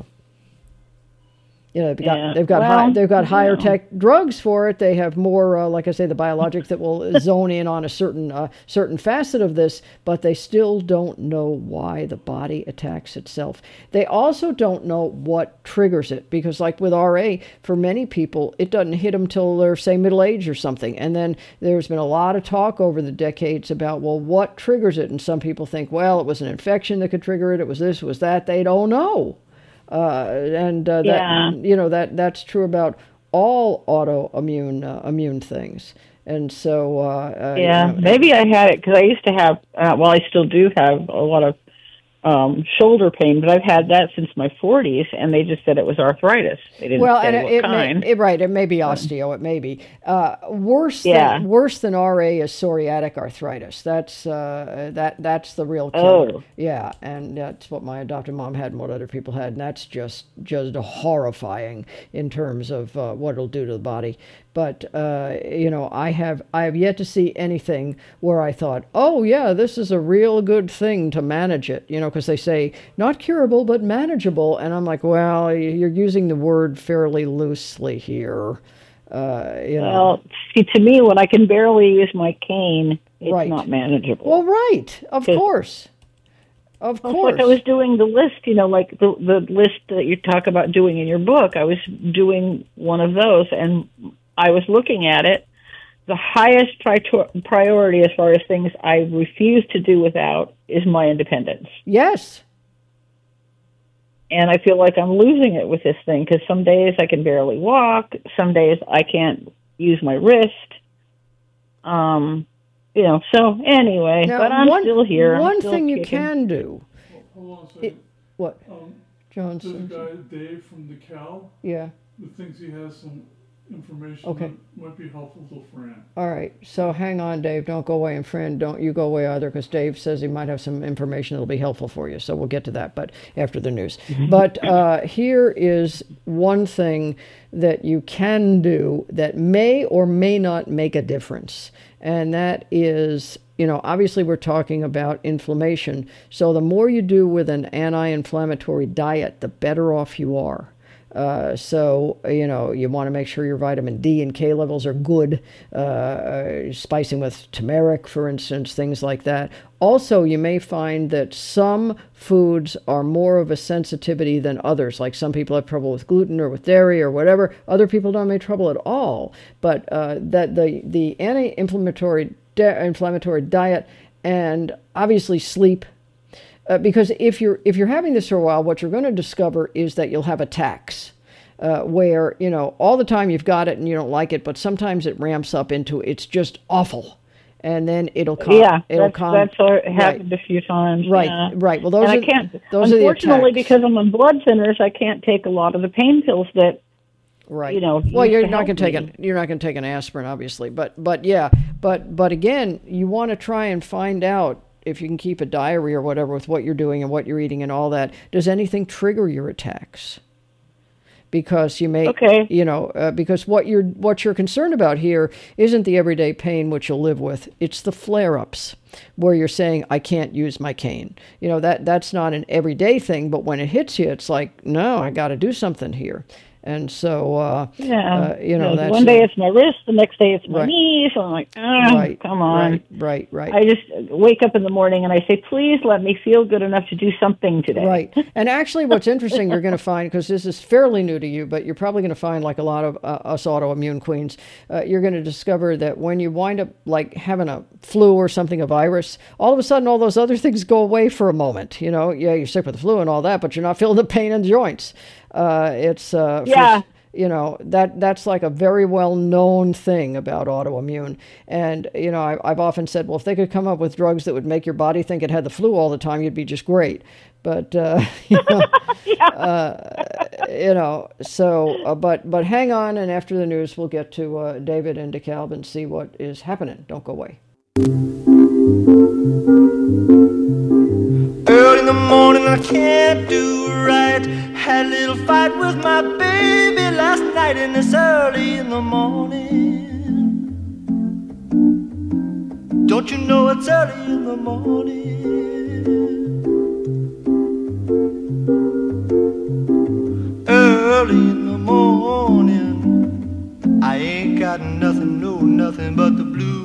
You know, they've got yeah. they've got well, high, they've got higher know. tech drugs for it. They have more, uh, like I say, the biologics that will zone in on a certain uh, certain facet of this, but they still don't know why the body attacks itself. They also don't know what triggers it, because, like with R A, for many people, it doesn't hit them till they're, say, middle age or something. And then there's been a lot of talk over the decades about, well, what triggers it? And some people think, well, it was an infection that could trigger it. It was this, it was that. They don't know. Uh, and uh, yeah. that, you know, that that's true about all autoimmune uh, immune things. And so, uh, uh, yeah, you know, maybe I had it because I used to have, uh, well, I still do have a lot of um, shoulder pain, but I've had that since my forties, and they just said it was arthritis. They didn't well, say and what it, kind. May, it, right, it may be osteo, it may be. Uh, worse, yeah. than, worse than R A is psoriatic arthritis. That's uh, that that's the real killer. Oh. Yeah, and that's what my adopted mom had and what other people had, and that's just, just horrifying in terms of uh, what it'll do to the body. But, uh, you know, I have I have yet to see anything where I thought, oh, yeah, this is a real good thing to manage it, you know, because they say not curable, but manageable. And I'm like, well, you're using the word fairly loosely here. Uh, you know. Well, see, to me, when I can barely use my cane, it's right. not manageable. Well, right, of course. Of course. Like I was doing the list, you know, like the the list that you talk about doing in your book. I was doing one of those, and I was looking at it. The highest pri- priority as far as things I refuse to do without is my independence. Yes. And I feel like I'm losing it with this thing because some days I can barely walk. Some days I can't use my wrist. Um, you know, so anyway, now, but I'm one, still here. One still thing kicking. you can do. Hold on a second. It, what? Um, Johnson. There's a guy, Dave from the Cal, Yeah. who thinks he has some information Okay. that might be helpful to Fran. All right. So hang on, Dave. Don't go away. And Fran, don't you go away either, because Dave says he might have some information that'll be helpful for you. So we'll get to that, but after the news. But uh, here is one thing that you can do that may or may not make a difference. And that is, you know, obviously we're talking about inflammation. So the more you do with an anti-inflammatory diet, the better off you are. Uh, so, you know, you want to make sure your vitamin D and K levels are good, uh, spicing with turmeric, for instance, things like that. Also, you may find that some foods are more of a sensitivity than others. Like some people have trouble with gluten or with dairy or whatever. Other people don't have trouble at all. But uh, that the, the anti-inflammatory di- inflammatory diet and obviously sleep. Uh, because if you're if you're having this for a while, what you're going to discover is that you'll have attacks. uh, where, you know, all the time you've got it and you don't like it, but sometimes it ramps up into it's just awful. And then it'll calm. Yeah, it'll that's, calm. that's what happened right. a few times. Right, yeah. right. Well, those and are I can't, those are the unfortunately, attacks. because I'm on blood thinners, I can't take a lot of the pain pills that. Right. You know. Well, you're to not going to take help an you're not going to take an aspirin, obviously, but but yeah, but but again, you want to try and find out if you can keep a diary or whatever with what you're doing and what you're eating and all that. Does anything trigger your attacks? Because you may, okay. you know, uh, because what you're what you're concerned about here isn't the everyday pain which you'll live with. It's the flare-ups where you're saying, I can't use my cane. You know, that that's not an everyday thing, but when it hits you, it's like, no, I got to do something here. And so, uh, yeah, uh, you know, yeah, that's one day uh, it's my wrist, the next day it's my right. knee. So I'm like, oh, right, come on. Right, right, right. I just wake up in the morning and I say, please let me feel good enough to do something today. Right. And actually what's interesting you're going to find, because this is fairly new to you, but you're probably going to find, like a lot of uh, us autoimmune queens, uh, you're going to discover that when you wind up like having a flu or something, a virus, all of a sudden all those other things go away for a moment. You know, yeah, you're sick with the flu and all that, but you're not feeling the pain in the joints. Uh, it's, uh, yeah. For, You know, that that's like a very well-known thing about autoimmune. And, you know, I, I've often said, well, if they could come up with drugs that would make your body think it had the flu all the time, you'd be just great. But, uh, you know, yeah. uh, you know, so, uh, but but hang on, and after the news, we'll get to uh, David and DeKalb and see what is happening. Don't go away. Early in the morning, I can't do right. Had a little fight with my baby last night, and it's early in the morning. Don't you know it's early in the morning? Early in the morning, I ain't got nothing, no, nothing but the blues.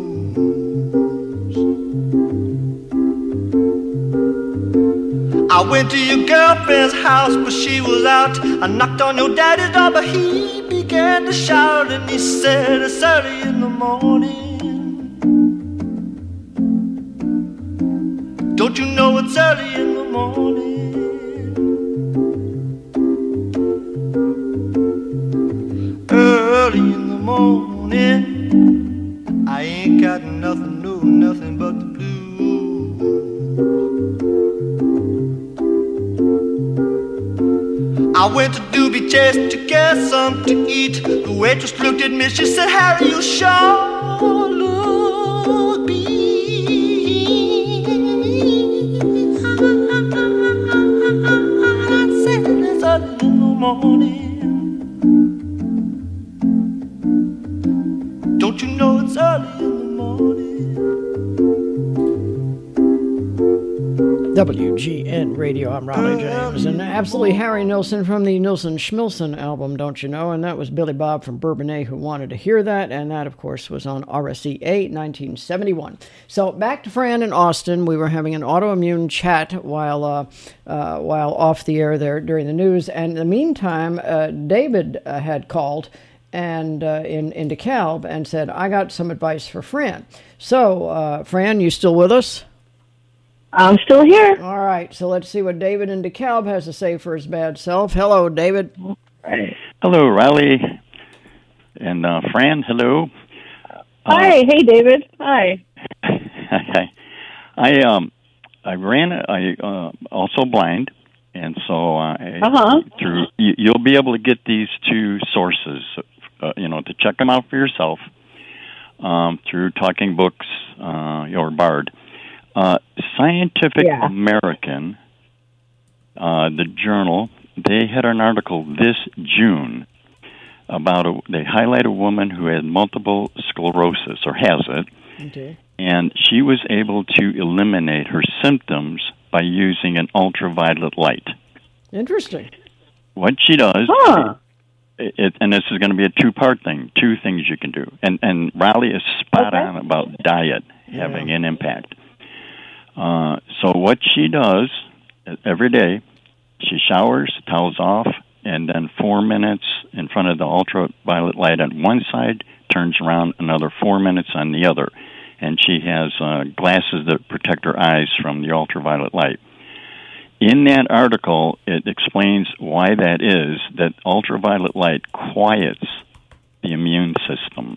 I went to your girlfriend's house, but she was out. I knocked on your daddy's door, but he began to shout, and he said it's early in the morning. Don't you know it's early in the morning? Early in the morning, I ain't got nothing, no, nothing but the blues. I went to Doobie Chase to get something to eat. The waitress looked at me, she said, Harry, you sure look beat. I said it's early in the morning. Don't you know it's early in the morning? W G N Radio, I'm Raleigh James, and absolutely Harry Nilsson from the Nilsson Schmilsson album, don't you know? And that was Billy Bob from Bourbonnais who wanted to hear that, and that, of course, was on R S E A, nineteen seventy-one. So back to Fran in Austin. We were having an autoimmune chat while uh, uh, while off the air there during the news, and in the meantime, uh, David uh, had called and uh, in, in DeKalb and said, I got some advice for Fran. So, uh, Fran, you still with us? I'm still here. All right, so let's see what David in DeKalb has to say for his bad self. Hello, David. Hello, Riley. And uh, Fran, hello. Hi, uh, hey, David. Hi. I um, I ran. I uh, also blind, and so uh, uh-huh. through you, you'll be able to get these two sources. Uh, you know, to check them out for yourself um, through Talking Books uh, or Bard. Uh, Scientific yeah. American, uh, the journal, they had an article this June about a, they highlight a woman who had multiple sclerosis or has it, okay. and she was able to eliminate her symptoms by using an ultraviolet light. Interesting. What she does, huh. it, it, and this is going to be a two-part thing, two things you can do, and and Raleigh is spot okay. on about diet yeah. having an impact. Uh, so what she does every day, she showers, towels off, and then four minutes in front of the ultraviolet light on one side, turns around another four minutes on the other. And she has uh, glasses that protect her eyes from the ultraviolet light. in that article, it explains why that is, that ultraviolet light quiets the immune system.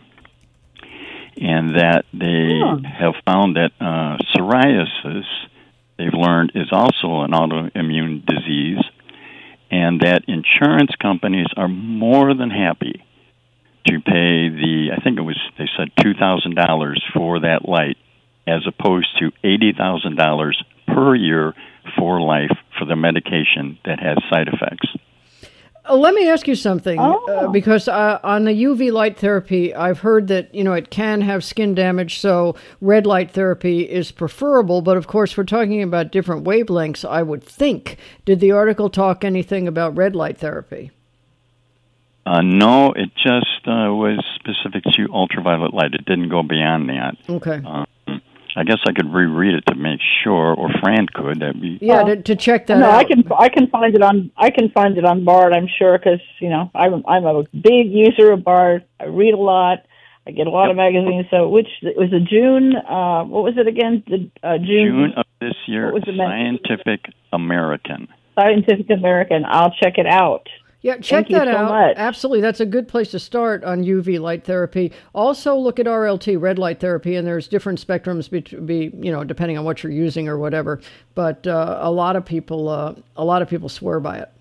And that they Oh. have found that uh, psoriasis, they've learned, is also an autoimmune disease, and that insurance companies are more than happy to pay the, I think it was, they said two thousand dollars for that light, as opposed to eighty thousand dollars per year for life for the medication that has side effects. Uh, let me ask you something, Oh. uh, because uh, on the U V light therapy, I've heard that, you know, it can have skin damage, so red light therapy is preferable, but of course we're talking about different wavelengths, I would think. Did the article talk anything about red light therapy? Uh, no, it just uh, was specific to ultraviolet light. It didn't go beyond that. Okay. Um, I guess I could reread it to make sure, or Fran could. That'd be Yeah, to, to check that no, out. I can I can find it on I can find it on Bard. I'm sure because you know I'm I'm a big user of Bard. I read a lot. I get a lot of magazines. So which it was a June. Uh, what was it again? The, uh, June. June of this year, What was the message? Scientific American. Scientific American. I'll check it out. Yeah, check Thank you that so out. much. Absolutely. That's a good place to start on U V light therapy. Also look at R L T, red light therapy, and there's different spectrums be, be you know, depending on what you're using or whatever. But uh, a lot of people uh, a lot of people swear by it.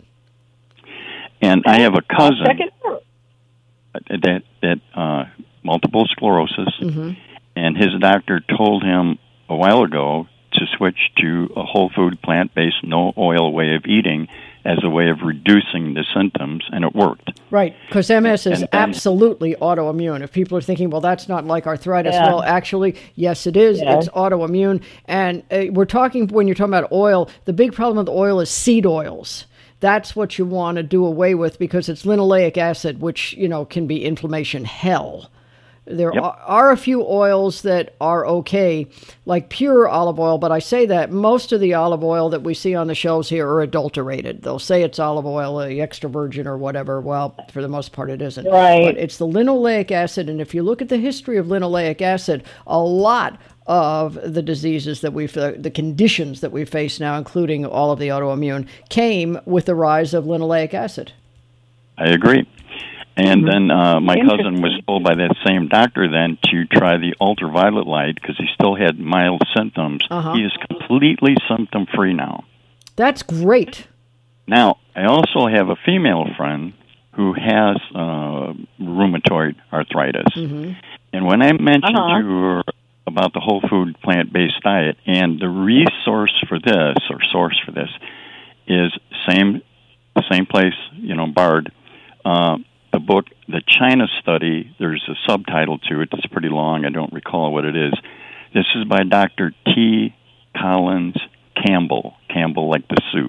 And I have a cousin Check it out. that that uh, multiple sclerosis, Mm-hmm. and his doctor told him a while ago to switch to a whole food, plant-based, no oil way of eating as a way of reducing the symptoms, and it worked. Right, because M S is And then- absolutely autoimmune. If people are thinking, well, that's not like arthritis, Yeah. well, actually, yes, it is. Yeah. It's autoimmune. And uh, we're talking, when you're talking about oil, the big problem with oil is seed oils. That's what you want to do away with because it's linoleic acid, which, you know, can be inflammation hell. There Yep. are, are a few oils that are okay, like pure olive oil, but I say that most of the olive oil that we see on the shelves here are adulterated. They'll say it's olive oil, uh, extra virgin or whatever. Well, for the most part, it isn't. Right. But it's the linoleic acid, and if you look at the history of linoleic acid, a lot of the diseases that we, uh, the conditions that we face now, including all of the autoimmune, came with the rise of linoleic acid. I agree. And then uh, my cousin Interesting. was told by that same doctor then to try the ultraviolet light because he still had mild symptoms. Uh-huh. He is completely symptom-free now. That's great. Now, I also have a female friend who has uh, rheumatoid arthritis. Mm-hmm. And when I mentioned Uh-huh. to her about the whole food plant-based diet, and the resource for this, or source for this, is same same place, you know, Bard. Uh, the book, The China Study, there's a subtitle to it. It's pretty long. I don't recall what it is. This is by Doctor T. Collins Campbell. Campbell like the soup.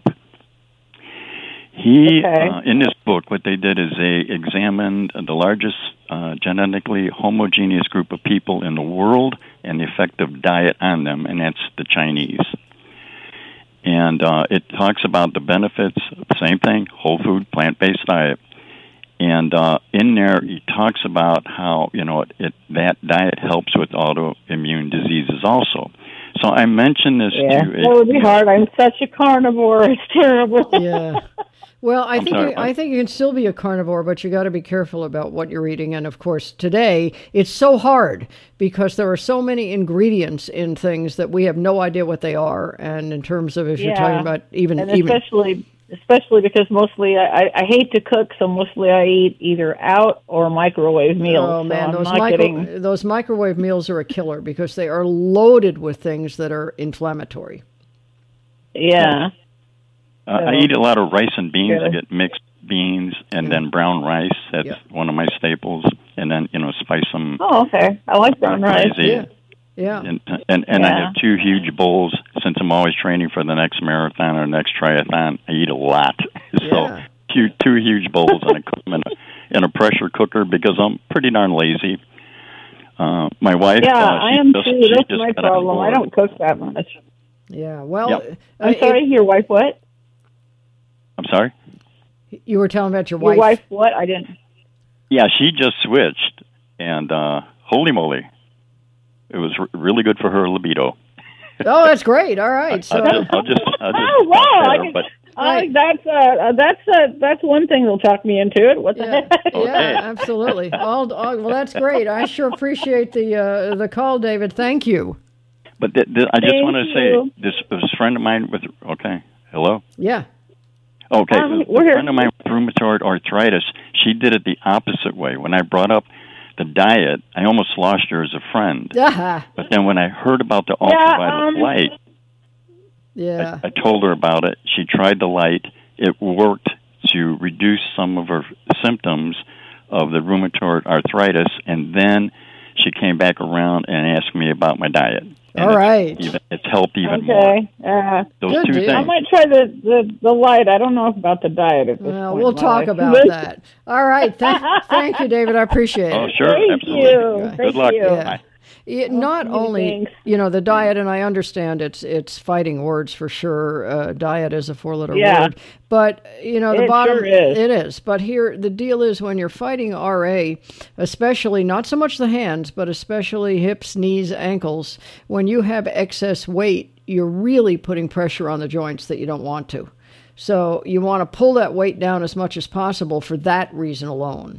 He, Okay. uh, in this book, what they did is they examined the largest uh, genetically homogeneous group of people in the world and the effect of diet on them, and that's the Chinese. And uh, it talks about the benefits, same thing, whole food, plant-based diet. And uh, in there, he talks about how, you know, it, it, that diet helps with autoimmune diseases also. So I mentioned this Yeah, to that would be hard. I'm such a carnivore. It's terrible. Yeah. Well, I I'm think sorry, you, what? I think you can still be a carnivore, but you got to be careful about what you're eating. And of course, today it's so hard because there are so many ingredients in things that we have no idea what they are. And in terms of if you're Yeah. talking about even and even especially especially because mostly I, I, I hate to cook, so mostly I eat either out or microwave meals. oh man, so I'm those not micro, getting. those microwave meals are a killer because they are loaded with things that are inflammatory. Yeah. Uh, I eat a lot of rice and beans. Yeah. I get mixed beans and then brown rice. That's Yeah. one of my staples. And then, you know, spice them. Oh, okay. I like brown rice. crazy. Yeah. Yeah. And and, and I Yeah. have two huge bowls. Since I'm always training for the next marathon or next triathlon, I eat a lot. Yeah. So two two huge bowls, and I cook them in a, in a pressure cooker because I'm pretty darn lazy. Uh, my wife, Yeah, uh, I she am just, too. she That's just my got on problem. I board. don't cook that much. Yeah. Well, Yep. uh, I'm sorry, your wife what? I'm sorry. it- you were telling about your Your wife. wife what? I didn't. Yeah, she just switched, and uh, holy moly, it was r- really good for her libido. Oh, that's great. All right. So, I'll just, I'll just, I'll just Oh wow! stop I there, can, but uh, that's uh, that's uh, that's one thing that'll talk me into it. What the yeah, heck? yeah, absolutely. All, all, well, that's great. I sure appreciate the uh, the call, David. Thank you. But th- th- I just Thank want to you. say this, this friend of mine with okay, hello. Yeah. Okay, Um, a we're here. friend of mine with rheumatoid arthritis, she did it the opposite way. When I brought up the diet, I almost lost her as a friend. Yeah. But then when I heard about the Yeah, ultraviolet um, light, Yeah. I, I told her about it. She tried the light. It worked to reduce some of her symptoms of the rheumatoid arthritis, and then she came back around and asked me about my diet. And All it's right. Even, it's helped even more. Okay. Uh, Those Good two deal. I things. might try the, the the light. I don't know about the diet at this Well, point we'll in my talk life. about that. All right. Th- thank you, David. I appreciate Oh, it. sure. Thank absolutely. you. Good Thank luck. you. Yeah. Bye. It, not Okay, only thanks. you know the diet, and I understand it's it's fighting words for sure. Uh, diet is a four-letter Yeah. word, but you know the It bottom sure is. it is. But here the deal is when you're fighting R A, especially not so much the hands, but especially hips, knees, ankles. When you have excess weight, you're really putting pressure on the joints that you don't want to. So you want to pull that weight down as much as possible for that reason alone.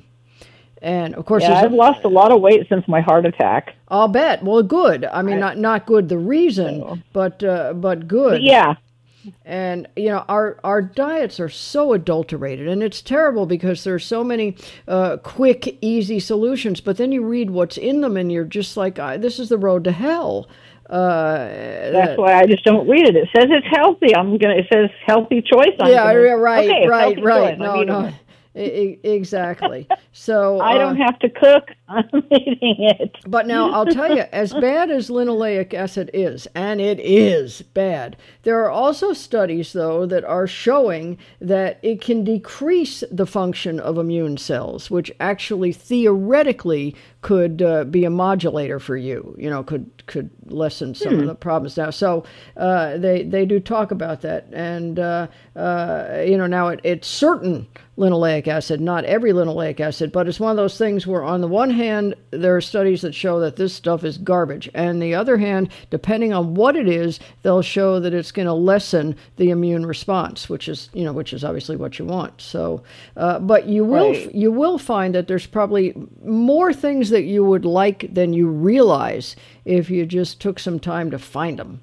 And of course, Yeah, there's I've a- lost a lot of weight since my heart attack. I'll bet. Well, good. I mean, not not good the reason, but uh, but good. But yeah, And you know, our our diets are so adulterated, and it's terrible because there's so many uh, quick, easy solutions. But then you read what's in them, and you're just like, I, "This is the road to hell." Uh, that's why I just don't read it. It says it's healthy. I'm gonna. It says healthy choice. I'm yeah, gonna, yeah, right, okay, it's right, healthy right. choice. I'm No, eating no, it. E- e- exactly. So I don't uh, have to cook. I'm eating it. But now I'll tell you, as bad as linoleic acid is, and it is bad, there are also studies, though, that are showing that it can decrease the function of immune cells, which actually theoretically could uh, be a modulator for you. You know, could could lessen some Hmm. of the problems now. So uh, they they do talk about that, and uh, uh, you know, now it, it's certain linoleic acid, not every linoleic acid, but it's one of those things where on the one hand, there are studies that show that this stuff is garbage. And the other hand, depending on what it is, they'll show that it's going to lessen the immune response, which is, you know, which is obviously what you want. So, uh, but you will, Right. you will find that there's probably more things that you would like than you realize if you just took some time to find them.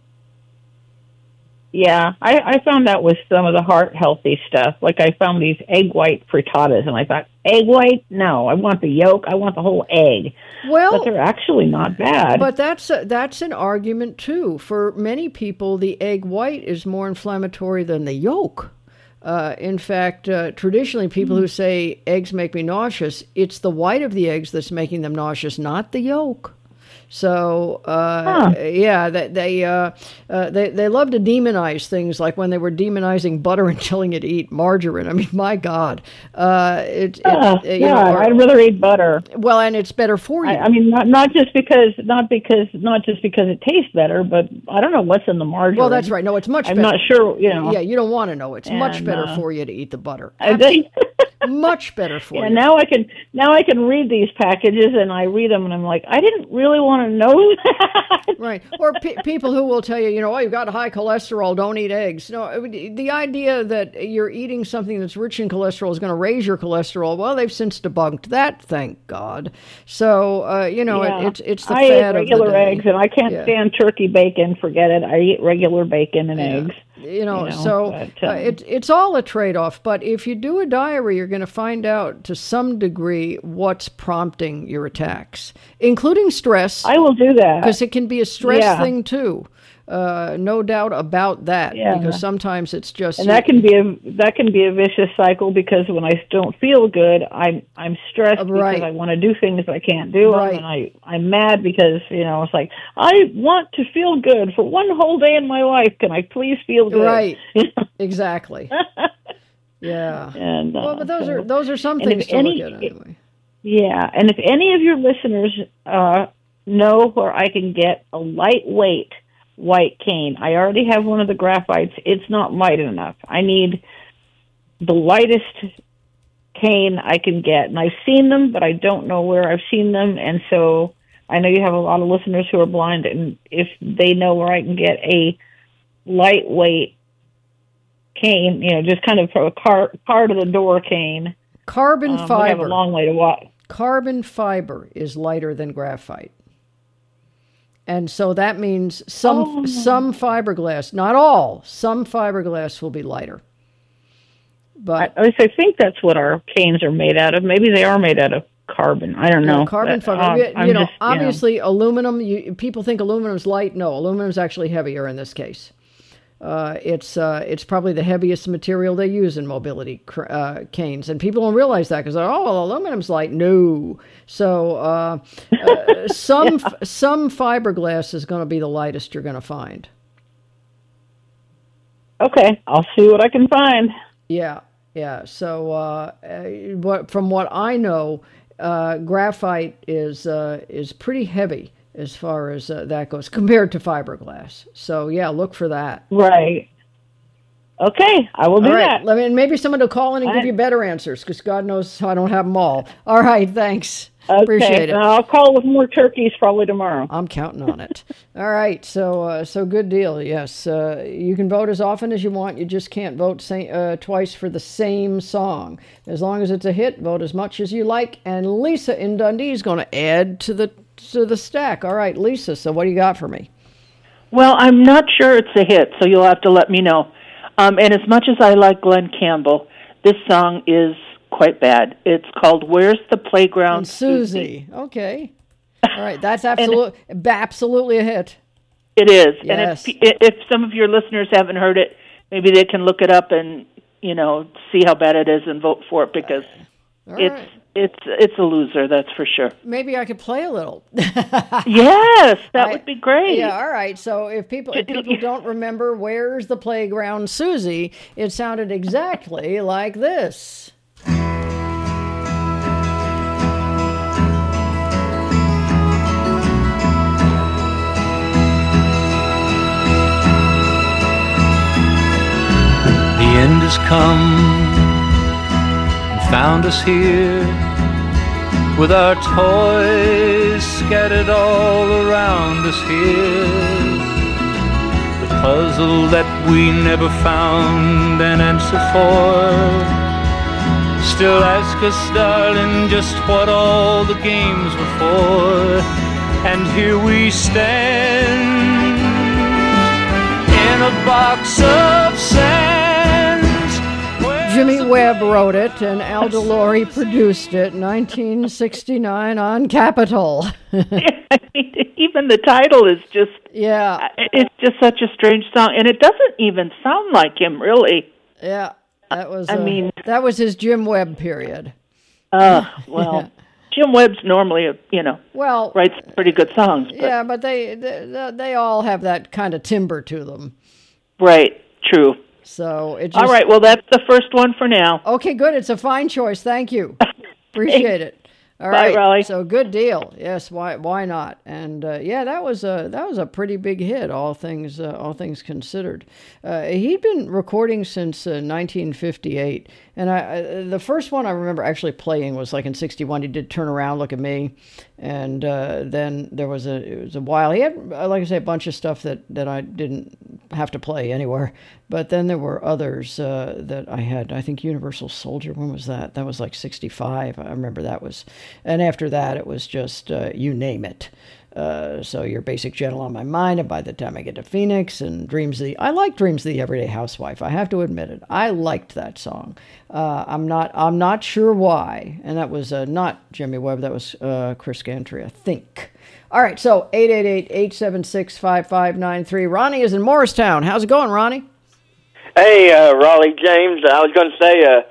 Yeah, I, I found that with some of the heart healthy stuff. Like I found these egg white frittatas, and I thought, egg white? No, I want the yolk. I want the whole egg. Well, but they're actually not bad. But that's a, that's an argument too. For many people, the egg white is more inflammatory than the yolk. Uh, in fact, uh, traditionally, people who say eggs make me nauseous, it's the white of the eggs that's making them nauseous, not the yolk. So uh, Huh. yeah, they they, uh, uh, they they love to demonize things, like when they were demonizing butter and telling you to eat margarine. I mean, my God, uh, it, it, Oh, you yeah, know, or- I'd rather eat butter. well, and it's better for you. I, I mean, not not just because not because not just because it tastes better, but I don't know what's in the margarine. Well, that's right. No, it's much I'm better. not sure. You know. Yeah, you don't want to know. It's much And, better uh, for you to eat the butter. I think. Much better for Yeah, you. now I can now I can read these packages, and I read them, and I'm like, I didn't really want to know that. Right. Or pe- people who will tell you, you know, oh, you've got high cholesterol, don't eat eggs. No, I mean, the idea that you're eating something that's rich in cholesterol is going to raise your cholesterol, well, they've since debunked that, thank God. So, uh, you know, Yeah. it, it's it's the I eat fad of regular the day. eggs, and I can't Yeah. stand turkey bacon. Forget it. I eat regular bacon and eggs. You know, You know, so but, uh, um, it, it's all a trade-off. But if you do a diary, you're going to find out to some degree what's prompting your attacks, including stress. I will do that. Because it can be a stress Yeah. thing, too. Uh, no doubt about that. Yeah. Because sometimes it's just... And that can be a that can be a vicious cycle, because when I don't feel good, I'm I'm stressed Right. because I want to do things I can't do, Right. and I I'm mad because you know it's like I want to feel good for one whole day in my life. Can I please feel good? Right. Exactly. Yeah. And uh, Well, but those so- are those are some and things if to any- look at anyway. Yeah, and if any of your listeners uh, know where I can get a lightweight white cane, I already have one of the graphites. It's not light enough. I need the lightest cane I can get, and I've seen them, but I don't know where I've seen them, and so I know you have a lot of listeners who are blind, and if they know where I can get a lightweight cane, you know, just kind of a car car to the door cane. Carbon um, fiber. We have a long way to walk. Carbon fiber is lighter than graphite. And so that means some Oh. some fiberglass, not all, some fiberglass will be lighter. But I, I think that's what our canes are made out of. Maybe they are made out of carbon. I don't know. Yeah, carbon But, fiber. um, you, I'm you know, just, you know. obviously aluminum, you, people think aluminum's light. No, aluminum's actually heavier in this case. Uh, it's uh, it's probably the heaviest material they use in mobility cr- uh, canes, and people don't realize that because they're oh well, aluminum's light. No, so uh, uh, some Yeah. f- some fiberglass is going to be the lightest you're going to find. Okay, I'll see what I can find. Yeah, yeah. So uh, uh, what from what I know, uh, graphite is uh, is pretty heavy as far as uh, that goes compared to fiberglass. So yeah, look for that. Right. Okay, I will do All right, that. let me, maybe someone will call in and All give right. you better answers, because God knows I don't have them all. All right, thanks. Okay, Appreciate it. and I'll call with more turkeys probably tomorrow. I'm counting on it. All right, so uh, so good deal. Yes, uh, you can vote as often as you want. You just can't vote sa- uh, twice for the same song. As long as it's a hit, vote as much as you like. And Lisa in Dundee is going to add to the to the stack. All right, Lisa. So what do you got for me? Well, I'm not sure it's a hit, so you'll have to let me know. Um, and as much as I like Glenn Campbell, this song is quite bad. It's called "Where's the Playground, And Susie. Okay. All right, that's absolutely absolutely a hit. It is, Yes. and if if some of your listeners haven't heard it, maybe they can look it up and you know see how bad it is and vote for it because All it's right. it's it's a loser, that's for sure. Maybe I could play a little. Yes, that I- would be great. Yeah, all right. So if people if people don't remember Where's the Playground Susie, it sounded exactly like this. The end has come and found us here with our toys scattered all around us here. The puzzle that we never found an answer for. Still ask us, darling, just what all the games were for. And here we stand in a box of sand. Jimmy Webb wrote it and Al DeLore produced it, nineteen sixty-nine on Capitol. I mean, even the title is just yeah, it's just such a strange song, and it doesn't even sound like him, really. Yeah, that was. I uh, mean, that was his Jim Webb period. Uh, well, Jim Webb's normally, a, you know, well writes pretty good songs. But, yeah, but they, they they all have that kind of timbre to them. Right. True. So it just, all right. Well, that's the first one for now. Okay, good. It's a fine choice. Thank you. Appreciate it. All Bye, right, Raleigh. So good deal. Yes, why why not? And uh, yeah, that was a that was a pretty big hit. All things uh, all things considered, uh, he'd been recording since uh, nineteen fifty-eight. And I, I the first one I remember actually playing was like in sixty-one. He did "Turn Around, Look at Me," and uh, then there was a it was a while. He had, like I say, a bunch of stuff that that I didn't have to play anywhere. But then there were others uh, that I had. I think Universal Soldier. When was that? That was like sixty-five. I remember that was. And after that, it was just uh, you name it. Uh, so Your Basic Gentle on My Mind, and By the Time I Get to Phoenix, and Dreams of the... I like Dreams of the Everyday Housewife. I have to admit it. I liked that song. Uh, I'm not I'm not sure why. And that was uh, not Jimmy Webb. That was uh, Chris Gantry, I think. All right, so eight eight eight, eight seven six, five five nine three. Ronnie is in Morristown. How's it going, Ronnie? Hey, uh, Raleigh James. I was going to say, uh,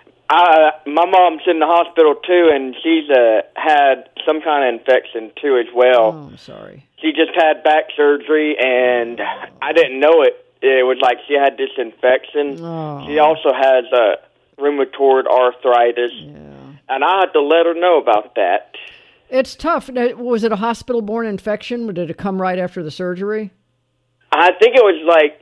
I, my mom's in the hospital too, and she's uh, had some kind of infection too as well. Oh, I'm sorry. She just had back surgery, and I didn't know it. It was like she had this infection. Oh. She also has uh, rheumatoid arthritis, and I had to let her know about that. It's tough. Now, was it a hospital-borne infection? Did it come right after the surgery? I think it was like,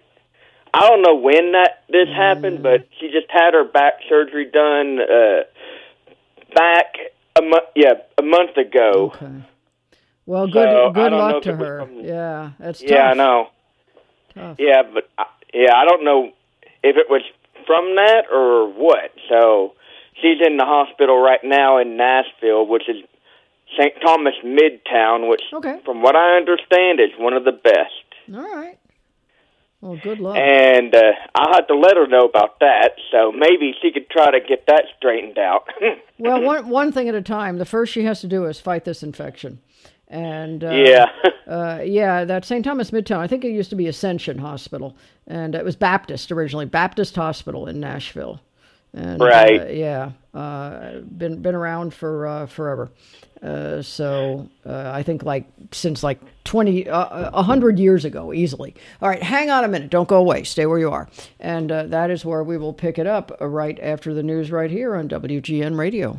I don't know when that this Mm. happened, but she just had her back surgery done uh, back a month, yeah, a month ago. Okay. Well, good So, I good don't know luck if to it was her. from- Yeah, that's tough. Yeah, I know. Tough. Yeah, but I, yeah, I don't know if it was from that or what. So she's in the hospital right now in Nashville, which is Saint Thomas Midtown, which, okay. from what I understand, is one of the best. All right. Well, good luck. And uh, I'll have to let her know about that. So maybe she could try to get that straightened out. Well, one one thing at a time. The first she has to do is fight this infection. And uh, yeah, uh, yeah, that Saint Thomas Midtown. I think it used to be Ascension Hospital, and it was Baptist originally, Baptist Hospital in Nashville. And, right. Uh, yeah, uh, been been around for uh, forever. Uh, so uh, I think like since like twenty, uh, a hundred years ago, easily. All right, hang on a minute. Don't go away. Stay where you are. And uh, that is where we will pick it up uh, right after the news right here on W G N Radio.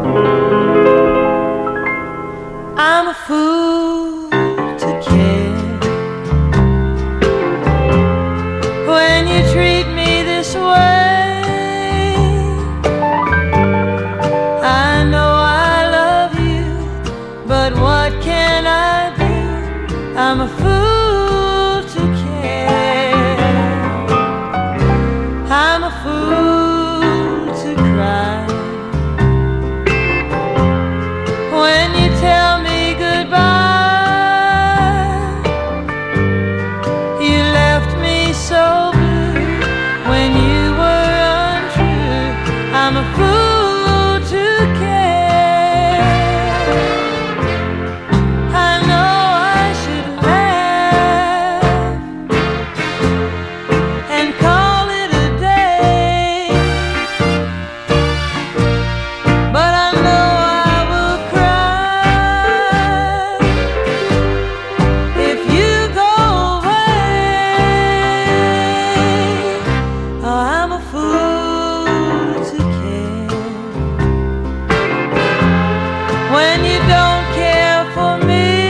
I'm a fool to care when you treat me this way. I know I love you, but what can I do? I'm a fool to care. I'm a fool to cry when you tell me goodbye. You left me so blue when you were untrue. I'm a fool to care. I know I should laugh and call it a day, but I know I will cry if you go away. Oh, I'm a fool to care when you don't care for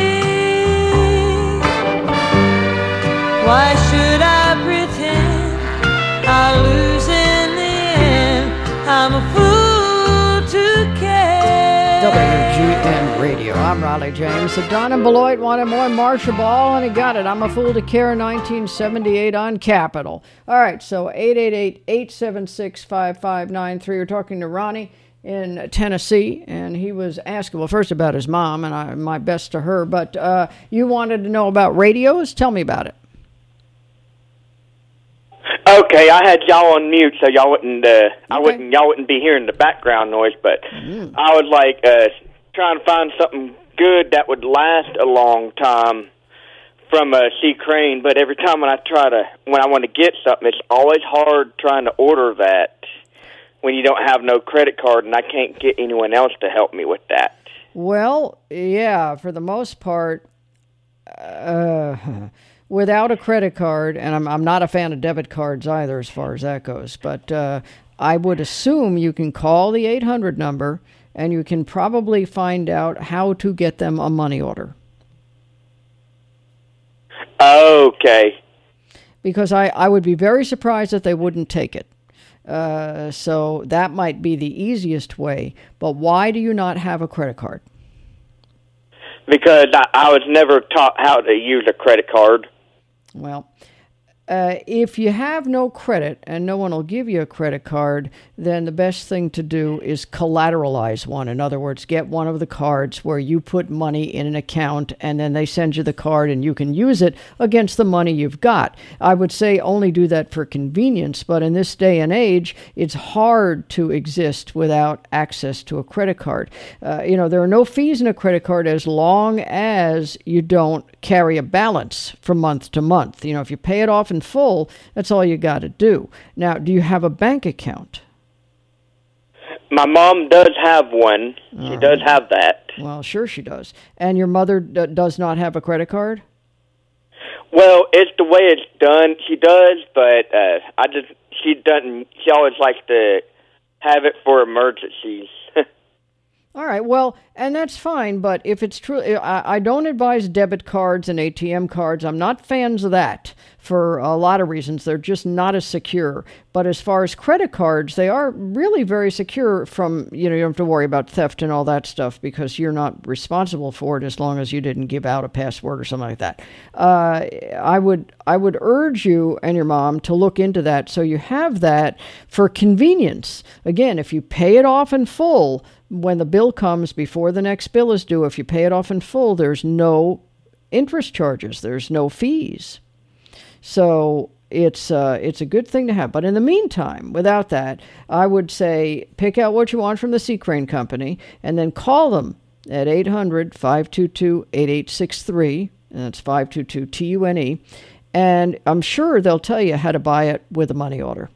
me. Why should I pretend I'll lose in the end? I'm a fool to care. W G N Radio. I'm Raleigh James. So Donna Beloit wanted more Marcia Ball, and he got it. I'm a Fool to Care, nineteen seventy-eight on Capitol. All right, so eight eight eight, eight seven six, five five nine three. We're talking to Ronnie in Tennessee, and he was asking, well, first about his mom, and I, my best to her, but uh, you wanted to know about radios? Tell me about it. Okay, I had y'all on mute so y'all wouldn't, uh, I wouldn't, y'all wouldn't be hearing the background noise. But Mm. I would like uh, trying to find something good that would last a long time from uh, C. Crane. But every time when I try to, when I want to get something, it's always hard trying to order that when you don't have no credit card, and I can't get anyone else to help me with that. Well, yeah, for the most part, uh, without a credit card, and I'm I'm not a fan of debit cards either as far as that goes, but uh, I would assume you can call the eight hundred number and you can probably find out how to get them a money order. Okay. Because I, I would be very surprised if they wouldn't take it. Uh, so that might be the easiest way. But why do you not have a credit card? Because I, I was never taught how to use a credit card. Well, uh, if you have no credit and no one will give you a credit card, then the best thing to do is collateralize one. In other words, get one of the cards where you put money in an account and then they send you the card and you can use it against the money you've got. I would say only do that for convenience, but in this day and age, it's hard to exist without access to a credit card. Uh, you know, there are no fees in a credit card as long as you don't carry a balance from month to month. You know, if you pay it off in full, that's all you got to do. Now, do you have a bank account? My mom does have one. She All does right. have that. Well, sure she does. And your mother d- does not have a credit card? Well, it's the way it's done. She does, but uh, I just she doesn't. She always likes to have it for emergencies. All right, well, and that's fine, but if it's true, I, I don't advise debit cards and A T M cards. I'm not fans of that for a lot of reasons. They're just not as secure. But as far as credit cards, they are really very secure from, you know, you don't have to worry about theft and all that stuff because you're not responsible for it as long as you didn't give out a password or something like that. Uh, I would I would urge you and your mom to look into that so you have that for convenience. Again, if you pay it off in full, when the bill comes before the next bill is due, if you pay it off in full, there's no interest charges. There's no fees. So it's uh, it's a good thing to have. But in the meantime, without that, I would say pick out what you want from the Sea Crane Company and then call them at eight hundred, five two two, eight eight six three. And that's five two two T U N E. And I'm sure they'll tell you how to buy it with a money order.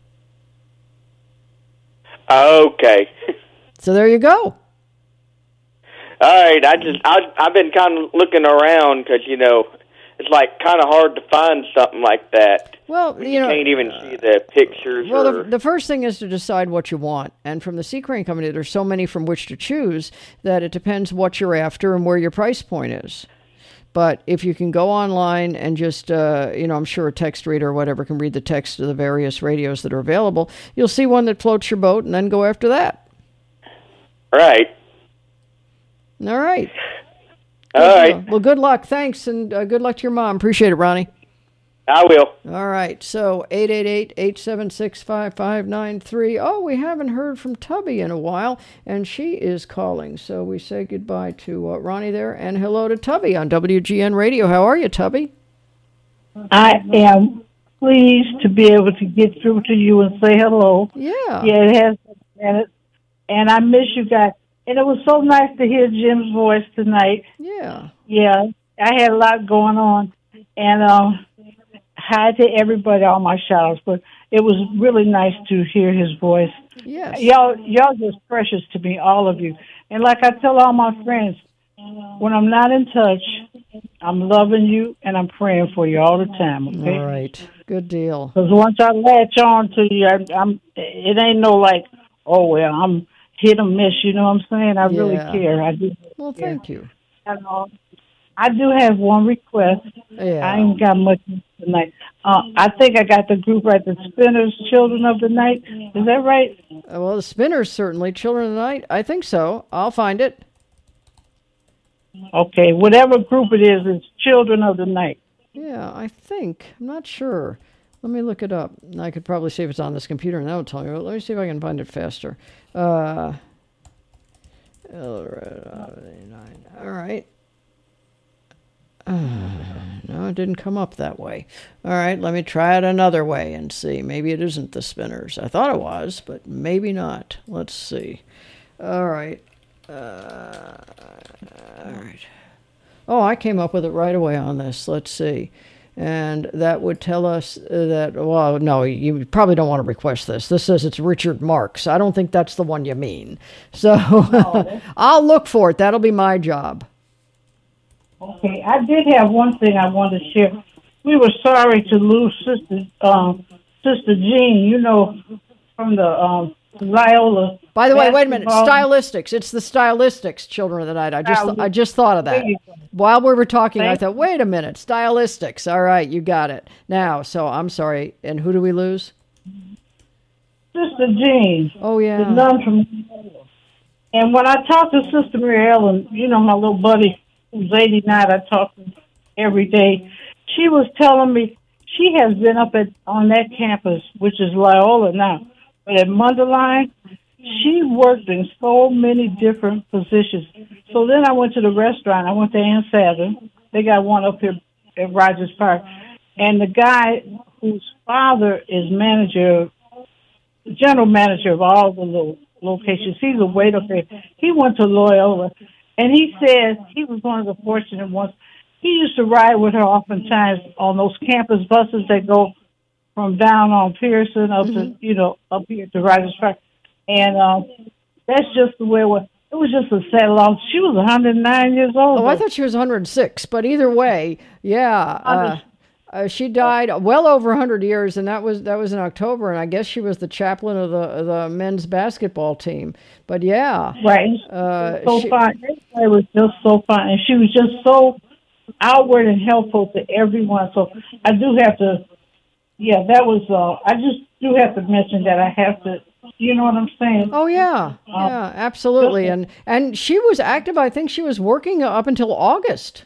Okay. So there you go. All right. I just I I've been kind of looking around because you know it's like kind of hard to find something like that. Well, you, you know, can't even see the pictures. Well, or... the, the first thing is to decide what you want. And from the Sea Crane Company, there's so many from which to choose that it depends what you're after and where your price point is. But if you can go online and just, uh, you know, I'm sure a text reader or whatever can read the text of the various radios that are available, you'll see one that floats your boat and then go after that. Right. All right. All good, right. Uh, well, good luck. Thanks, and uh, good luck to your mom. Appreciate it, Ronnie. I will. All right. So eight eight eight, eight seven six, five five nine three. Oh, we haven't heard from Tubby in a while, and she is calling. So we say goodbye to uh, Ronnie there, and hello to Tubby on W G N Radio. How are you, Tubby? I am pleased to be able to get through to you and say hello. Yeah. Yeah, it has been a minute, and I miss you guys. And it was so nice to hear Jim's voice tonight. Yeah. Yeah, I had a lot going on, and um, hi to everybody, all my shout-outs, but it was really nice to hear his voice. Yes. Y'all, y'all just precious to me, all of you. And like I tell all my friends, when I'm not in touch, I'm loving you and I'm praying for you all the time, okay? All right. Good deal. Because once I latch on to you, I, I'm, it ain't no like, oh, well, I'm hit or miss, you know what I'm saying? I really Yeah. care. I do. Well, care. thank you. And, uh, I do have one request. Yeah. I ain't got much tonight. Uh, I think I got the group right, the Spinners, Children of the Night. Is that right? Uh, well, the Spinners, certainly. Children of the Night, I think so. I'll find it. Okay, whatever group it is, it's Children of the Night. Yeah, I think. I'm not sure. Let me look it up. I could probably see if it's on this computer, and that will tell me. Let me see if I can find it faster. Uh, all right. Uh, no, it didn't come up that way. All right, let me try it another way and see. Maybe it isn't the Spinners. I thought it was, but maybe not. Let's see. All right. Uh, all right. Oh, I came up with it right away on this. Let's see. And that would tell us that, well, no, you probably don't want to request this. This says it's Richard Marx. I don't think that's the one you mean. So No. I'll look for it. That'll be my job. Okay, I did have one thing I wanted to share. We were sorry to lose Sister um, Sister Jean, you know, from the um, Loyola. By the way, wait a minute. basketball. Stylistics. It's the Stylistics, Children of the Night. I just Stylistics. I just thought of that. There you go. While we were talking, I Thank thought, wait a minute. Stylistics. All right, you got it. Now, so I'm sorry. And who do we lose? Sister Jean. Oh, yeah. The nun from. And when I talked to Sister Mary Ellen, you know, my little buddy who's eighty-nine, I talk to every day. She was telling me she has been up at on that campus, which is Loyola now, but at Mundelein, she worked in so many different positions. So then I went to the restaurant. I went to Ann Savin. They got one up here at Rogers Park. And the guy whose father is manager, general manager of all the little locations, he's a waiter there. He went to Loyola. And he said he was one of the fortunate ones. He used to ride with her oftentimes on those campus buses that go from down on Pearson up Mm-hmm. to, you know, up here to Rogers Park. And um, that's just the way it was. It was just a sad loss. She was one hundred nine years old. Oh, I thought she was one hundred six. But either way, yeah. Uh, uh, she died well over one hundred years, and that was that was in October. And I guess she was the chaplain of the of the men's basketball team. But yeah. Right. Uh, so she- fun. Everybody was just so fun. And she was just so outward and helpful to everyone. So I do have to yeah, that was. Uh, I just do have to mention that I have to. You know what I'm saying? Oh yeah, Um, yeah, absolutely. And and she was active. I think she was working up until August.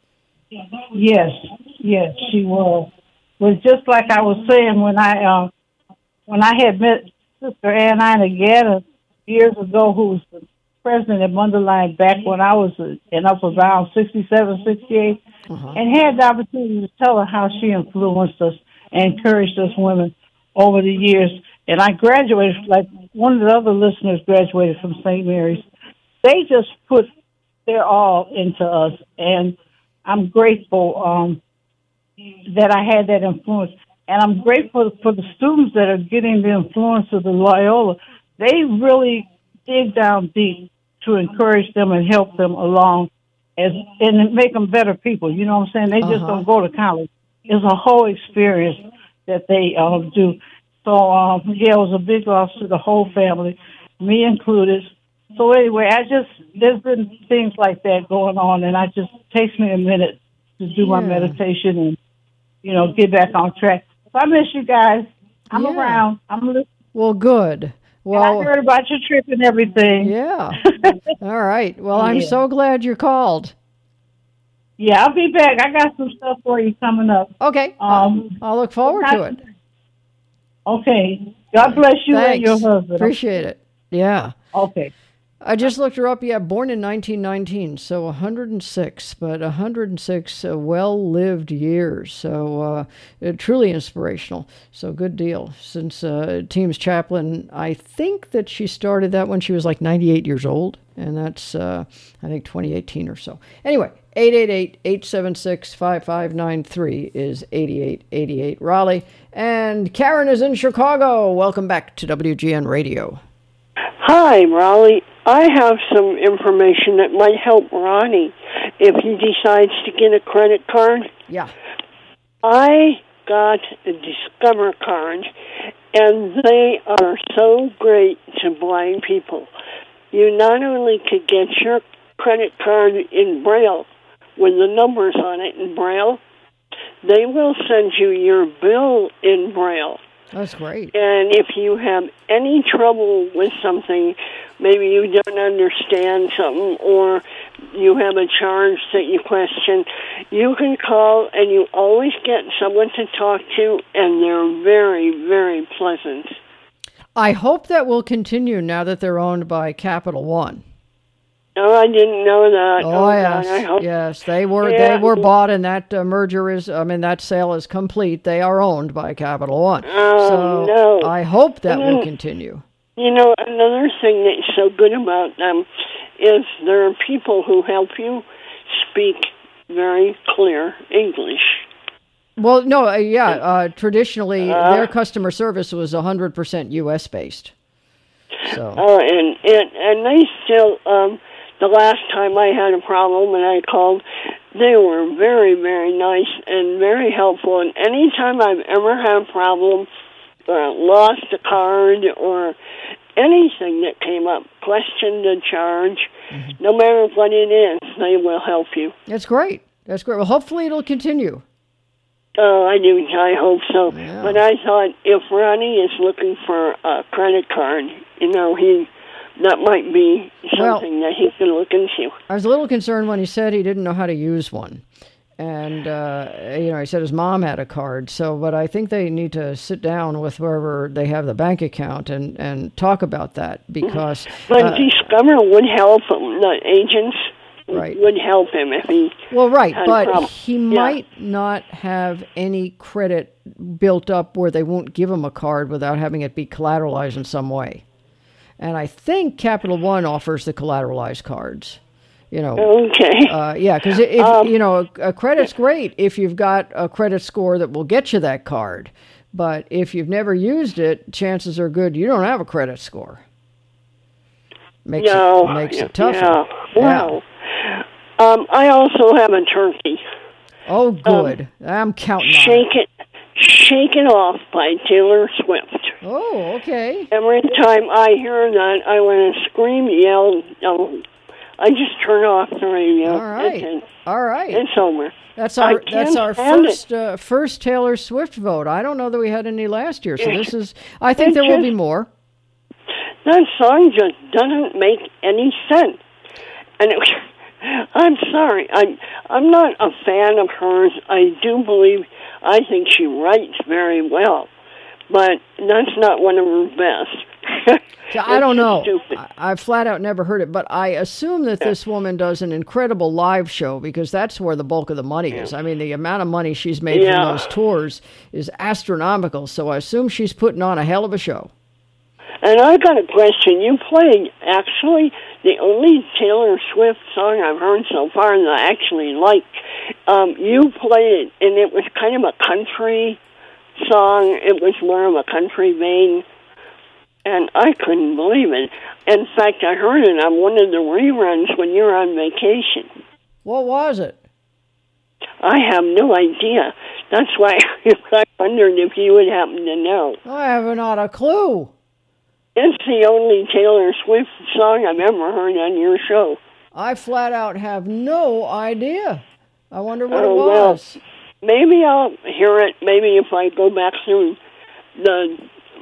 Yes, yes, she was. Was just like I was saying when I uh, when I had met Sister Ann Inagata years ago, who was the president at Mundelein back when I was uh, and up around sixty-seven, sixty-eight, Uh-huh. and had the opportunity to tell her how she influenced us and encouraged us women over the years. And I graduated, like one of the other listeners graduated from Saint Mary's. They just put their all into us, and I'm grateful um, that I had that influence. And I'm grateful for the students that are getting the influence of the Loyola. They really dig down deep to encourage them and help them along as and make them better people. You know what I'm saying? They just Uh-huh. don't go to college. It's a whole experience that they um, do. So, um, yeah, it was a big loss to the whole family, me included. So anyway, I just, there's been things like that going on, and I just takes me a minute to do my Yeah. meditation and, you know, get back on track. So I miss you guys. I'm Yeah. around. I'm listening. Well, good. Well, I heard about your trip and everything. Yeah. All right. Well, I'm Yeah. so glad you called. Yeah, I'll be back. I got some stuff for you coming up. Okay. Um, I'll look forward to it. Okay. God bless you and your Thanks. husband. Appreciate it. Yeah. Okay. I just looked her up. Yeah, born in nineteen nineteen, so one hundred six, but one hundred six uh, well-lived years. So uh, uh, truly inspirational. So good deal. Since uh, Teams Chaplain, I think that she started that when she was like ninety-eight years old, and that's, uh, I think, twenty eighteen or so. Anyway, eight eight eight, eight seven six, five five nine three is eighty-eight eighty-eight Raleigh. And Karen is in Chicago. Welcome back to W G N Radio. Hi, Raleigh. I have some information that might help Ronnie if he decides to get a credit card. Yeah. I got a Discover card, and they are so great to blind people. You not only could get your credit card in Braille with the numbers on it in Braille, they will send you your bill in Braille. That's great. And if you have any trouble with something, maybe you don't understand something or you have a charge that you question, you can call and you always get someone to talk to, and they're very, very pleasant. I hope that will continue now that they're owned by Capital One. Oh, I didn't know that. Oh, God, yes, I hope. yes, they were Yeah. they were bought, and that uh, merger is, I mean, that sale is complete. They are owned by Capital One. Oh, so no. I hope that And will then- continue. You know, another thing that's so good about them is there are people who help you speak very clear English. Well, no, uh, yeah, uh, traditionally Uh, their customer service was one hundred percent U S based. So Oh, and, and, and they still, um, the last time I had a problem and I called, they were very, very nice and very helpful. And anytime I've ever had a problem, uh, lost a card or anything that came up, questioned a charge, Mm-hmm. no matter what it is, they will help you. that's great. That's great. Well, hopefully it'll continue. Oh, I do. I hope so. But I thought if Ronnie is looking for a credit card, you know, he that might be something that he can look into. I was a little concerned when he said he didn't know how to use one. And, uh, you know, he said his mom had a card. So, but I think they need to sit down with wherever they have the bank account and, and talk about that because... But uh, Discover would help him. The agents Right. would help him if he well, right, had a but problem. he Yeah. might not have any credit built up where they won't give him a card without having it be collateralized in some way. And I think Capital One offers the collateralized cards. You know, okay. Uh, yeah, because if Um, you know, a, a credit's great if you've got a credit score that will get you that card. But if you've never used it, chances are good you don't have a credit score. Makes no, it makes it tougher. Yeah. Wow. Um, I also have a turkey. Oh, good. I'm counting on it. Shake It, Shake It Off by Taylor Swift. Oh, okay. Every time I hear that, I want to scream, yell, um, I just turn off the radio. All right. And, All right. It's over. That's our I that's can't our stand first uh, first Taylor Swift vote. I don't know that we had any last year, so It- this is. I think it there will just- be more. That song just doesn't make any sense. And it, I'm sorry, I'm I'm not a fan of hers. I do believe I think she writes very well, but that's not one of her best. So I don't It's know. stupid. I, I've flat out never heard it, but I assume that this woman does an incredible live show because that's where the bulk of the money is. I mean, the amount of money she's made Yeah. from those tours is astronomical. So I assume she's putting on a hell of a show. And I got a question. You played actually the only Taylor Swift song I've heard so far that I actually like. Um, you played it, and it was kind of a country song. It was more of a country vein, and I couldn't believe it. In fact, I heard it on one of the reruns when you were on vacation. What was it? I have no idea. That's why I wondered if you would happen to know. I have not a clue. It's the only Taylor Swift song I've ever heard on your show. I flat out have no idea. I wonder what Oh, it well, was. maybe I'll hear it. Maybe if I go back through the,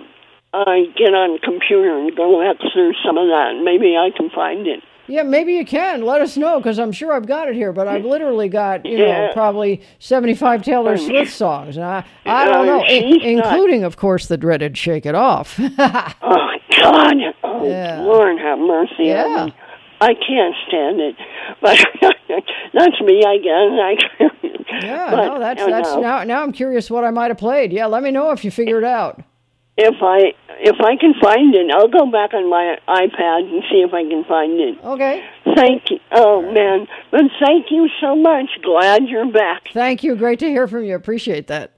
I get on the computer and go back through some of that. Maybe I can find it. Yeah, maybe you can. Let us know, because I'm sure I've got it here, but I've literally got, you know, Yeah. probably seventy-five Taylor Um, Swift songs. And I, I uh, don't know, in- she's not- including, of course, the dreaded Shake It Off. Oh, God. Oh, Yeah. Lord have mercy Yeah. on me. I can't stand it. But that's me, I guess. Yeah, But, no, that's, you that's know, now, now I'm curious what I might have played. Yeah, let me know if you figure it out. If I if I can find it, I'll go back on my iPad and see if I can find it. Okay. Thank you. Oh, man. But thank you so much. Glad you're back. Thank you. Great to hear from you. Appreciate that.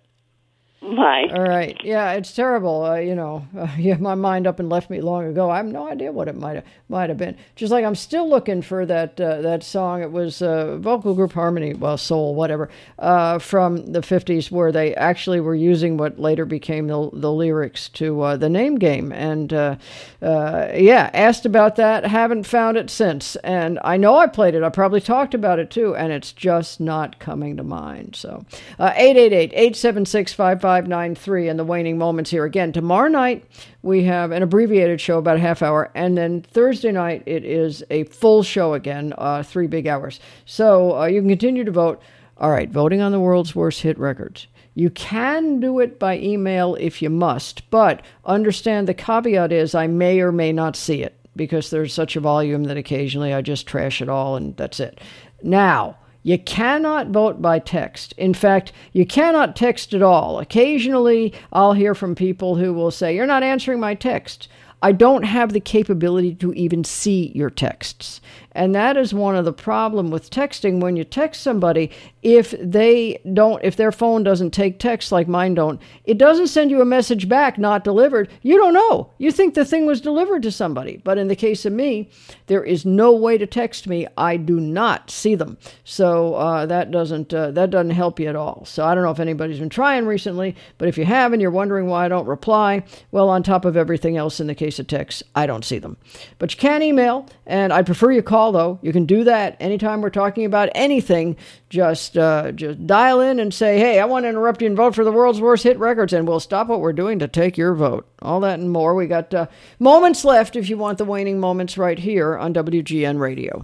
Bye. All right. Yeah, it's terrible. Uh, you know, uh, yeah, my mind up and left me long ago. I have no idea what it might have might have been. Just like I'm still looking for that uh, that song. It was uh, vocal group Harmony, well, soul, whatever, uh, from the fifties, where they actually were using what later became the the lyrics to uh, the Name Game. And uh, uh, yeah, asked about that. Haven't found it since. And I know I played it. I probably talked about it too. And it's just not coming to mind. So uh, eight eight eight, eight seven six, five five nine three and the waning moments here again. Tomorrow night we have an abbreviated show, about a half hour, and then Thursday night it is a full show again, uh, three big hours. So uh, you can continue to vote. All right, voting on the world's worst hit records. You can do it by email if you must, but understand the caveat is I may or may not see it because there's such a volume that occasionally I just trash it all and that's it. Now, you cannot vote by text. In fact, you cannot text at all. Occasionally, I'll hear from people who will say, "You're not answering my text." I don't have the capability to even see your texts. And that is one of the problem with texting. When you text somebody, if they don't, if their phone doesn't take text like mine don't, it doesn't send you a message back, not delivered. You don't know. You think the thing was delivered to somebody. But in the case of me, there is no way to text me. I do not see them. So uh, that doesn't uh, that doesn't help you at all. So I don't know if anybody's been trying recently, but if you have and you're wondering why I don't reply, well, on top of everything else in the case of text, I don't see them. But you can email, and I'd prefer you call, though. You can do that anytime we're talking about anything. Just uh, just dial in and say, "Hey, I want to interrupt you and vote for the world's worst hit records," and we'll stop what we're doing to take your vote. All that and more. We got uh, moments left if you want the waning moments right here on W G N Radio.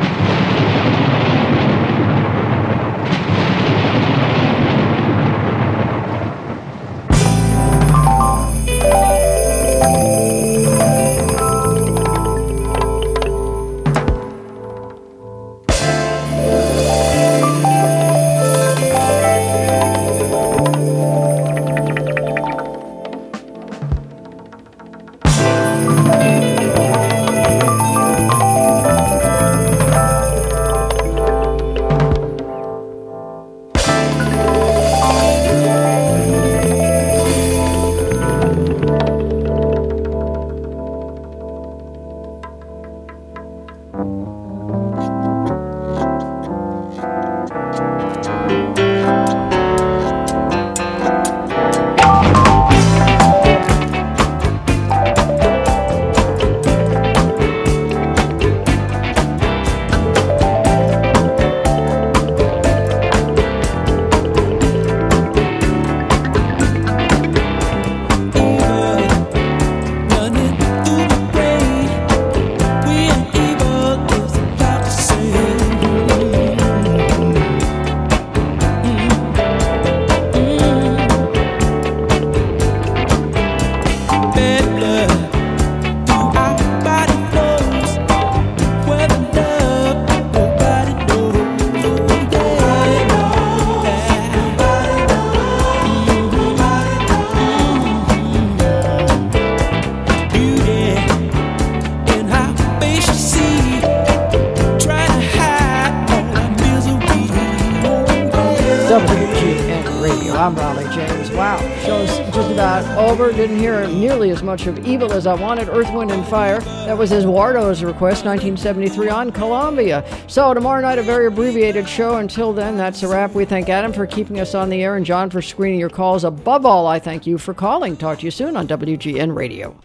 I'm Raleigh James. Wow, show's just about over. Didn't hear nearly as much of Evil as I wanted. Earth, Wind, and Fire. That was Eduardo's request, nineteen seventy-three on Columbia. So tomorrow night, a very abbreviated show. Until then, that's a wrap. We thank Adam for keeping us on the air and John for screening your calls. Above all, I thank you for calling. Talk to you soon on W G N Radio.